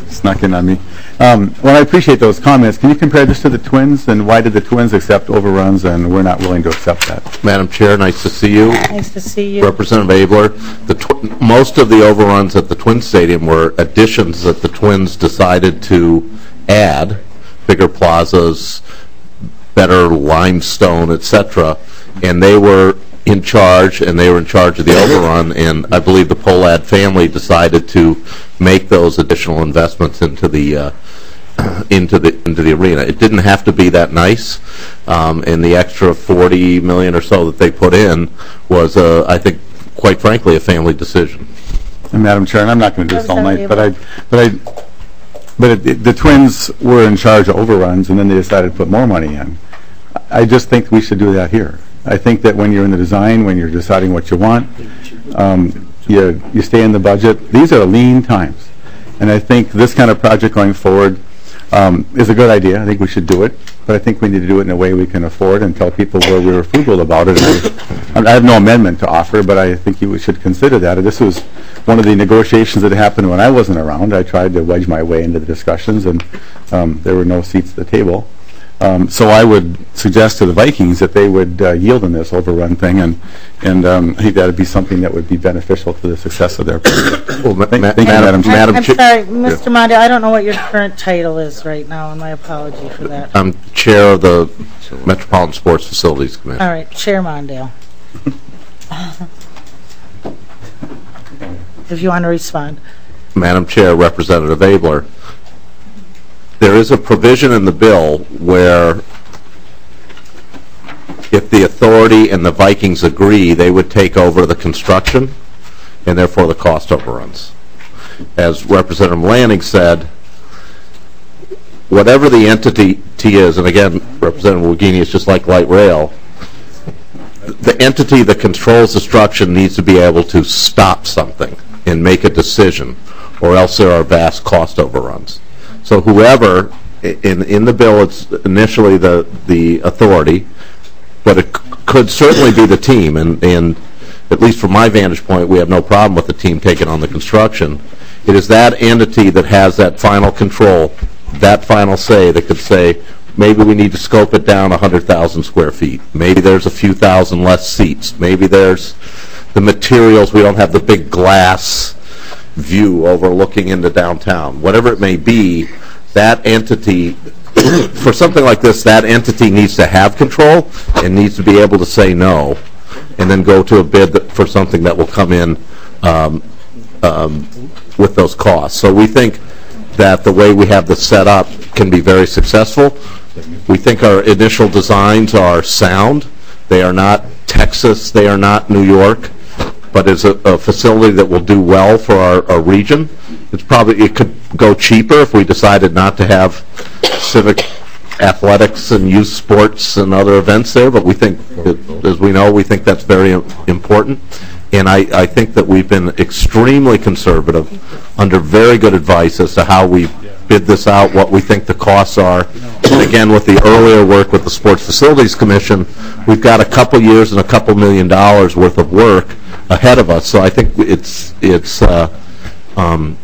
snuck in on me. Um, Well, I appreciate those comments. Can you compare this to the Twins, and why did the Twins accept overruns and we're not willing to accept that? Madam Chair, nice to see you. Nice to see you. Representative Abler, the tw- most of the overruns at the Twin Stadium were additions that the Twins decided to add, bigger plazas, better limestone, et cetera, and they were in charge, and they were in charge of the overrun, and I believe the Polad family decided to make those additional investments into the uh, into the into the arena. It didn't have to be that nice, um, and the extra forty million or so that they put in was, uh, I think, quite frankly, a family decision. And Madam Chair, and I'm not going to do this all night, but I, but I, but it, it, the Twins were in charge of overruns, and then they decided to put more money in. I just think we should do that here. I think that when you're in the design, when you're deciding what you want, um, you you stay in the budget. These are lean times, and I think this kind of project going forward um, is a good idea. I think we should do it, but I think we need to do it in a way we can afford and tell people where we were frugal about it. I, I have no amendment to offer, but I think you should consider that. This was one of the negotiations that happened when I wasn't around. I tried to wedge my way into the discussions, and um, there were no seats at the table. Um, so I would suggest to the Vikings that they would uh, yield on this overrun thing, and and um, I think that would be something that would be beneficial to the success of their project. Well, ma thank, ma thank Madam, you, Madam, I'm Chair. sorry, Mister Mondale, I don't know what your current title is right now, and my apology for that. I'm chair of the Metropolitan Sports Facilities Commission. All right, Chair Mondale. If you want to respond. Madam Chair, Representative Abler, there is a provision in the bill where if the authority and the Vikings agree, they would take over the construction and therefore the cost overruns. As Representative Lanning said, whatever the entity is, and again, Representative Wageni, it's just like light rail, the entity that controls destruction needs to be able to stop something and make a decision, or else there are vast cost overruns. So whoever, in in the bill, it's initially the the authority, but it c could certainly be the team, and, and at least from my vantage point, we have no problem with the team taking on the construction. It is that entity that has that final control, that final say, that could say, maybe we need to scope it down one hundred thousand square feet. Maybe there's a few thousand less seats. Maybe there's the materials, we don't have the big glass view overlooking into downtown. Whatever it may be, that entity, for something like this, that entity needs to have control and needs to be able to say no, and then go to a bid that, for something that will come in um, um, with those costs. So we think that the way we have this set up can be very successful. We think our initial designs are sound. They are not Texas, they are not New York, but it's a, a facility that will do well for our, our region. It's probably, it could go cheaper if we decided not to have civic athletics and youth sports and other events there, but we think, that, as we know, we think that's very important. And I, I think that we've been extremely conservative, under very good advice as to how we bid this out, what we think the costs are. And again, with the earlier work with the Sports Facilities Commission, we've got a couple years and a couple million dollars worth of work ahead of us. So I think it's it's uh, um,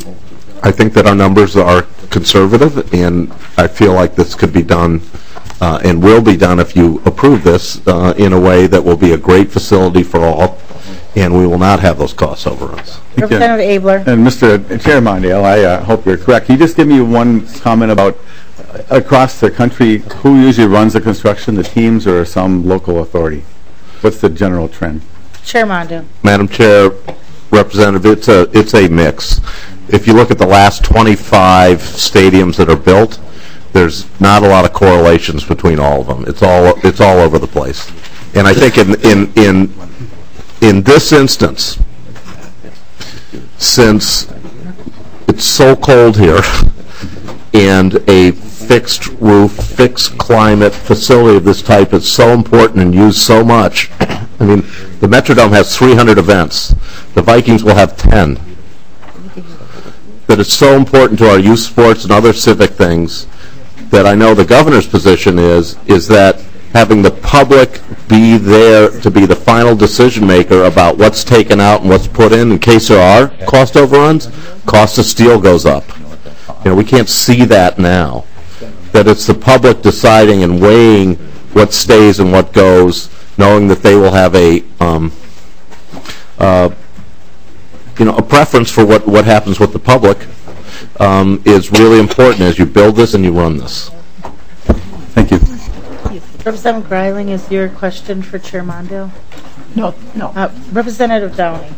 I think that our numbers are conservative, and I feel like this could be done uh, and will be done if you approve this uh, in a way that will be a great facility for all, and we will not have those cost overruns. Representative Abler. And Mister Chair Mondale, I uh, hope you're correct. Can you just give me one comment about uh, across the country, who usually runs the construction, the teams or some local authority? What's the general trend? Chair Mondale. Madam Chair, Representative, it's a it's a mix. If you look at the last twenty-five stadiums that are built, there's not a lot of correlations between all of them. It's all it's all over the place. And I think in in in in this instance, since it's so cold here and a fixed roof, fixed climate facility of this type is so important and used so much. I mean, the Metrodome has three hundred events. The Vikings will have ten. That it's so important to our youth sports and other civic things that I know the governor's position is, is that having the public be there to be the final decision maker about what's taken out and what's put in in case there are cost overruns, cost of steel goes up. You know, we can't see that now. That it's the public deciding and weighing what stays and what goes, knowing that they will have a, um, uh, you know, a preference for what, what happens with the public um, is really important as you build this and you run this. Thank you. Representative Greiling, is your question for Chair Mondale? No, no. Uh, Representative Downey.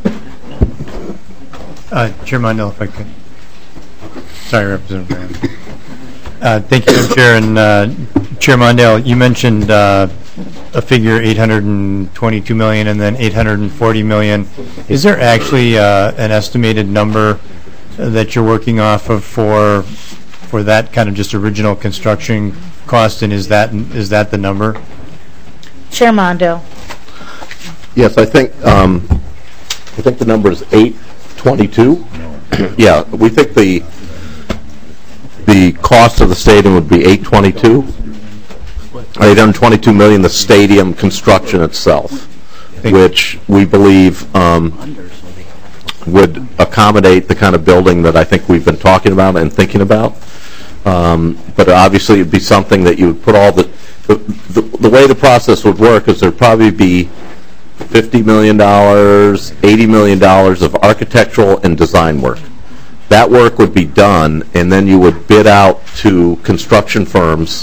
Uh, Chair Mondale, if I could. Sorry, Representative Graham. Uh, thank you, Madam Chair. And uh, Chair Mondale, you mentioned uh, a figure eight hundred twenty-two million dollars and then eight hundred forty million dollars. Is there actually uh, an estimated number that you're working off of for for that kind of just original construction cost, and is that is that the number? Chair Mondale. Yes, I think um, I think the number is eight twenty-two. Yeah, we think the the cost of the stadium would be eight twenty-two. eight hundred twenty-two million dollars, the stadium construction itself, which we believe um, would accommodate the kind of building that I think we've been talking about and thinking about. Um, but obviously, it'd be something that you would put all the the, the the way the process would work is there'd probably be fifty million dollars, eighty million dollars of architectural and design work. That work would be done, and then you would bid out to construction firms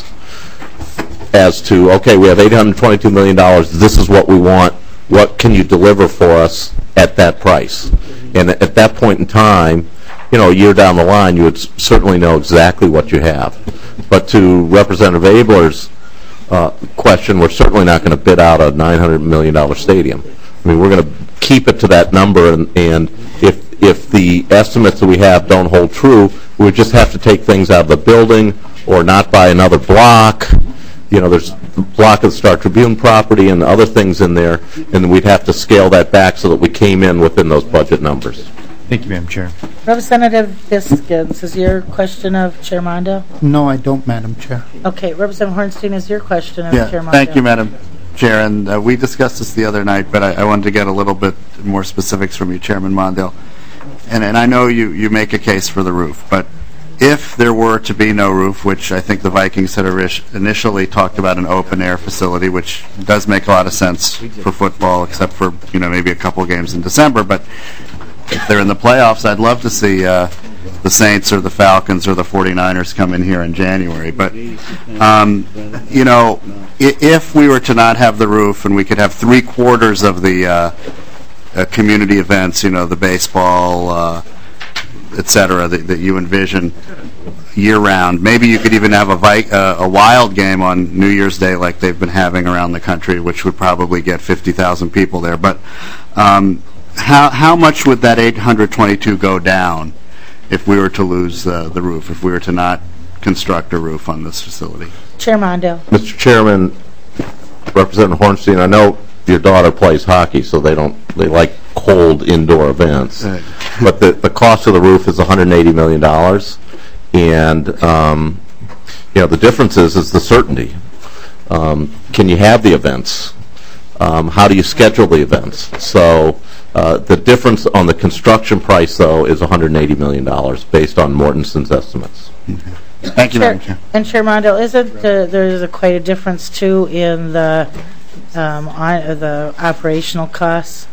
as to, okay, we have eight hundred twenty-two million dollars, this is what we want, what can you deliver for us at that price? And at that point in time, you know, a year down the line, you would s- certainly know exactly what you have. But to Representative Abler's uh, question, we're certainly not going to bid out a nine hundred million dollars stadium. I mean, we're going to keep it to that number, and, and if if the estimates that we have don't hold true, we would just have to take things out of the building or not buy another block. You know, there's the block of the Star Tribune property and other things in there, and we'd have to scale that back so that we came in within those budget numbers. Thank you, Madam Chair. Representative Biskins, is your question of Chair Mondale? No, I don't, Madam Chair. Okay, Representative Hornstein, is your question of Yeah, Chair Mondale? thank you, Madam Chair. And uh, we discussed this the other night, but I, I wanted to get a little bit more specifics from you, Chairman Mondale. And, and I know you, you make a case for the roof, but if there were to be no roof, which I think the Vikings had initially talked about an open-air facility, which does make a lot of sense for football, except for, you know, maybe a couple of games in December. But if they're in the playoffs, I'd love to see uh, the Saints or the Falcons or the forty-niners come in here in January. But, um, you know, i- if we were to not have the roof and we could have three-quarters of the uh, uh, community events, you know, the baseball, uh, et cetera, that, that you envision year-round. Maybe you could even have a, vi- uh, a wild game on New Year's Day like they've been having around the country, which would probably get fifty thousand people there. But um, how, how much would that eight hundred twenty-two go down if we were to lose uh, the roof, if we were to not construct a roof on this facility? Chair Mondale. Mister Chairman, Representative Hornstein, I know your daughter plays hockey, so they don't they like cold indoor events. Right. But the the cost of the roof is one hundred eighty million dollars, and um, you know the difference is is the certainty. Um, can you have the events? Um, how do you schedule the events? So uh, the difference on the construction price, though, is one hundred eighty million dollars based on Mortenson's estimates. Thank you, Madam Chair. And Chair Mondale, isn't uh, there's a quite a difference too in the um, on, uh, the operational costs?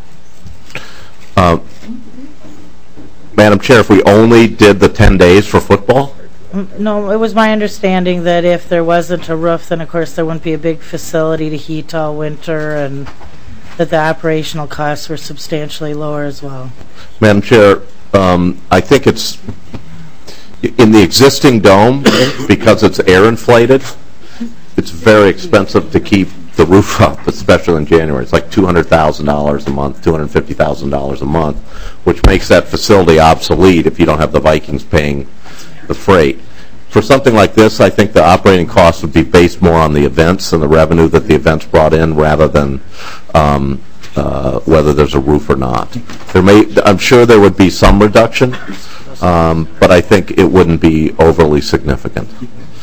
Uh, Madam Chair, if we only did the ten days for football? Mm, No, it was my understanding that if there wasn't a roof, then of course there wouldn't be a big facility to heat all winter, and that the operational costs were substantially lower as well. Madam Chair, um, I think it's in the existing dome, because it's air inflated, it's very expensive to keep the roof up, especially in January. It's like two hundred thousand dollars a month, two hundred fifty thousand dollars a month, which makes that facility obsolete if you don't have the Vikings paying the freight. For something like this, I think the operating costs would be based more on the events and the revenue that the events brought in, rather than um, uh, whether there's a roof or not. There may, I'm sure there would be some reduction, um, but I think it wouldn't be overly significant.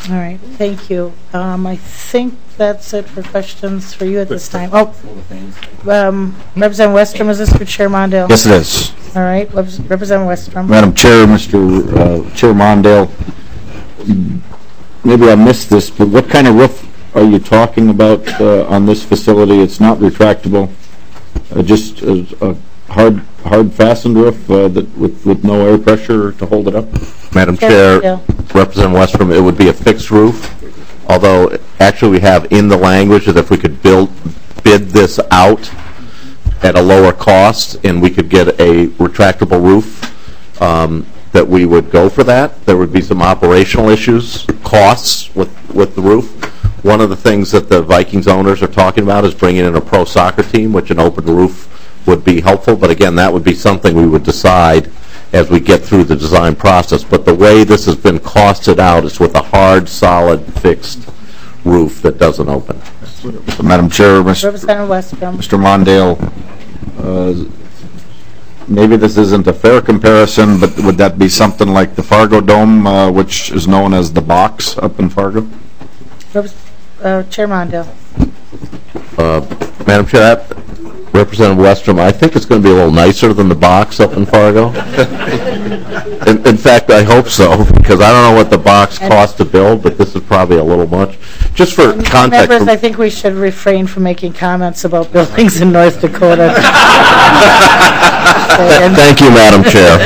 All right, thank you. Um, I think that's it for questions for you at this time. Oh, um, Representative Westrom, is this for Chair Mondale? Yes, it is. All right, Rep- Representative Westrom. Madam Chair, Mister uh, Chair Mondale, maybe I missed this, but what kind of roof are you talking about uh, on this facility? It's not retractable, uh, just a, a hard hard fastened roof uh, that with, with no air pressure to hold it up? Madam Chair, Representative Westrom, it would be a fixed roof, although actually we have in the language that if we could build bid this out at a lower cost and we could get a retractable roof, um, that we would go for that. There would be some operational issues, costs with, with the roof. One of the things that the Vikings owners are talking about is bringing in a pro soccer team, which an open roof would be helpful. But again, that would be something we would decide as we get through the design process. But the way this has been costed out is with a hard, solid, fixed roof that doesn't open. So, Madam Chair, Mister Representative Westrom. Mister Mondale, uh, maybe this isn't a fair comparison, but would that be something like the Fargo Dome, uh, which is known as the box up in Fargo? Uh, Chair Mondale. Uh, Madam Chair, that, Representative Westrom, I think it's going to be a little nicer than the box up in Fargo. in, in fact, I hope so, because I don't know what the box cost to build, but this is probably a little much. Just for context. Members, I think we should refrain from making comments about buildings in North Dakota. Thank you, Madam Chair.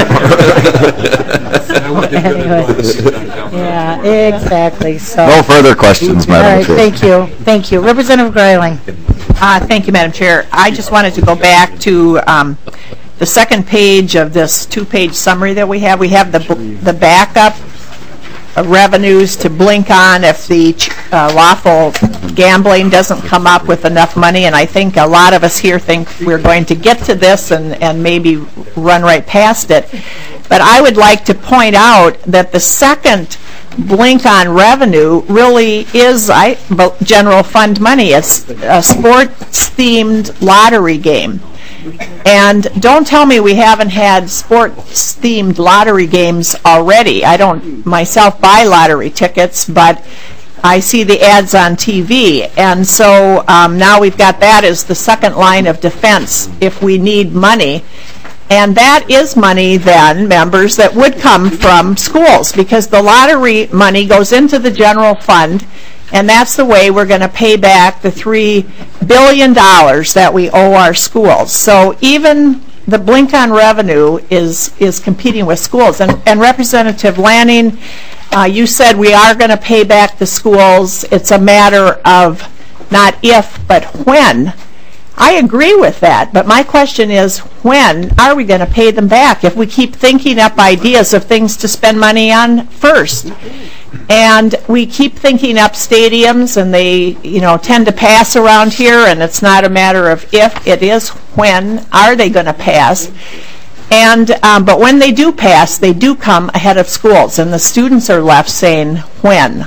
Anyway, yeah, exactly. So. No further questions, Madam All right, Chair. thank you. Thank you. Representative Greiling. Uh, thank you, Madam Chair. I just wanted to go back to um, the second page of this two-page summary that we have. We have the the backup of revenues to blink on if the uh, lawful gambling doesn't come up with enough money, and I think a lot of us here think we're going to get to this and, and maybe run right past it. But I would like to point out that the second blink on revenue really is I, general fund money. It's a sports-themed lottery game. And don't tell me we haven't had sports-themed lottery games already. I don't myself buy lottery tickets, but I see the ads on T V. And so um, now we've got that as the second line of defense if we need money. And that is money then, members, that would come from schools, because the lottery money goes into the general fund, and that's the way we're going to pay back the three billion dollars that we owe our schools. So even the blink on revenue is is competing with schools. And, and Representative Lanning, uh, you said we are going to pay back the schools. It's a matter of not if, but when. I agree with that, but my question is, when are we going to pay them back if we keep thinking up ideas of things to spend money on first? And we keep thinking up stadiums, and they, you know, tend to pass around here, and it's not a matter of if, it is when are they going to pass. And um, but when they do pass, they do come ahead of schools, and the students are left saying, when?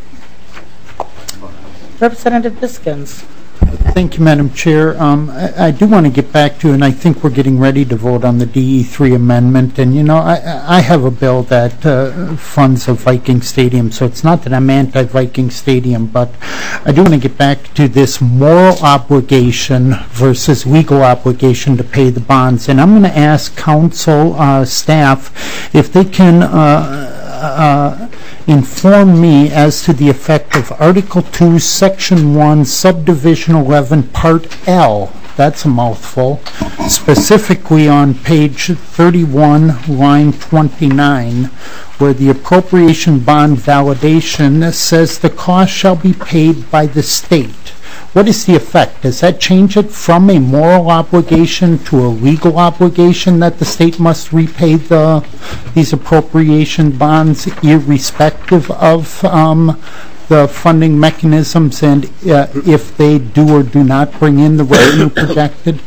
Representative Biskins. Thank you, Madam Chair. Um, I, I do want to get back to, and I think we're getting ready to vote on the D E three amendment. And, you know, I, I have a bill that uh, funds a Viking stadium, so it's not that I'm anti-Viking stadium, but I do want to get back to this moral obligation versus legal obligation to pay the bonds. And I'm going to ask council uh, staff if they can uh, uh, inform me as to the effect of Article two, Section one, Subdivision eleven, Part L. That's a mouthful. Specifically on page thirty-one, line twenty-nine, where the appropriation bond validation says the cost shall be paid by the state. What is the effect? Does that change it from a moral obligation to a legal obligation that the state must repay the these appropriation bonds irrespective of um, the funding mechanisms, and uh, if they do or do not bring in the revenue projected?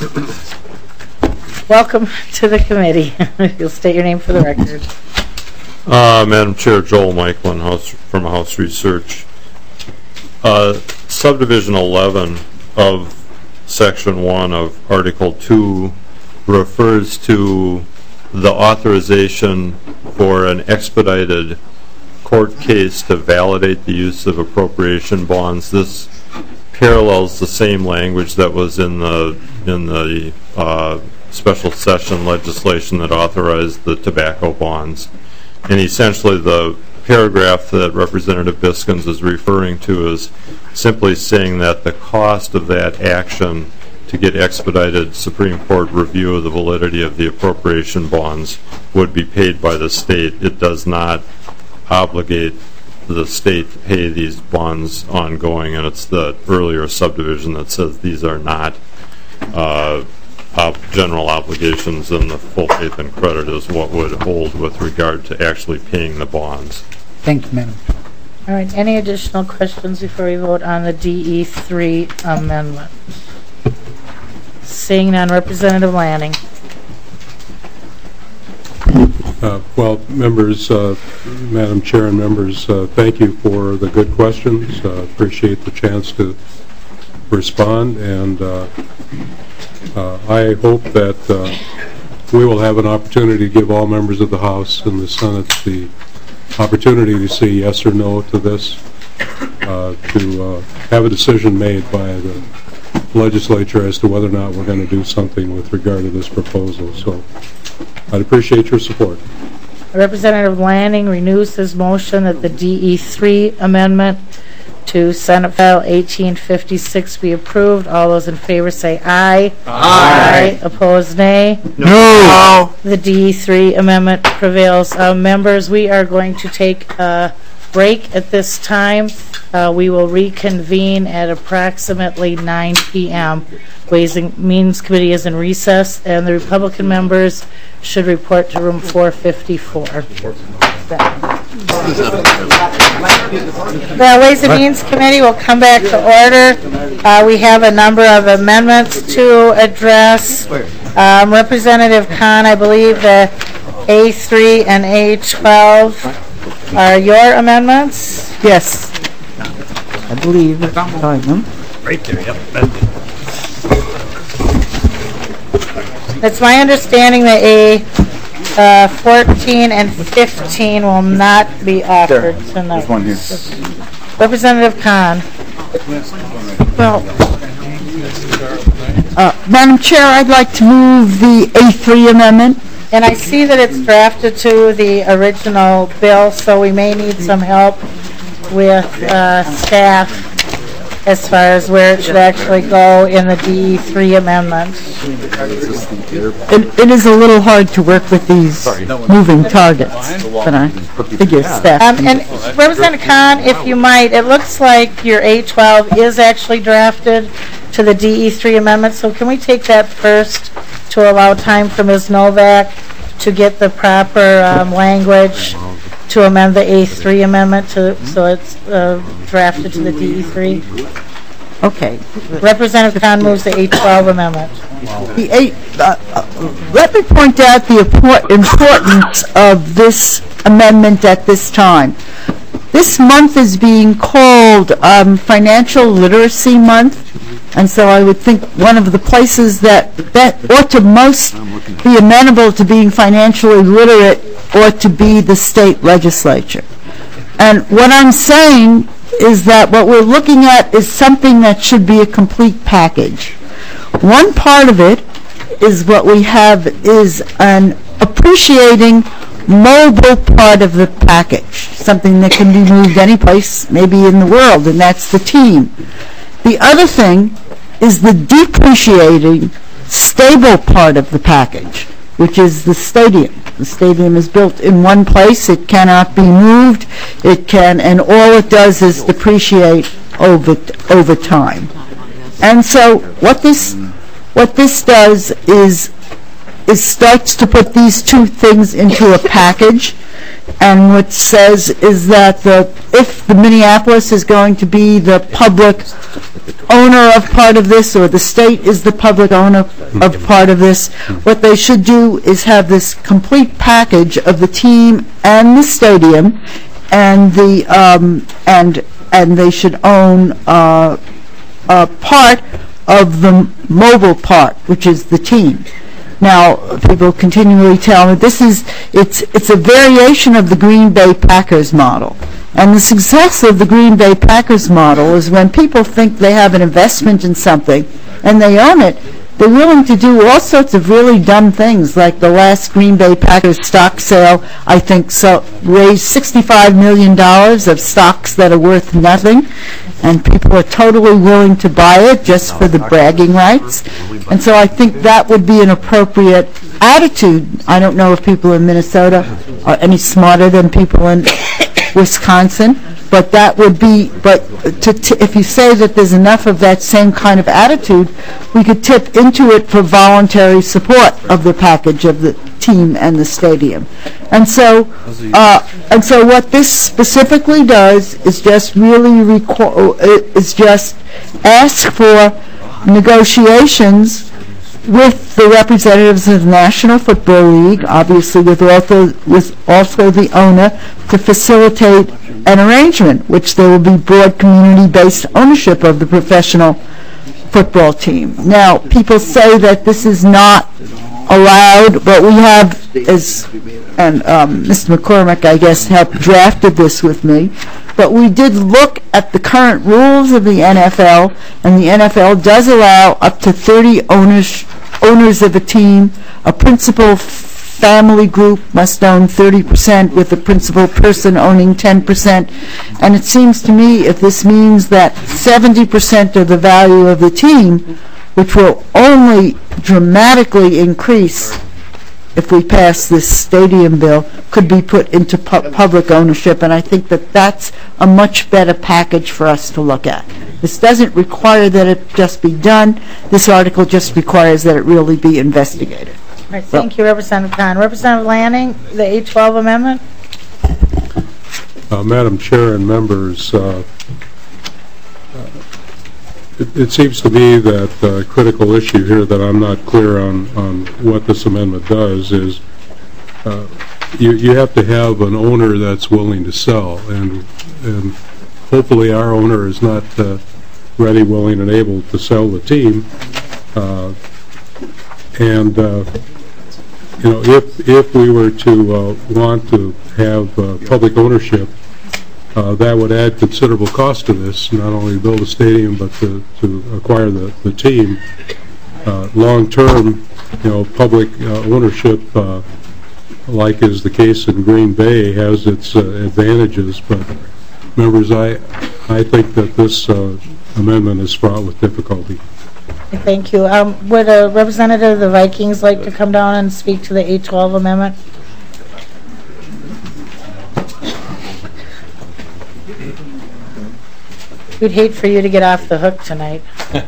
Welcome to the committee. You'll state your name for the record. Uh, Madam Chair, Joel Michelin, House, from House Research. Uh, subdivision eleven of Section one of Article two refers to the authorization for an expedited court case to validate the use of appropriation bonds. This parallels the same language that was in the in the uh, special session legislation that authorized the tobacco bonds. And essentially the paragraph that Representative Biskins is referring to is simply saying that the cost of that action to get expedited Supreme Court review of the validity of the appropriation bonds would be paid by the state. It does not obligate the state to pay these bonds ongoing, and it's the earlier subdivision that says these are not uh, ob- general obligations, and the full faith and credit is what would hold with regard to actually paying the bonds. Thank you, Madam Chair. All right, any additional questions before we vote on the D E three amendment? Seeing none, Representative Lanning. Uh, well, members, uh, Madam Chair and members, uh, thank you for the good questions. Uh, appreciate the chance to respond, and uh, uh, I hope that uh, we will have an opportunity to give all members of the House and the Senate the opportunity to say yes or no to this, uh, to uh, have a decision made by the legislature as to whether or not we're going to do something with regard to this proposal. So I'd appreciate your support. Representative Lanning renews his motion that the D E three amendment to Senate File eighteen fifty-six be approved. All those in favor say aye. Aye. Aye. Opposed, nay. No. No. The D E three amendment prevails. Uh, members, we are going to take a break at this time. Uh, we will reconvene at approximately nine p m Ways and Means Committee is in recess, and the Republican members should report to room four fifty-four. The Ways and Means Committee will come back to order. Uh, we have a number of amendments to address. Um, Representative Khan, I believe that A three and A twelve are your amendments? Yes. I believe it's on them. Right there, yep. It's my understanding that A uh, fourteen and fifteen will not be offered tonight. There's one here. Representative Khan. Well, uh, Madam Chair, I'd like to move the A three amendment. And I see that it's drafted to the original bill, so we may need some help with uh, staff as far as where it should actually go in the D E three amendment. It, it is a little hard to work with these moving targets, but I figure staff. Um, and Representative Khan, if you might, it looks like your A twelve is actually drafted to the D E three amendment, so can we take that first to allow time for Miz Novak to get the proper um, language to amend the A three amendment to so it's uh, drafted to the D E three? Okay. Representative Khan moves the A twelve amendment. The eight, uh, uh, let me point out the importance of this amendment at this time. This month is being called um, Financial Literacy Month, and so I would think one of the places that, that ought to most be amenable to being financially literate ought to be the state legislature. And what I'm saying is that what we're looking at is something that should be a complete package. One part of it is what we have is an appreciating mobile part of the package, something that can be moved any place, maybe in the world, and that's the team. The other thing is the depreciating, stable part of the package, which is the stadium. The stadium is built in one place. It cannot be moved. It can, and all it does is depreciate over over time. And so what this what this does is is starts to put these two things into a package, and what says is that the if the Minneapolis is going to be the public owner of part of this, or the state is the public owner of part of this, what they should do is have this complete package of the team and the stadium, and the um, and and they should own uh, a part of the mobile part, which is the team. Now, people continually tell me this is, it's, it's a variation of the Green Bay Packers model. And the success of the Green Bay Packers model is when people think they have an investment in something and they own it, they're willing to do all sorts of really dumb things, like the last Green Bay Packers stock sale, I think, so raised sixty-five million dollars of stocks that are worth nothing, and people are totally willing to buy it just for the bragging rights. And so I think that would be an appropriate attitude. I don't know if people in Minnesota are any smarter than people in Wisconsin, but that would be, but to, to, if you say that there's enough of that same kind of attitude, we could tip into it for voluntary support of the package of the team and the stadium. And so, uh, and so what this specifically does is just really reco- is just ask for negotiations with the representatives of the National Football League, obviously with also, with also the owner, to facilitate an arrangement, which there will be broad community-based ownership of the professional football team. Now, people say that this is not allowed, but we have, as and um, Mister McCormick, I guess, helped drafted this with me, but we did look at the current rules of the N F L, and the N F L does allow up to thirty owners owners of a team. A principal family group must own thirty percent, with the principal person owning ten percent. And it seems to me, if this means that seventy percent of the value of the team, which will only dramatically increase if we pass this stadium bill, could be put into pu- public ownership. And I think that that's a much better package for us to look at. This doesn't require that it just be done. This article just requires that it really be investigated. All right, thank you, Representative Kahn. Representative Lanning, the eight twelve amendment. Uh, Madam Chair and members, uh, it, it seems to me that the critical issue here that I'm not clear on, on what this amendment does is uh, you, you have to have an owner that's willing to sell, and, and hopefully our owner is not uh, ready, willing, and able to sell the team. Uh, and uh, you know, if if we were to uh, want to have uh, public ownership, uh, that would add considerable cost to this, not only to build a stadium, but to, to acquire the, the team. Uh, long term, you know, public uh, ownership, uh, like is the case in Green Bay, has its uh, advantages, but members, I, I think that this uh, amendment is fraught with difficulty. Thank you. Um, would a representative of the Vikings like to come down and speak to the eight twelve amendment? We'd hate for you to get off the hook tonight.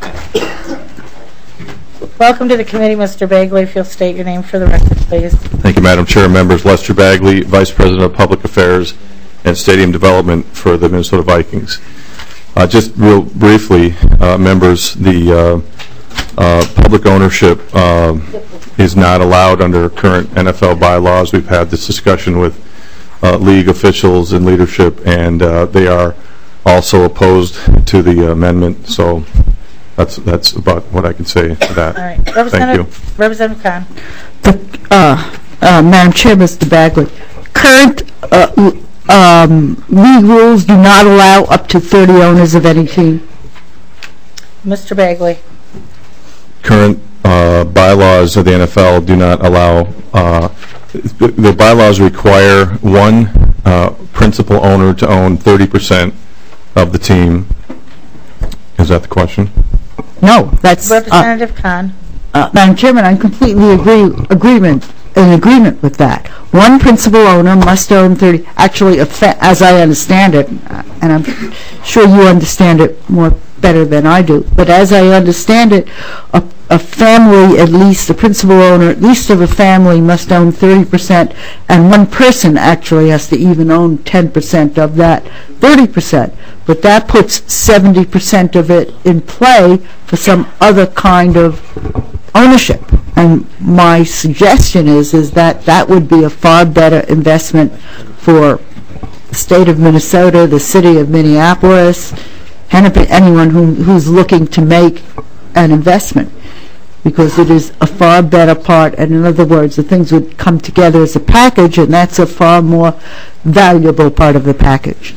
Welcome to the committee, Mister Bagley. If you'll state your name for the record, please. Thank you, Madam Chair. Members, Lester Bagley, Vice President of Public Affairs and Stadium Development for the Minnesota Vikings. Uh, just real briefly, uh, members, the uh, uh, public ownership uh, is not allowed under current N F L bylaws. We've had this discussion with uh, league officials and leadership, and uh, they are also opposed to the amendment. So that's that's about what I can say to that. All right. Thank you. Representative Kahn. The, uh, uh, Madam Chair, Mister Bagley, current uh, um, league rules do not allow up to thirty owners of any team. Mister Bagley. Current uh, bylaws of the N F L do not allow, uh, the, the bylaws require one uh, principal owner to own thirty percent of the team. Is that the question? No, that's Representative uh, Kahn. Uh, Madam Chairman, I completely agree agreement in agreement with that. One principal owner must own thirty. Actually, a fa as I understand it, uh, and I'm sure you understand it more better than I do, but as I understand it, a, a family, at least a principal owner, at least of a family, must own thirty percent, and one person actually has to even own ten percent of that thirty percent. But that puts seventy percent of it in play for some other kind of ownership. And my suggestion is, is that that would be a far better investment for the state of Minnesota, the city of Minneapolis, and anyone who, who's looking to make an investment. because it is a far better part, and in other words, the things would come together as a package, and that's a far more valuable part of the package.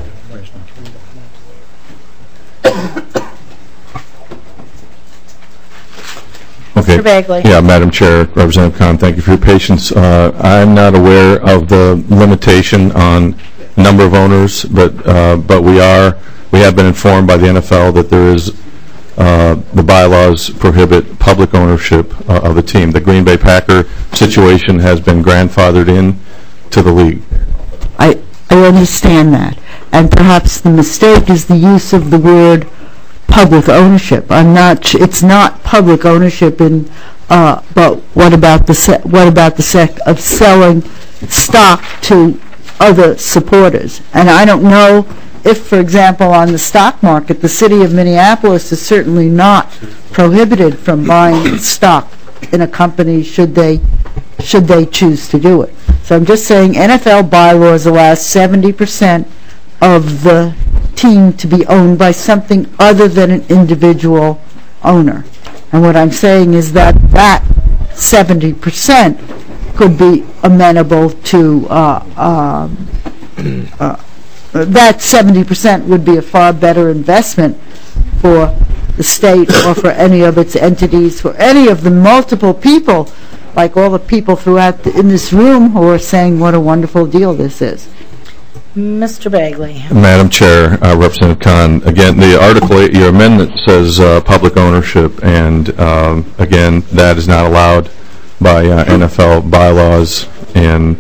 Okay. Mister Bagley. Yeah, Madam Chair, Representative Khan, thank you for your patience. Uh, I'm not aware of the limitation on number of owners, but uh, but we are we have been informed by the N F L that there is uh, the bylaws prohibit public ownership uh, of the team. The Green Bay Packer situation has been grandfathered in to the league. I I understand that, and perhaps the mistake is the use of the word public ownership. I'm not. It's not public ownership in. Uh, but what about the se what about the sec of selling stock to other supporters? And I don't know if, for example, on the stock market, the city of Minneapolis is certainly not prohibited from buying stock in a company should they should they choose to do it. So I'm just saying N F L bylaws allow seventy percent of the team to be owned by something other than an individual owner. And what I'm saying is that that seventy percent could be amenable to, uh, um, uh, that seventy percent would be a far better investment for the state or for any of its entities, for any of the multiple people, like all the people throughout the, in this room who are saying what a wonderful deal this is. Mister Bagley. Madam Chair, uh, Representative Khan, again, the article, your amendment says uh, public ownership, and um, again, that is not allowed by uh, N F L bylaws, and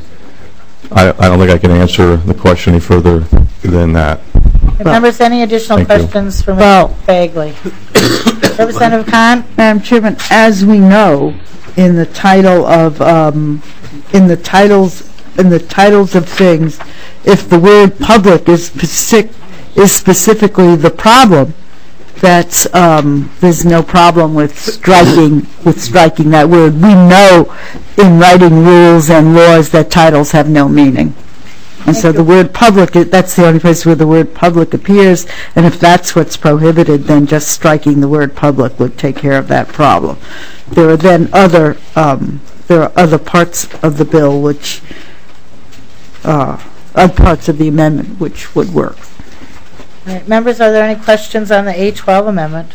I, I don't think I can answer the question any further than that. Members, any additional Thank you. questions for Mister Bagley? Representative Khan? Madam Chairman, as we know, in the title of um, in the titles in the titles of things, if the word public is specific is specifically the problem, that's um, there's no problem with striking with striking that word. We know in writing rules and laws that titles have no meaning. And so the word public, that's the only place where the word public appears, and if that's what's prohibited, then just striking the word public would take care of that problem. There are then other, um, there are other parts of the bill which, uh, other parts of the amendment which would work. All right, members, are there any questions on the A twelve amendment?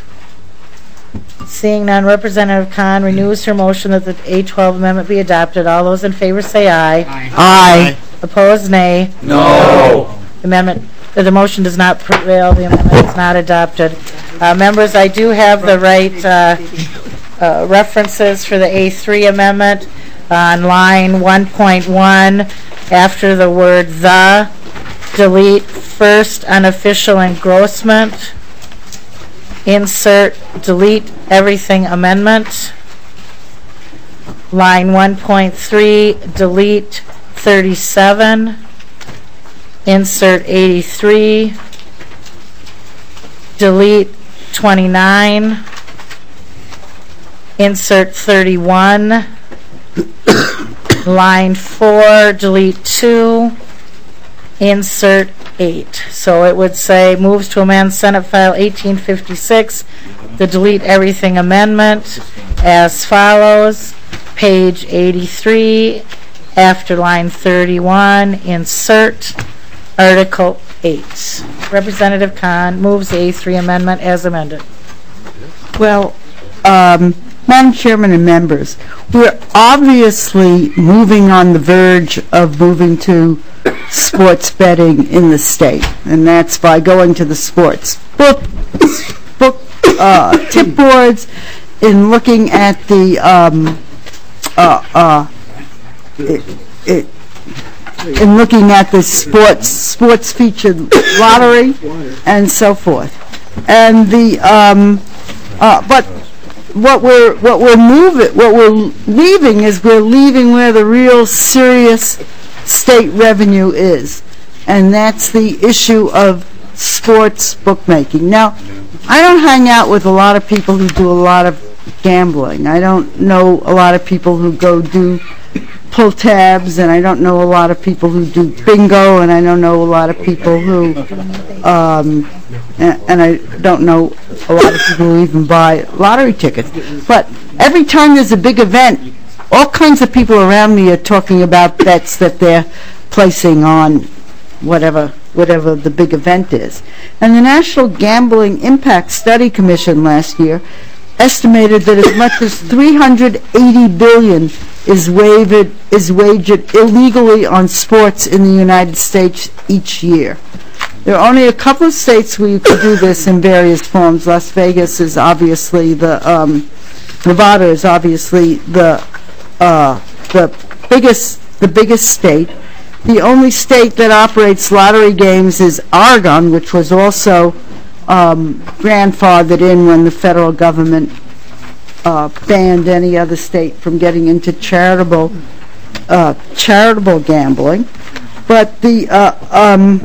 Seeing none, Representative Khan renews her motion that the A twelve amendment be adopted. All those in favor say aye. Aye. Aye. Opposed, nay. No. Amendment, uh, the motion does not prevail. The amendment is not adopted. Uh, members, I do have the right uh, uh, references for the A three amendment on line one point one. After the word the, delete first unofficial engrossment. Insert delete everything amendment. Line one point three, delete thirty-seven, insert eighty-three, delete twenty-nine, insert thirty-one, line four, delete two, insert eight. So it would say moves to amend Senate File eighteen fifty-six, the delete everything amendment as follows. Page eighty-three, after line thirty-one, insert Article eight. Representative Khan moves the A three amendment as amended. Well, um, Madam Chairman and members, we're obviously moving on the verge of moving to sports betting in the state, and that's by going to the sports book, book uh, tip boards, in looking at the um, uh, uh, it, it, in looking at the sports sports featured lottery and so forth, and the um, uh, but what we're what we're moving what we're leaving is we're leaving where the real serious state revenue is, and that's the issue of sports bookmaking. Now, I don't hang out with a lot of people who do a lot of gambling. I don't know a lot of people who go do pull tabs, and I don't know a lot of people who do bingo, and I don't know a lot of people who, um, and, and I don't know a lot of people who even buy lottery tickets. But every time there's a big event, all kinds of people around me are talking about bets that they're placing on whatever whatever the big event is. And the National Gambling Impact Study Commission last year estimated that as much as three hundred eighty billion dollars is wagered, is wagered illegally on sports in the United States each year. There are only a couple of states where you can do this in various forms. Las Vegas is obviously the, um, Nevada is obviously the, uh, the biggest, the biggest state. The only state that operates lottery games is Oregon, which was also um, grandfathered in when the federal government uh, banned any other state from getting into charitable uh, charitable gambling. But the uh, um,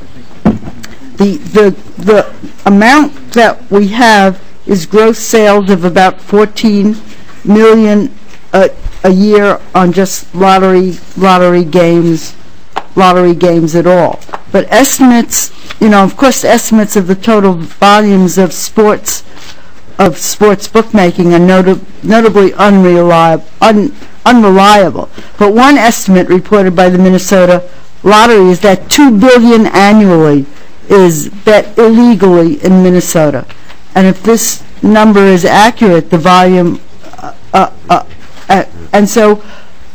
the the the amount that we have is gross sales of about fourteen million a, a year on just lottery lottery games. lottery games at all. But estimates, you know, of course, estimates of the total volumes of sports of sports bookmaking are nota notably unreliable, un unreliable. But one estimate reported by the Minnesota Lottery is that two billion dollars annually is bet illegally in Minnesota. And if this number is accurate, the volume, uh, uh, uh, uh, and so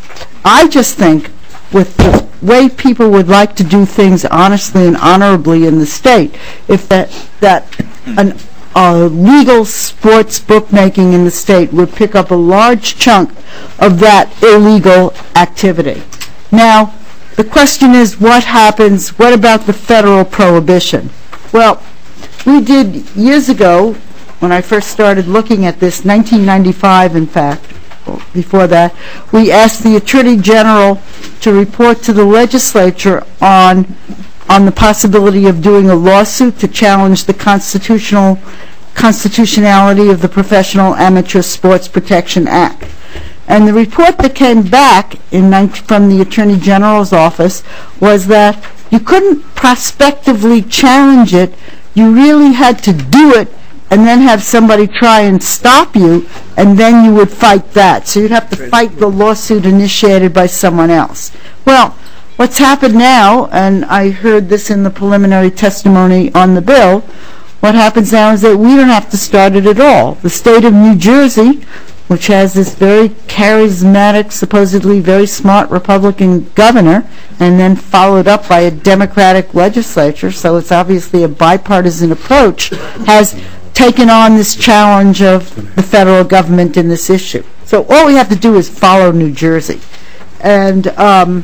I just think with the way people would like to do things honestly and honorably in the state, if that that an uh, legal sports bookmaking in the state would pick up a large chunk of that illegal activity. Now, the question is, what happens, what about the federal prohibition? Well, we did years ago, when I first started looking at this, nineteen ninety-five in fact, before that, we asked the Attorney General to report to the legislature on on the possibility of doing a lawsuit to challenge the constitutional constitutionality of the Professional Amateur Sports Protection Act. And the report that came back in from the Attorney General's office was that you couldn't prospectively challenge it, you really had to do it and then have somebody try and stop you, and then you would fight that. So you'd have to fight the lawsuit initiated by someone else. Well, what's happened now, and I heard this in the preliminary testimony on the bill, what happens now is that we don't have to start it at all. The state of New Jersey, which has this very charismatic, supposedly very smart Republican governor, and then followed up by a Democratic legislature, so it's obviously a bipartisan approach, has taken on this challenge of the federal government in this issue. So all we have to do is follow New Jersey. And, um,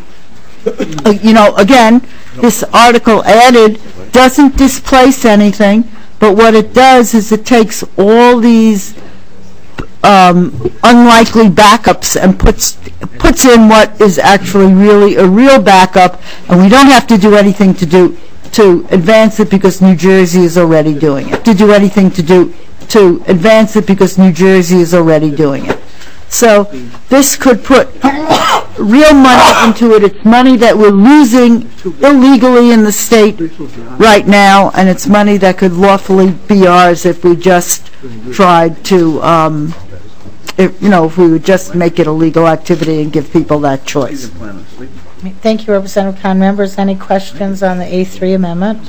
you know, again, this article added doesn't displace anything, but what it does is it takes all these um, unlikely backups and puts puts in what is actually really a real backup, and we don't have to do anything to do to advance it because New Jersey is already doing it. To do anything to do to advance it because New Jersey is already doing it. So this could put real money into it. It's money that we're losing illegally in the state right now, and it's money that could lawfully be ours if we just tried to, um, if, you know, if we would just make it a legal activity and give people that choice. Thank you, Representative Kahn. Members, any questions on the A three amendment?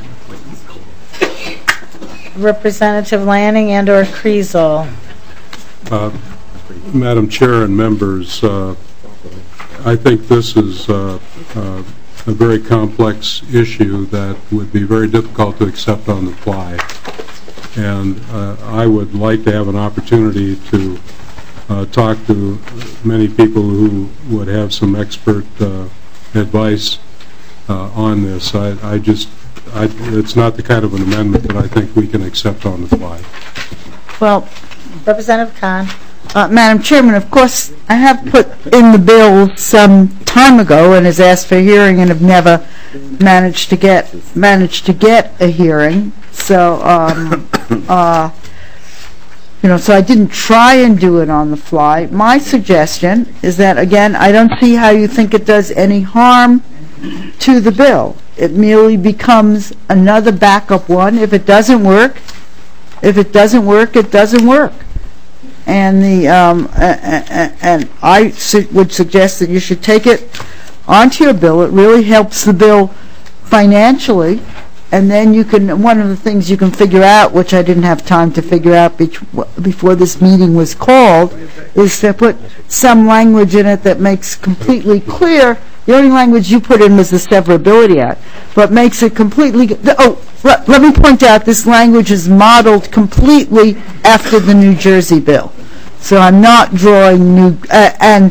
Representative Lanning and or Kriesel. Uh, Madam Chair and members, uh, I think this is uh, uh, a very complex issue that would be very difficult to accept on the fly. And uh, I would like to have an opportunity to uh, talk to many people who would have some expert uh, advice uh, on this. I, I just, I, it's not the kind of an amendment that I think we can accept on the fly. Well, Representative Kahn. Uh, Madam Chairman, of course, I have put in the bill some time ago and has asked for a hearing and have never managed to get managed to get a hearing. So, um, uh, you know, so I didn't try and do it on the fly. My suggestion is that, again, I don't see how you think it does any harm to the bill. It merely becomes another backup one. If it doesn't work, if it doesn't work, it doesn't work. and the, um, a- a- a- and I su- would suggest that you should take it onto your bill. It really helps the bill financially, and then you can, one of the things you can figure out, which I didn't have time to figure out bet- before this meeting was called, is to put some language in it that makes completely clear. The only language you put in was the Severability Act, but makes it completely, oh, let, let me point out, this language is modeled completely after the New Jersey bill. So I'm not drawing new, uh, and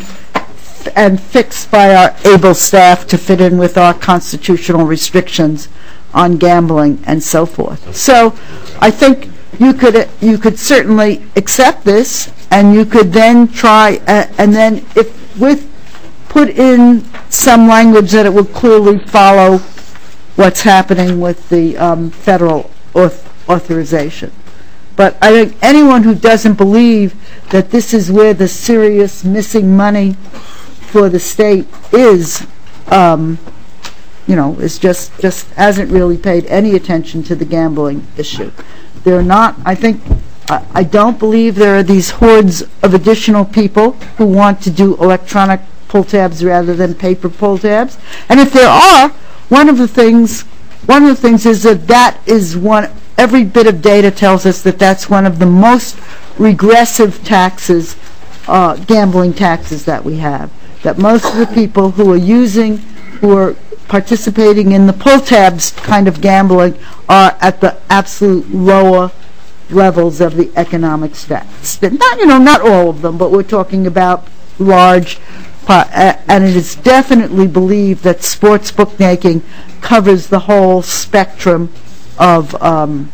and fixed by our able staff to fit in with our constitutional restrictions on gambling and so forth. So I think you could you could certainly accept this, and you could then try, uh, and then if with put in some language that it would clearly follow what's happening with the um, federal auth- authorization. But I think anyone who doesn't believe that this is where the serious missing money for the state is, um, you know, is just, just hasn't really paid any attention to the gambling issue. They're not, I think, I, I don't believe there are these hordes of additional people who want to do electronic pull tabs rather than paper pull tabs. And if there are, one of the things, one of the things is that that is one, every bit of data tells us that that's one of the most regressive taxes, uh, gambling taxes that we have. That most of the people who are using, who are participating in the pull tabs kind of gambling are at the absolute lower levels of the economic stack. Not, you know, not all of them, but we're talking about large, uh, and it is definitely believed that sports bookmaking covers the whole spectrum of um,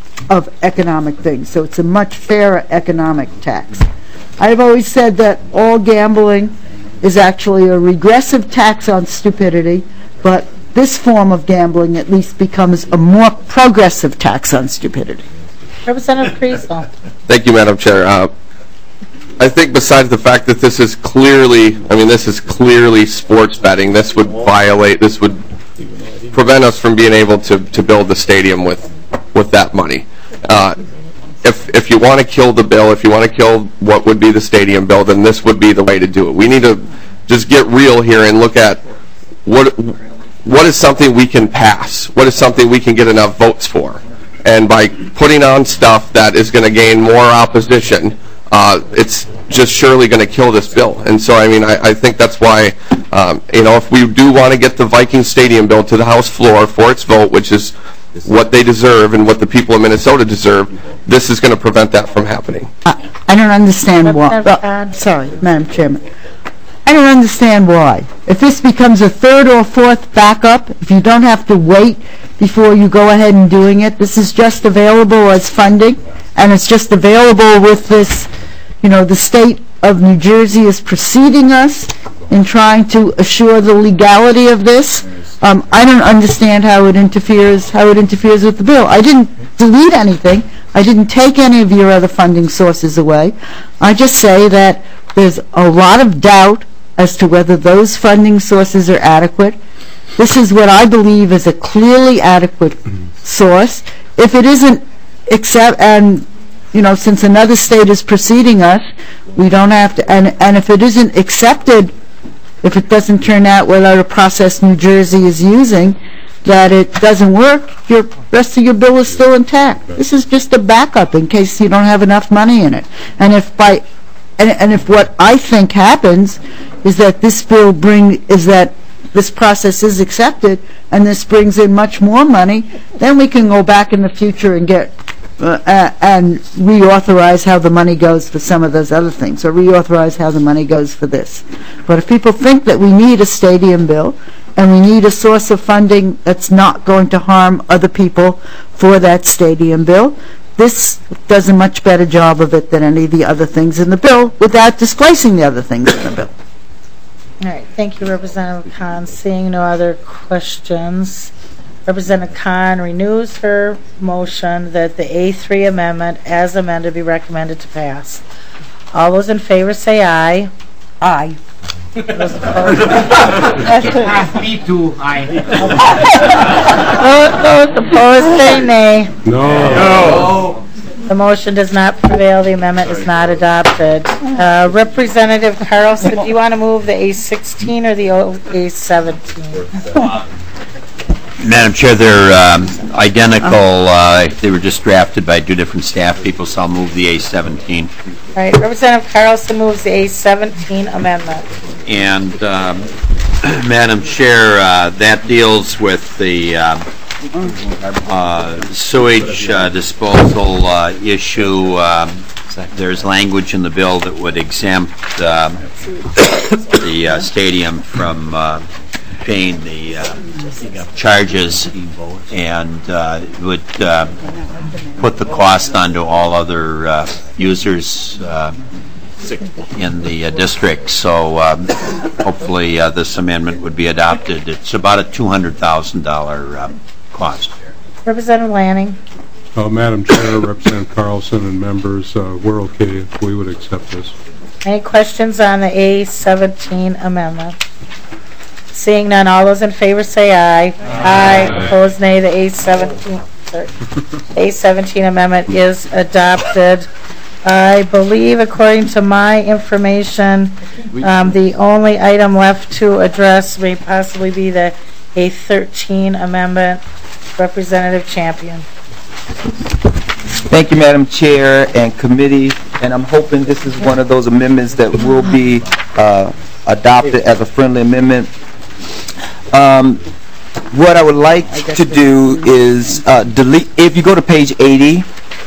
of economic things. So it's a much fairer economic tax. I've always said that all gambling is actually a regressive tax on stupidity, but this form of gambling at least becomes a more progressive tax on stupidity. Representative Kriesel. Thank you, Madam Chair. Uh, I think besides the fact that this is clearly, I mean, this is clearly sports betting, this would violate, this would prevent us from being able to, to build the stadium with, with that money. Uh, if, if you want to kill the bill, if you want to kill what would be the stadium bill, then this would be the way to do it. We need to just get real here and look at what, what is something we can pass? What is something we can get enough votes for? And by putting on stuff that is going to gain more opposition, uh, it's just surely going to kill this bill. And so, I mean, I, I think that's why, um, you know, if we do want to get the Viking Stadium bill to the House floor for its vote, which is what they deserve and what the people of Minnesota deserve, this is going to prevent that from happening. I, I don't understand why. Oh, sorry, Madam Chairman. I don't understand why. If this becomes a third or fourth backup, if you don't have to wait before you go ahead and doing it, this is just available as funding, and it's just available with this, you know, the state of New Jersey is preceding us in trying to assure the legality of this. Um, I don't understand how it interferes, how it interferes with the bill. I didn't delete anything. I didn't take any of your other funding sources away. I just say that there's a lot of doubt as to whether those funding sources are adequate. This is what I believe is a clearly adequate source. If it isn't, except, and, you know, since another state is preceding us, we don't have to, and, and if it isn't accepted, if it doesn't turn out without a process New Jersey is using, that it doesn't work, your rest of your bill is still intact. This is just a backup in case you don't have enough money in it. And if by, and, and if what I think happens is that this bill bring, is that this process is accepted and this brings in much more money, then we can go back in the future and get Uh, uh, and reauthorize how the money goes for some of those other things, or reauthorize how the money goes for this. But if people think that we need a stadium bill, and we need a source of funding that's not going to harm other people for that stadium bill, this does a much better job of it than any of the other things in the bill, without displacing the other things in the bill. All right, thank you, Representative Khan. Seeing no other questions, Representative Khan renews her motion that the A three amendment as amended be recommended to pass. All those in favor say aye. Aye. Those opposed? Me too, aye. Those opposed say nay. No. No. The motion does not prevail. The amendment is not adopted. Uh, Representative Carlson, do you want to move the A sixteen or the A seventeen? Madam Chair, they're um, identical. Uh, they were just drafted by two different staff people, so I'll move the A seventeen. All right. Representative Carlson moves the A seventeen amendment. And um, Madam Chair, uh, that deals with the uh, uh, sewage uh, disposal uh, issue. Um, there's language in the bill that would exempt um, the uh, stadium from uh, paying the uh, charges, and uh, would uh, put the cost onto all other uh, users uh, in the uh, district. So um, hopefully uh, this amendment would be adopted. It's about a two hundred thousand dollars uh, cost. Representative Lanning. Uh, Madam Chair, Representative Carlson, and members, uh, we're okay if we would accept this. Any questions on the A seventeen amendment? Seeing none, all those in favor say aye. Aye. Aye. Opposed, nay. The A seventeen, sorry, A seventeen amendment is adopted. I believe, according to my information, um, the only item left to address may possibly be the A thirteen amendment. Representative Champion. Thank you, Madam Chair and committee, and I'm hoping this is one of those amendments that will be uh, adopted as a friendly amendment. Um, what I would like to do is uh, delete, if you go to page eighty,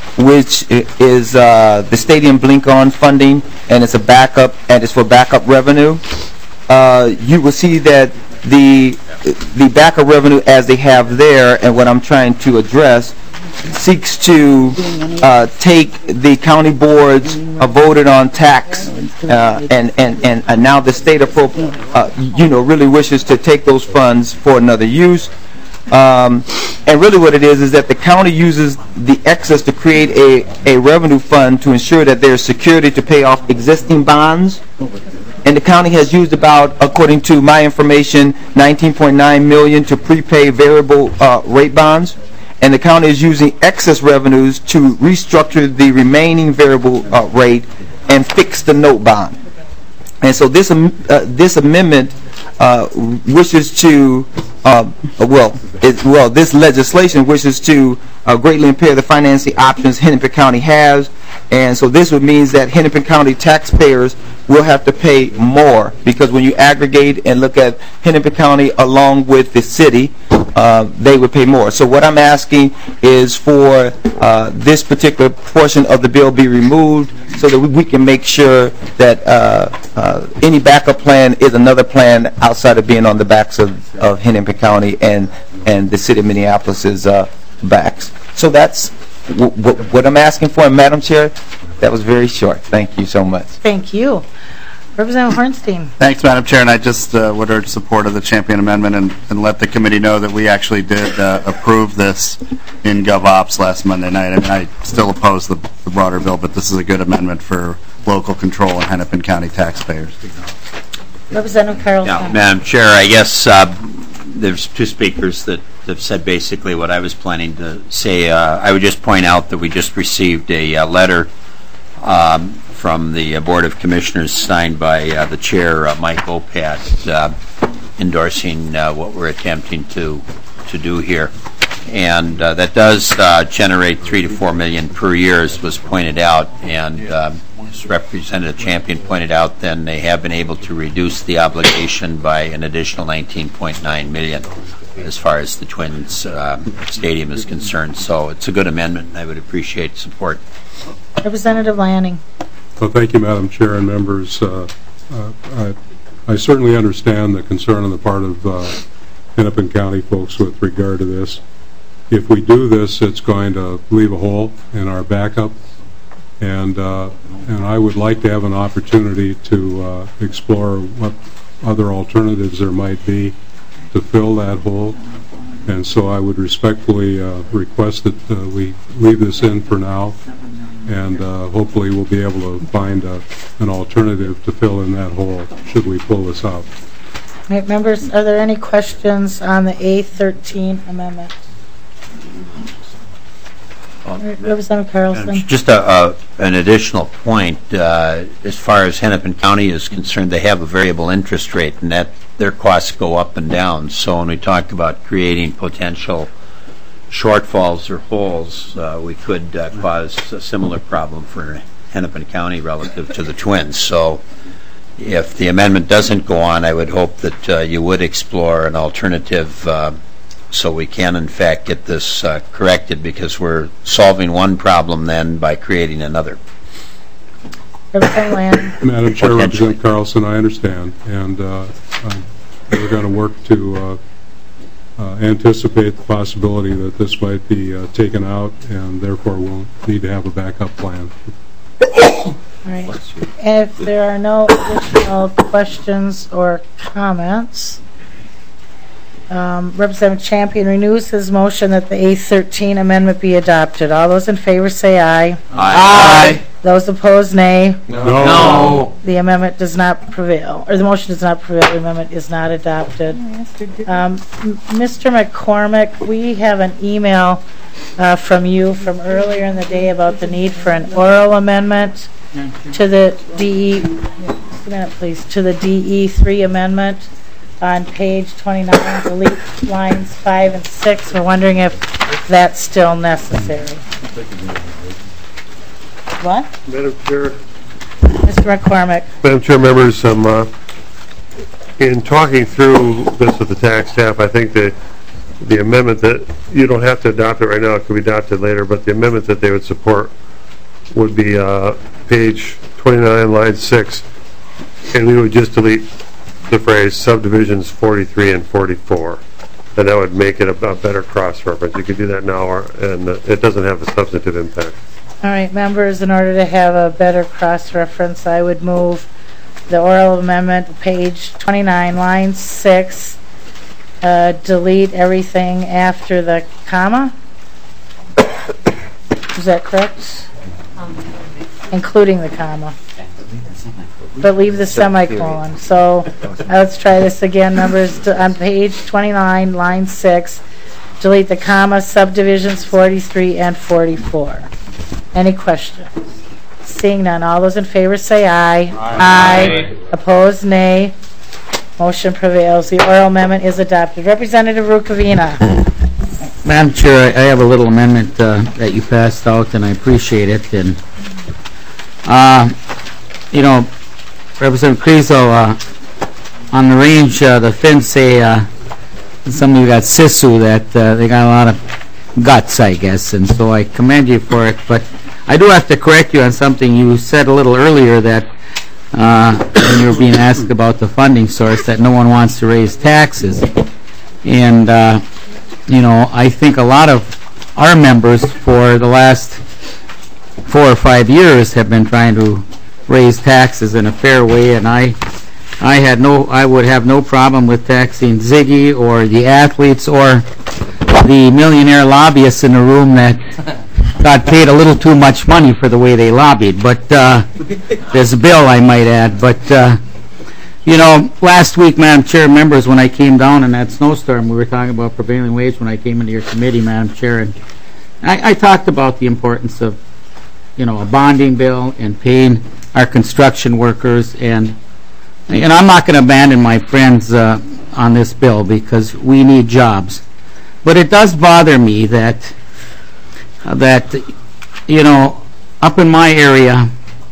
which is uh, the Stadium Blink-On funding, and it's a backup, and it's for backup revenue, uh, you will see that the the backup revenue as they have there, and what I'm trying to address, seeks to uh, take the county boards uh, voted on tax, uh, and, and, and, and now the state appro uh, you know, really wishes to take those funds for another use. Um, and really what it is is that the county uses the excess to create a, a revenue fund to ensure that there's security to pay off existing bonds. And the county has used about, according to my information, nineteen point nine million dollars to prepay variable uh, rate bonds. And the county is using excess revenues to restructure the remaining variable uh, rate and fix the note bond. And so this um, uh, this amendment uh, wishes to, uh, well, it, well, this legislation wishes to uh, greatly impair the financing options Hennepin County has, and so this would mean that Hennepin County taxpayers will have to pay more, because when you aggregate and look at Hennepin County along with the city, uh, they would pay more. So what I'm asking is for uh, this particular portion of the bill be removed so that we, we can make sure that uh, uh, any backup plan is another plan outside of being on the backs of, of Hennepin County and, and the city of Minneapolis's uh, backs. So that's w w what I'm asking for, Madam Chair. That was very short. Thank you so much. Thank you. Representative Hornstein. Thanks, Madam Chair, and I just uh, would urge support of the Champion Amendment and, and let the committee know that we actually did uh, approve this in GovOps last Monday night. I mean, I still oppose the, the broader bill, but this is a good amendment for local control and Hennepin County taxpayers. Representative Carlson. Yeah, Madam Chair, I guess uh, there's two speakers that have said basically what I was planning to say. Uh, I would just point out that we just received a uh, letter um, from the uh, Board of Commissioners signed by uh, the Chair, uh, Mike Opat, uh, endorsing uh, what we're attempting to to do here. And uh, that does uh, generate three to four million per year, as was pointed out. And uh, as Representative Champion pointed out, then they have been able to reduce the obligation by an additional nineteen point nine million as far as the Twins uh, Stadium is concerned. So it's a good amendment, and I would appreciate support. Representative Lanning. Well, thank you, Madam Chair and members. Uh, uh, I, I certainly understand the concern on the part of uh, Hennepin County folks with regard to this. If we do this, it's going to leave a hole in our backup, and uh, and I would like to have an opportunity to uh, explore what other alternatives there might be to fill that hole. And so I would respectfully uh, request that uh, we leave this in for now, and uh, hopefully we'll be able to find a, an alternative to fill in that hole should we pull this out. All right, members, are there any questions on the A thirteen amendment? Representative Carlson. Just a, a, an additional point, uh, as far as Hennepin County is concerned, they have a variable interest rate, and that their costs go up and down. So when we talk about creating potential shortfalls or holes, uh, we could uh, cause a similar problem for Hennepin County relative to the Twins. So if the amendment doesn't go on, I would hope that uh, you would explore an alternative uh, so we can, in fact, get this uh, corrected, because we're solving one problem then by creating another. Representative Land. Madam Chair, Representative Carlson, I understand, and uh, uh, we're going to work to uh, uh, anticipate the possibility that this might be uh, taken out, and therefore we'll need to have a backup plan. All right. If there are no additional questions or comments, um, Representative Champion renews his motion that the A thirteen amendment be adopted. All those in favor say aye. Aye. Those opposed, nay. No. No. The amendment does not prevail, or the motion does not prevail. The amendment is not adopted. Um, Mister McCormick, we have an email uh, from you from earlier in the day about the need for an oral amendment to the D E, just a minute please, to the D E three amendment on page twenty-nine, delete lines five and six. We're wondering if that's still necessary. What? Madam Chair. Mister McCormick. Madam Chair, members, um, uh, in talking through this with the tax staff, I think that the amendment that, you don't have to adopt it right now, it could be adopted later, but the amendment that they would support would be uh, page twenty-nine, line six, and we would just delete the phrase subdivisions forty-three and forty-four, and that would make it a, a better cross-reference. You could do that now, or, and uh, it doesn't have a substantive impact. All right, members, in order to have a better cross-reference, I would move the oral amendment, page twenty-nine, line six, uh, delete everything after the comma. Is that correct? Including the comma. But leave the semicolon. So let's try this again, members. On page twenty-nine, line six, delete the comma, subdivisions forty-three and forty-four. Any questions? Seeing none, all those in favor say aye. Aye. Aye. Opposed, nay. Motion prevails. The oral amendment is adopted. Representative Rukavina. Madam Chair, I have a little amendment uh, that you passed out, and I appreciate it. And uh, you know, Representative Creasel, uh, on the range, uh, the Finns say uh, some of you got sisu, that uh, they got a lot of guts, I guess, and so I commend you for it. But I do have to correct you on something you said a little earlier, that uh, when you were being asked about the funding source, that no one wants to raise taxes. And, uh, you know, I think a lot of our members for the last four or five years have been trying to raise taxes in a fair way, and I I had no, I would have no problem with taxing Ziggy or the athletes or the millionaire lobbyists in the room that got paid a little too much money for the way they lobbied. But uh, there's a bill, I might add. But, uh, you know, last week, Madam Chair, members, when I came down in that snowstorm, we were talking about prevailing wage when I came into your committee, Madam Chair, and I, I talked about the importance of, you know, a bonding bill and paying our construction workers, and and I'm not going to abandon my friends uh, on this bill, because we need jobs. But it does bother me that uh, that you know, up in my area,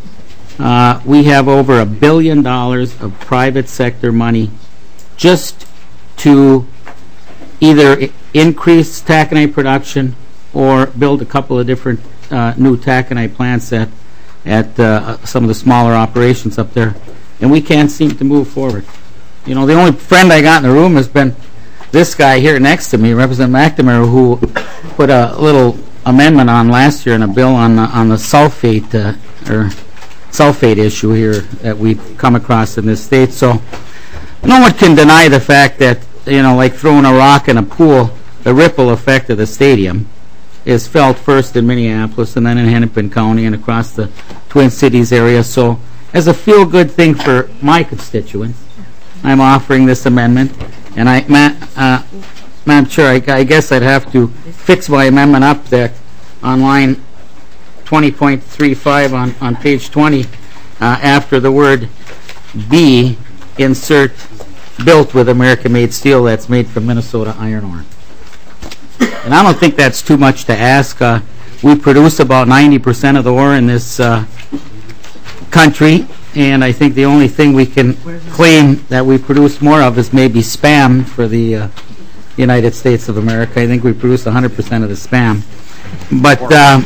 uh, we have over a billion dollars of private sector money just to either I- increase taconite production or build a couple of different uh, new taconite plants at at uh, some of the smaller operations up there, and we can't seem to move forward. You know, the only friend I got in the room has been this guy here next to me, Representative McNamara, who put a little amendment on last year in a bill on the, on the sulfate uh, or sulfate issue here that we've come across in this state. So no one can deny the fact that, you know, like throwing a rock in a pool, the ripple effect of the stadium is felt first in Minneapolis and then in Hennepin County and across the Twin Cities area. So as a feel-good thing for my constituents, I'm offering this amendment. And I, ma uh, Madam Chair, I, I guess I'd have to fix my amendment up that on line twenty point three five on, on page twenty, uh, after the word B, insert built with American-made steel that's made from Minnesota iron ore. And I don't think that's too much to ask. Uh, we produce about ninety percent of the ore in this uh, country, and I think the only thing we can claim that we produce more of is maybe Spam for the uh, United States of America. I think we produce one hundred percent of the Spam. But uh,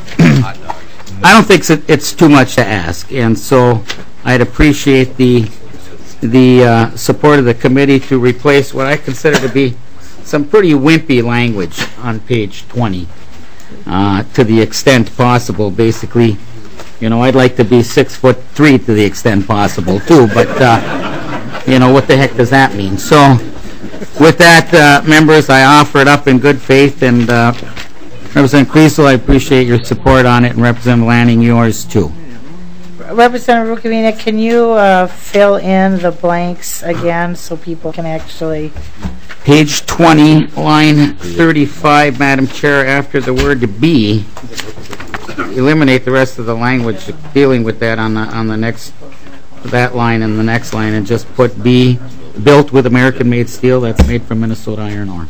I don't think it's too much to ask, and so I'd appreciate the the uh, support of the committee to replace what I consider to be some pretty wimpy language on page twenty, uh, to the extent possible. Basically, you know, I'd like to be six foot three to the extent possible too, but uh, you know, what the heck does that mean? So, with that, uh, members, I offer it up in good faith, and uh, Representative Kriesel, I appreciate your support on it, and Representative Lanning, yours too. Representative Rukavina, can you uh, fill in the blanks again so people can actually... Page twenty, line thirty-five, Madam Chair, after the word "be," eliminate the rest of the language dealing with that on the on the next that line and the next line, and just put "be built with American-made steel that's made from Minnesota iron ore."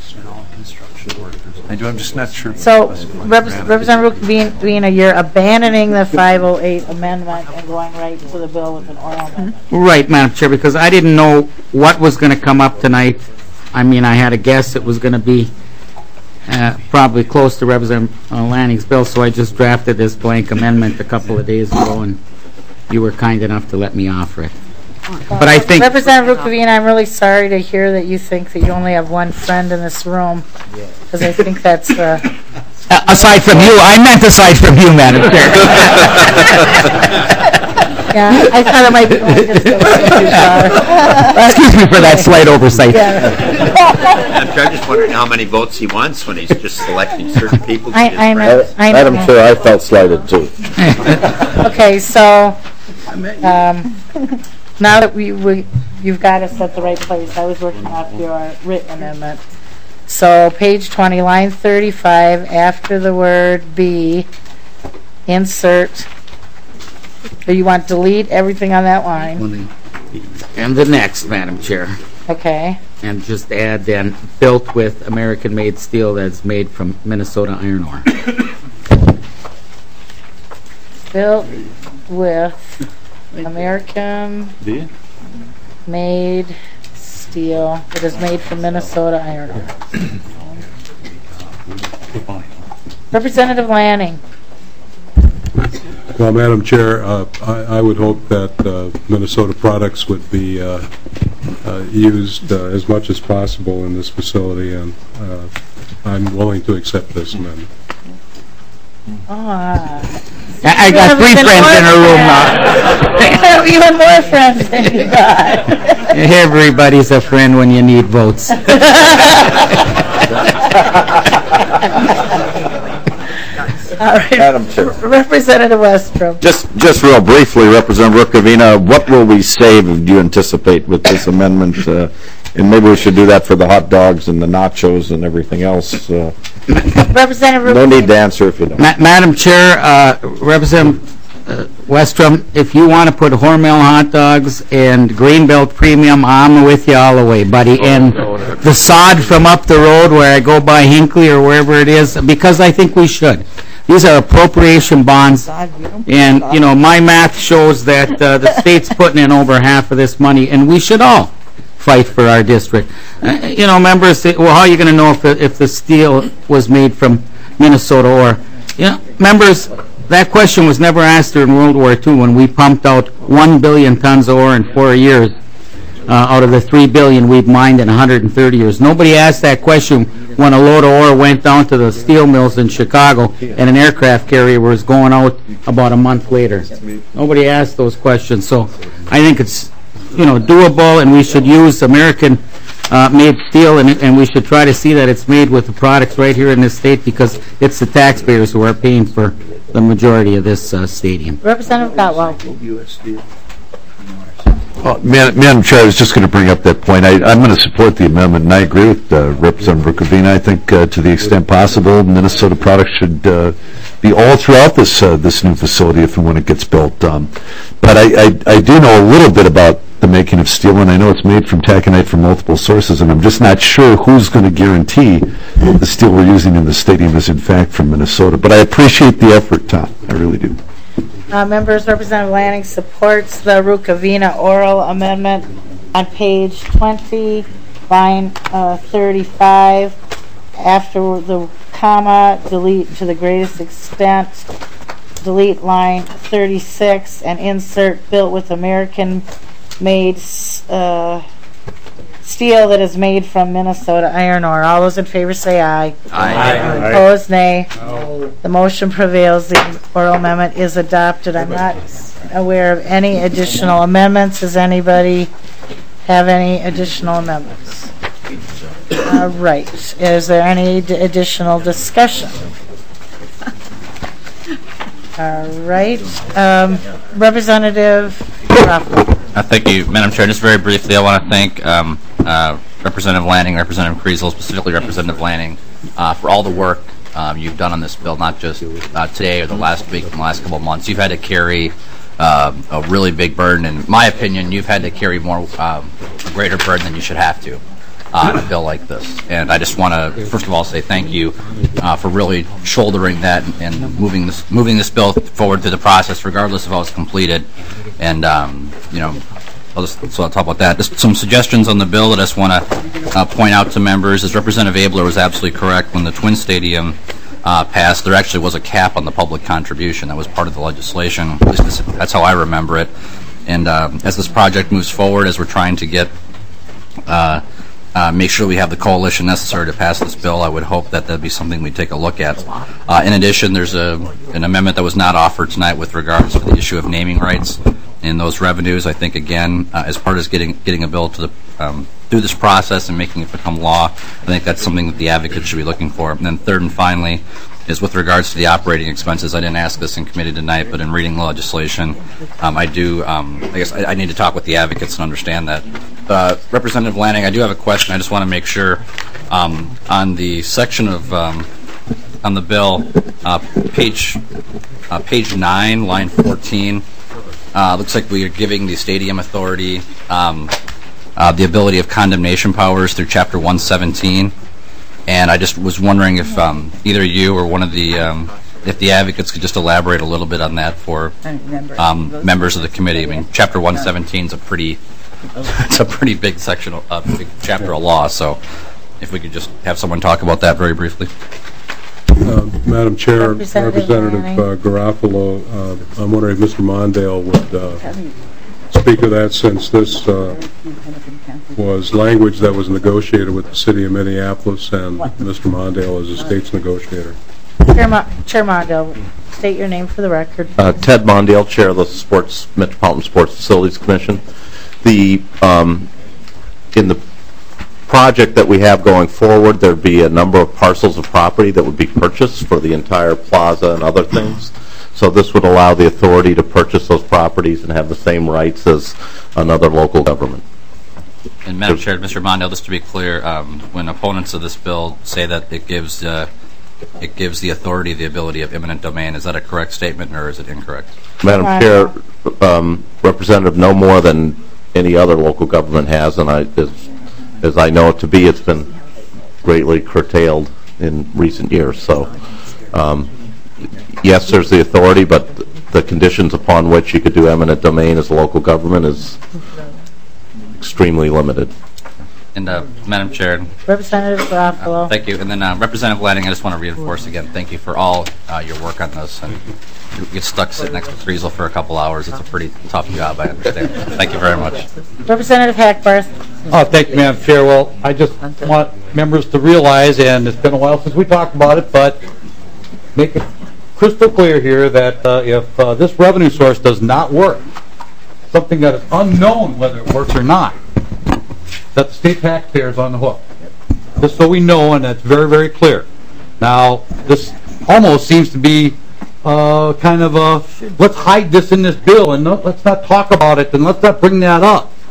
I do. I'm just not sure. So, Rep Representative Rukavina, you're abandoning the five oh eight amendment and going right to the bill with an oral amendment. Right, Madam Chair, because I didn't know what was going to come up tonight. I mean, I had a guess it was going to be uh, probably close to Representative uh, Lanning's bill, so I just drafted this blank amendment a couple of days ago, and you were kind enough to let me offer it. But I think... Representative Rukavina, I'm really sorry to hear that you think that you only have one friend in this room, because I think that's... Uh, uh, aside from you, I meant aside from you, Madam Chair. Yeah, I thought it might be going just a little too far. Excuse me for that slight oversight. I'm just wondering how many votes he wants when he's just selecting certain people. To I, his I know, friends. I know. Madam Chair, I felt slighted too. Okay, so um, now that we, we you've got us at the right place, I was working off your written amendment. So page twenty, line thirty-five, after the word "be," insert. Do you want to delete everything on that line? And the next, Madam Chair. Okay. And just add then, built with American-made steel that's made from Minnesota iron ore. Built with American-made steel that is made from Minnesota iron ore. Representative Lanning. Well, Madam Chair, uh, I, I would hope that uh, Minnesota products would be uh, uh, used uh, as much as possible in this facility, and uh, I'm willing to accept this amendment. Ah. I, I got three friends in a room now. I have even more friends than you got. Everybody's a friend when you need votes. All right. Madam Chair. Representative Westrom. Just, just real briefly, Representative Rukavina, what will we save, do you anticipate, with this amendment? Uh, and maybe we should do that for the hot dogs and the nachos and everything else. Uh, Representative no need to answer if you don't. Ma Madam Chair, uh, Representative uh, Westrom, if you want to put Hormel hot dogs and Greenbelt Premium, I'm with you all the way, buddy. And the sod from up the road where I go by Hinckley or wherever it is, because I think we should. These are appropriation bonds, and, you know, my math shows that uh, the state's putting in over half of this money, and we should all fight for our district. Uh, you know, members say, well, how are you going to know if the, if the steel was made from Minnesota ore? You know, members, that question was never asked during World War Two when we pumped out one billion tons of ore in four years uh, out of the three billion we've mined in one hundred thirty years. Nobody asked that question when a load of ore went down to the steel mills in Chicago and an aircraft carrier was going out about a month later. Nobody asked those questions. So I think it's, you know, doable, and we should use American uh, made steel, and, and we should try to see that it's made with the products right here in this state, because it's the taxpayers who are paying for the majority of this uh, stadium. Representative Gottwald. Uh, Madam Madam Chair, I was just going to bring up that point. I, I'm going to support the amendment, and I agree with uh, Representative Rukavina. I think, uh, to the extent possible, Minnesota products should uh, be all throughout this uh, this new facility if and when it gets built. Um, but I, I, I do know a little bit about the making of steel, and I know it's made from taconite from multiple sources, and I'm just not sure who's going to guarantee that the steel we're using in the stadium is in fact from Minnesota. But I appreciate the effort, Tom. I really do. Uh, members, Representative Lanning supports the Rukavina oral amendment on page twenty, line uh, thirty-five. After the comma, delete to the greatest extent, delete line thirty-six, and insert built with American-made uh, steel that is made from Minnesota iron ore. All those in favor say aye. Aye. Aye. Opposed, nay. No. The motion prevails. The oral amendment is adopted. I'm not aware of any additional amendments. Does anybody have any additional amendments? All right. Is there any d- additional discussion? All right. Um, Representative Garofalo. Uh, thank you, Madam Chair. Just very briefly, I want to thank um, uh, Representative Lanning, Representative Kriesel, specifically Representative Lanning, uh, for all the work um, you've done on this bill, not just uh, today or the last week, and the last couple of months. You've had to carry uh, a really big burden. In my opinion, you've had to carry more, um, a greater burden than you should have to uh, on a bill like this. And I just want to, first of all, say thank you uh, for really shouldering that and, and moving this moving this bill forward through the process, regardless of how it's completed. And um, you know, I'll just so I'll talk about that. Just some suggestions on the bill that I just want to uh, point out to members. As Representative Abler was absolutely correct, when the Twin Stadium uh, passed, there actually was a cap on the public contribution. That was part of the legislation. At least this, that's how I remember it. And um, as this project moves forward, as we're trying to get uh, uh, make sure we have the coalition necessary to pass this bill, I would hope that that'd be something we take a look at. Uh, in addition, there's a an amendment that was not offered tonight with regards to the issue of naming rights in those revenues. I think, again, uh, as part of getting getting a bill to the um, through this process and making it become law, I think that's something that the advocates should be looking for. And then third and finally is with regards to the operating expenses. I didn't ask this in committee tonight, but in reading the legislation, um, I do, um, I guess I, I need to talk with the advocates and understand that. Uh, Representative Lanning, I do have a question. I just want to make sure um, on the section of um, on the bill, uh, page uh, page nine, line fourteen. Uh, looks like we are giving the Stadium Authority um, uh, the ability of condemnation powers through Chapter one seventeen, and I just was wondering if um, either you or one of the um, if the advocates could just elaborate a little bit on that for um, members of the committee. I mean, Chapter one seventeen is a pretty it's a pretty big section, of, uh, big chapter of law. So, if we could just have someone talk about that very briefly. Uh, Madam Chair, Representative Representative uh, Garofalo, uh, I'm wondering if Mister Mondale would uh, speak of that, since this uh, was language that was negotiated with the City of Minneapolis, and Mister Mondale is a state's negotiator. Chair, Mo- Chair Mondale, state your name for the record. Uh, Ted Mondale, Chair of the Sports Metropolitan Sports Facilities Commission. The um, in the project that we have going forward, there'd be a number of parcels of property that would be purchased for the entire plaza and other things. So this would allow the authority to purchase those properties and have the same rights as another local government. And Madam Chair, Mister Mondale, just to be clear, um, when opponents of this bill say that it gives uh, it gives the authority the ability of eminent domain, is that a correct statement or is it incorrect? Madam Chair, um, Representative, no more than any other local government has, and I, as, as I know it to be, it's been greatly curtailed in recent years. So, um, yes, there's the authority, but the conditions upon which you could do eminent domain as a local government is extremely limited. And uh, Madam Chair, Representative Garofalo. uh, thank you. And then uh, Representative Lanning, I just want to reinforce again, thank you for all uh, your work on this. And you get stuck sitting next to Kriesel for a couple hours. It's a pretty tough job, I understand. Thank you very much. Representative Hackbarth. Oh, thank you, Madam Chair. Well, I just want members to realize, and it's been a while since we talked about it, but make it crystal clear here that uh, if uh, this revenue source does not work, something that is unknown whether it works or not, that the state taxpayer is on the hook. Just so we know, and that's very, very clear. Now, this almost seems to be uh, kind of a, let's hide this in this bill, and no, let's not talk about it, and let's not bring that up.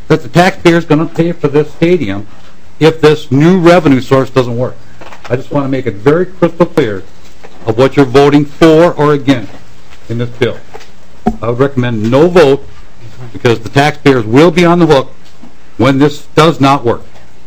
that the taxpayer's going to pay for this stadium if this new revenue source doesn't work. I just want to make it very crystal clear of what you're voting for or against in this bill. I would recommend no vote because the taxpayers will be on the hook when this does not work.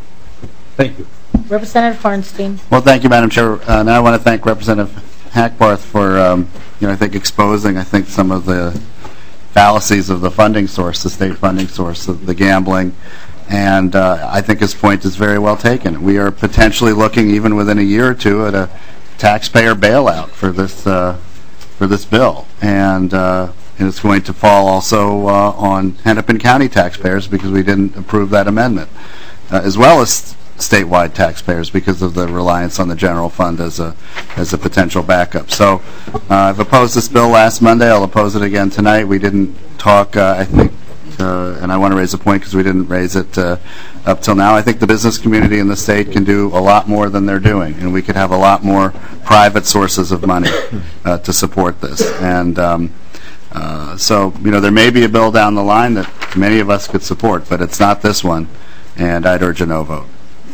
Thank you. Representative Hornstein. Well, thank you, Madam Chair. Uh, and I want to thank Representative Hackbarth for, um, you know, I think exposing, I think, some of the fallacies of the funding source, the state funding source, the, the gambling. And uh, I think his point is very well taken. We are potentially looking, even within a year or two, at a taxpayer bailout for this uh, for this bill, and, uh, and it's going to fall also uh, on Hennepin County taxpayers because we didn't approve that amendment, uh, as well as statewide taxpayers because of the reliance on the general fund as a as a potential backup. So uh, I've opposed this bill last Monday. I'll oppose it again tonight. We didn't talk, uh, I think. Uh, and I want to raise a point because we didn't raise it uh, up till now. I think the business community in the state can do a lot more than they're doing, and we could have a lot more private sources of money uh, to support this. And um, uh, so, you know, there may be a bill down the line that many of us could support, but it's not this one, and I'd urge a no vote.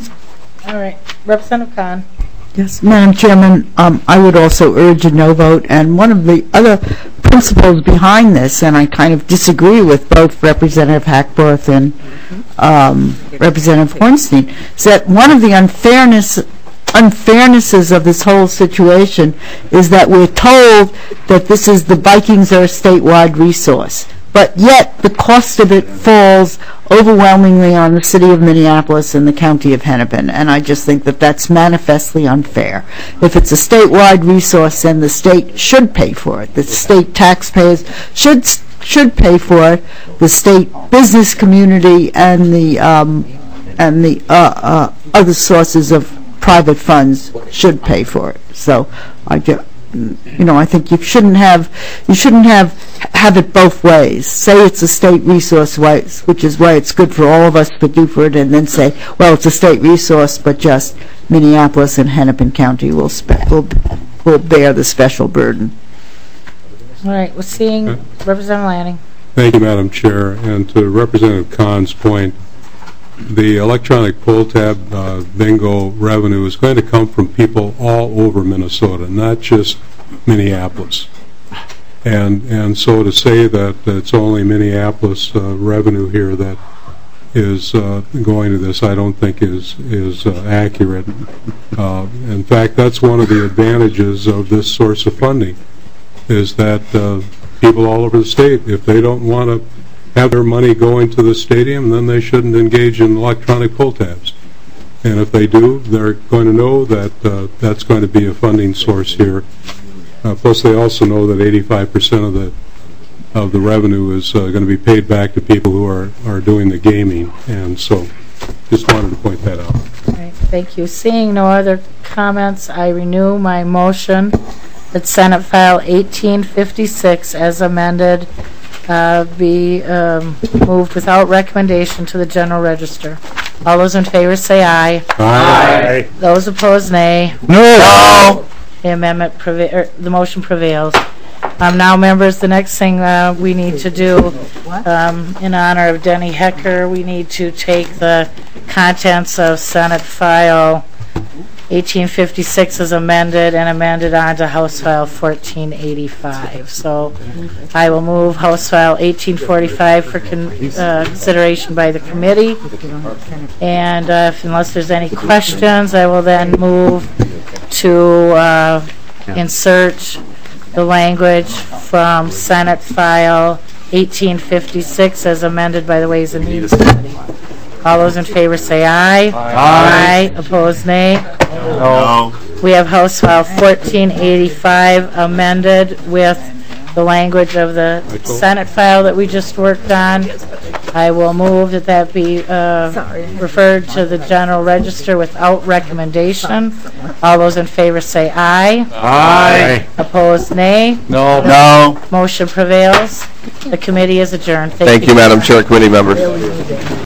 All right. Representative Khan. Yes, Madam Chairman, um, I would also urge a no vote. And one of the other principles behind this, and I kind of disagree with both Representative Hackbarth and um, Representative Hornstein, is that one of the unfairness unfairnesses of this whole situation is that we're told that this is the Vikings are a statewide resource, but yet the cost of it falls overwhelmingly on the city of Minneapolis and the county of Hennepin, and I just think that that's manifestly unfair. If it's a statewide resource, then the state should pay for it. The state taxpayers should should pay for it. The state business community and the um, and the uh, uh, other sources of private funds should pay for it. So I just, you know, I think you shouldn't have you shouldn't have have it both ways. Say it's a state resource, which is why it's good for all of us to do for it, and then say, well, it's a state resource, but just Minneapolis and Hennepin County will spe- will, will bear the special burden. All right, we're seeing Representative Lanning. Thank you, Madam Chair. And to Representative Kahn's point, the electronic pull tab uh, bingo revenue is going to come from people all over Minnesota, not just Minneapolis. And and so to say that it's only Minneapolis uh, revenue here that is uh, going to this, I don't think is is uh, accurate. Uh, in fact, that's one of the advantages of this source of funding, is that uh, people all over the state, if they don't want to have their money going to the stadium, then they shouldn't engage in electronic pull tabs. And if they do, they're going to know that uh, that's going to be a funding source here. Uh, plus, they also know that eighty-five percent of the of the revenue is uh, going to be paid back to people who are, are doing the gaming. And so, just wanted to point that out. All right, thank you. Seeing no other comments, I renew my motion that Senate File eighteen fifty-six, as amended, uh, be um, moved without recommendation to the General Register. All those in favor say aye. Aye. Those opposed, nay. No. The amendment preva- er, the motion prevails. Um, now, members, the next thing uh, we need to do, um, in honor of Denny Hecker, we need to take the contents of Senate File eighteen fifty-six as amended and amended onto House File fourteen eighty-five. So I will move House File eighteen forty-five for con- uh, consideration by the committee. And uh, if, unless there's any questions, I will then move to uh, insert the language from Senate File eighteen fifty-six as amended by the Ways and Means Committee. All those in favor say aye. Aye. Aye. Opposed, nay. No. We have House File fourteen eighty-five amended with the language of the Senate file that we just worked on. I will move that that be uh, referred to the General Register without recommendation. All those in favor say aye. Aye. Opposed, nay. No. No. Motion prevails. The committee is adjourned. Thank you, Madam Chair, committee members.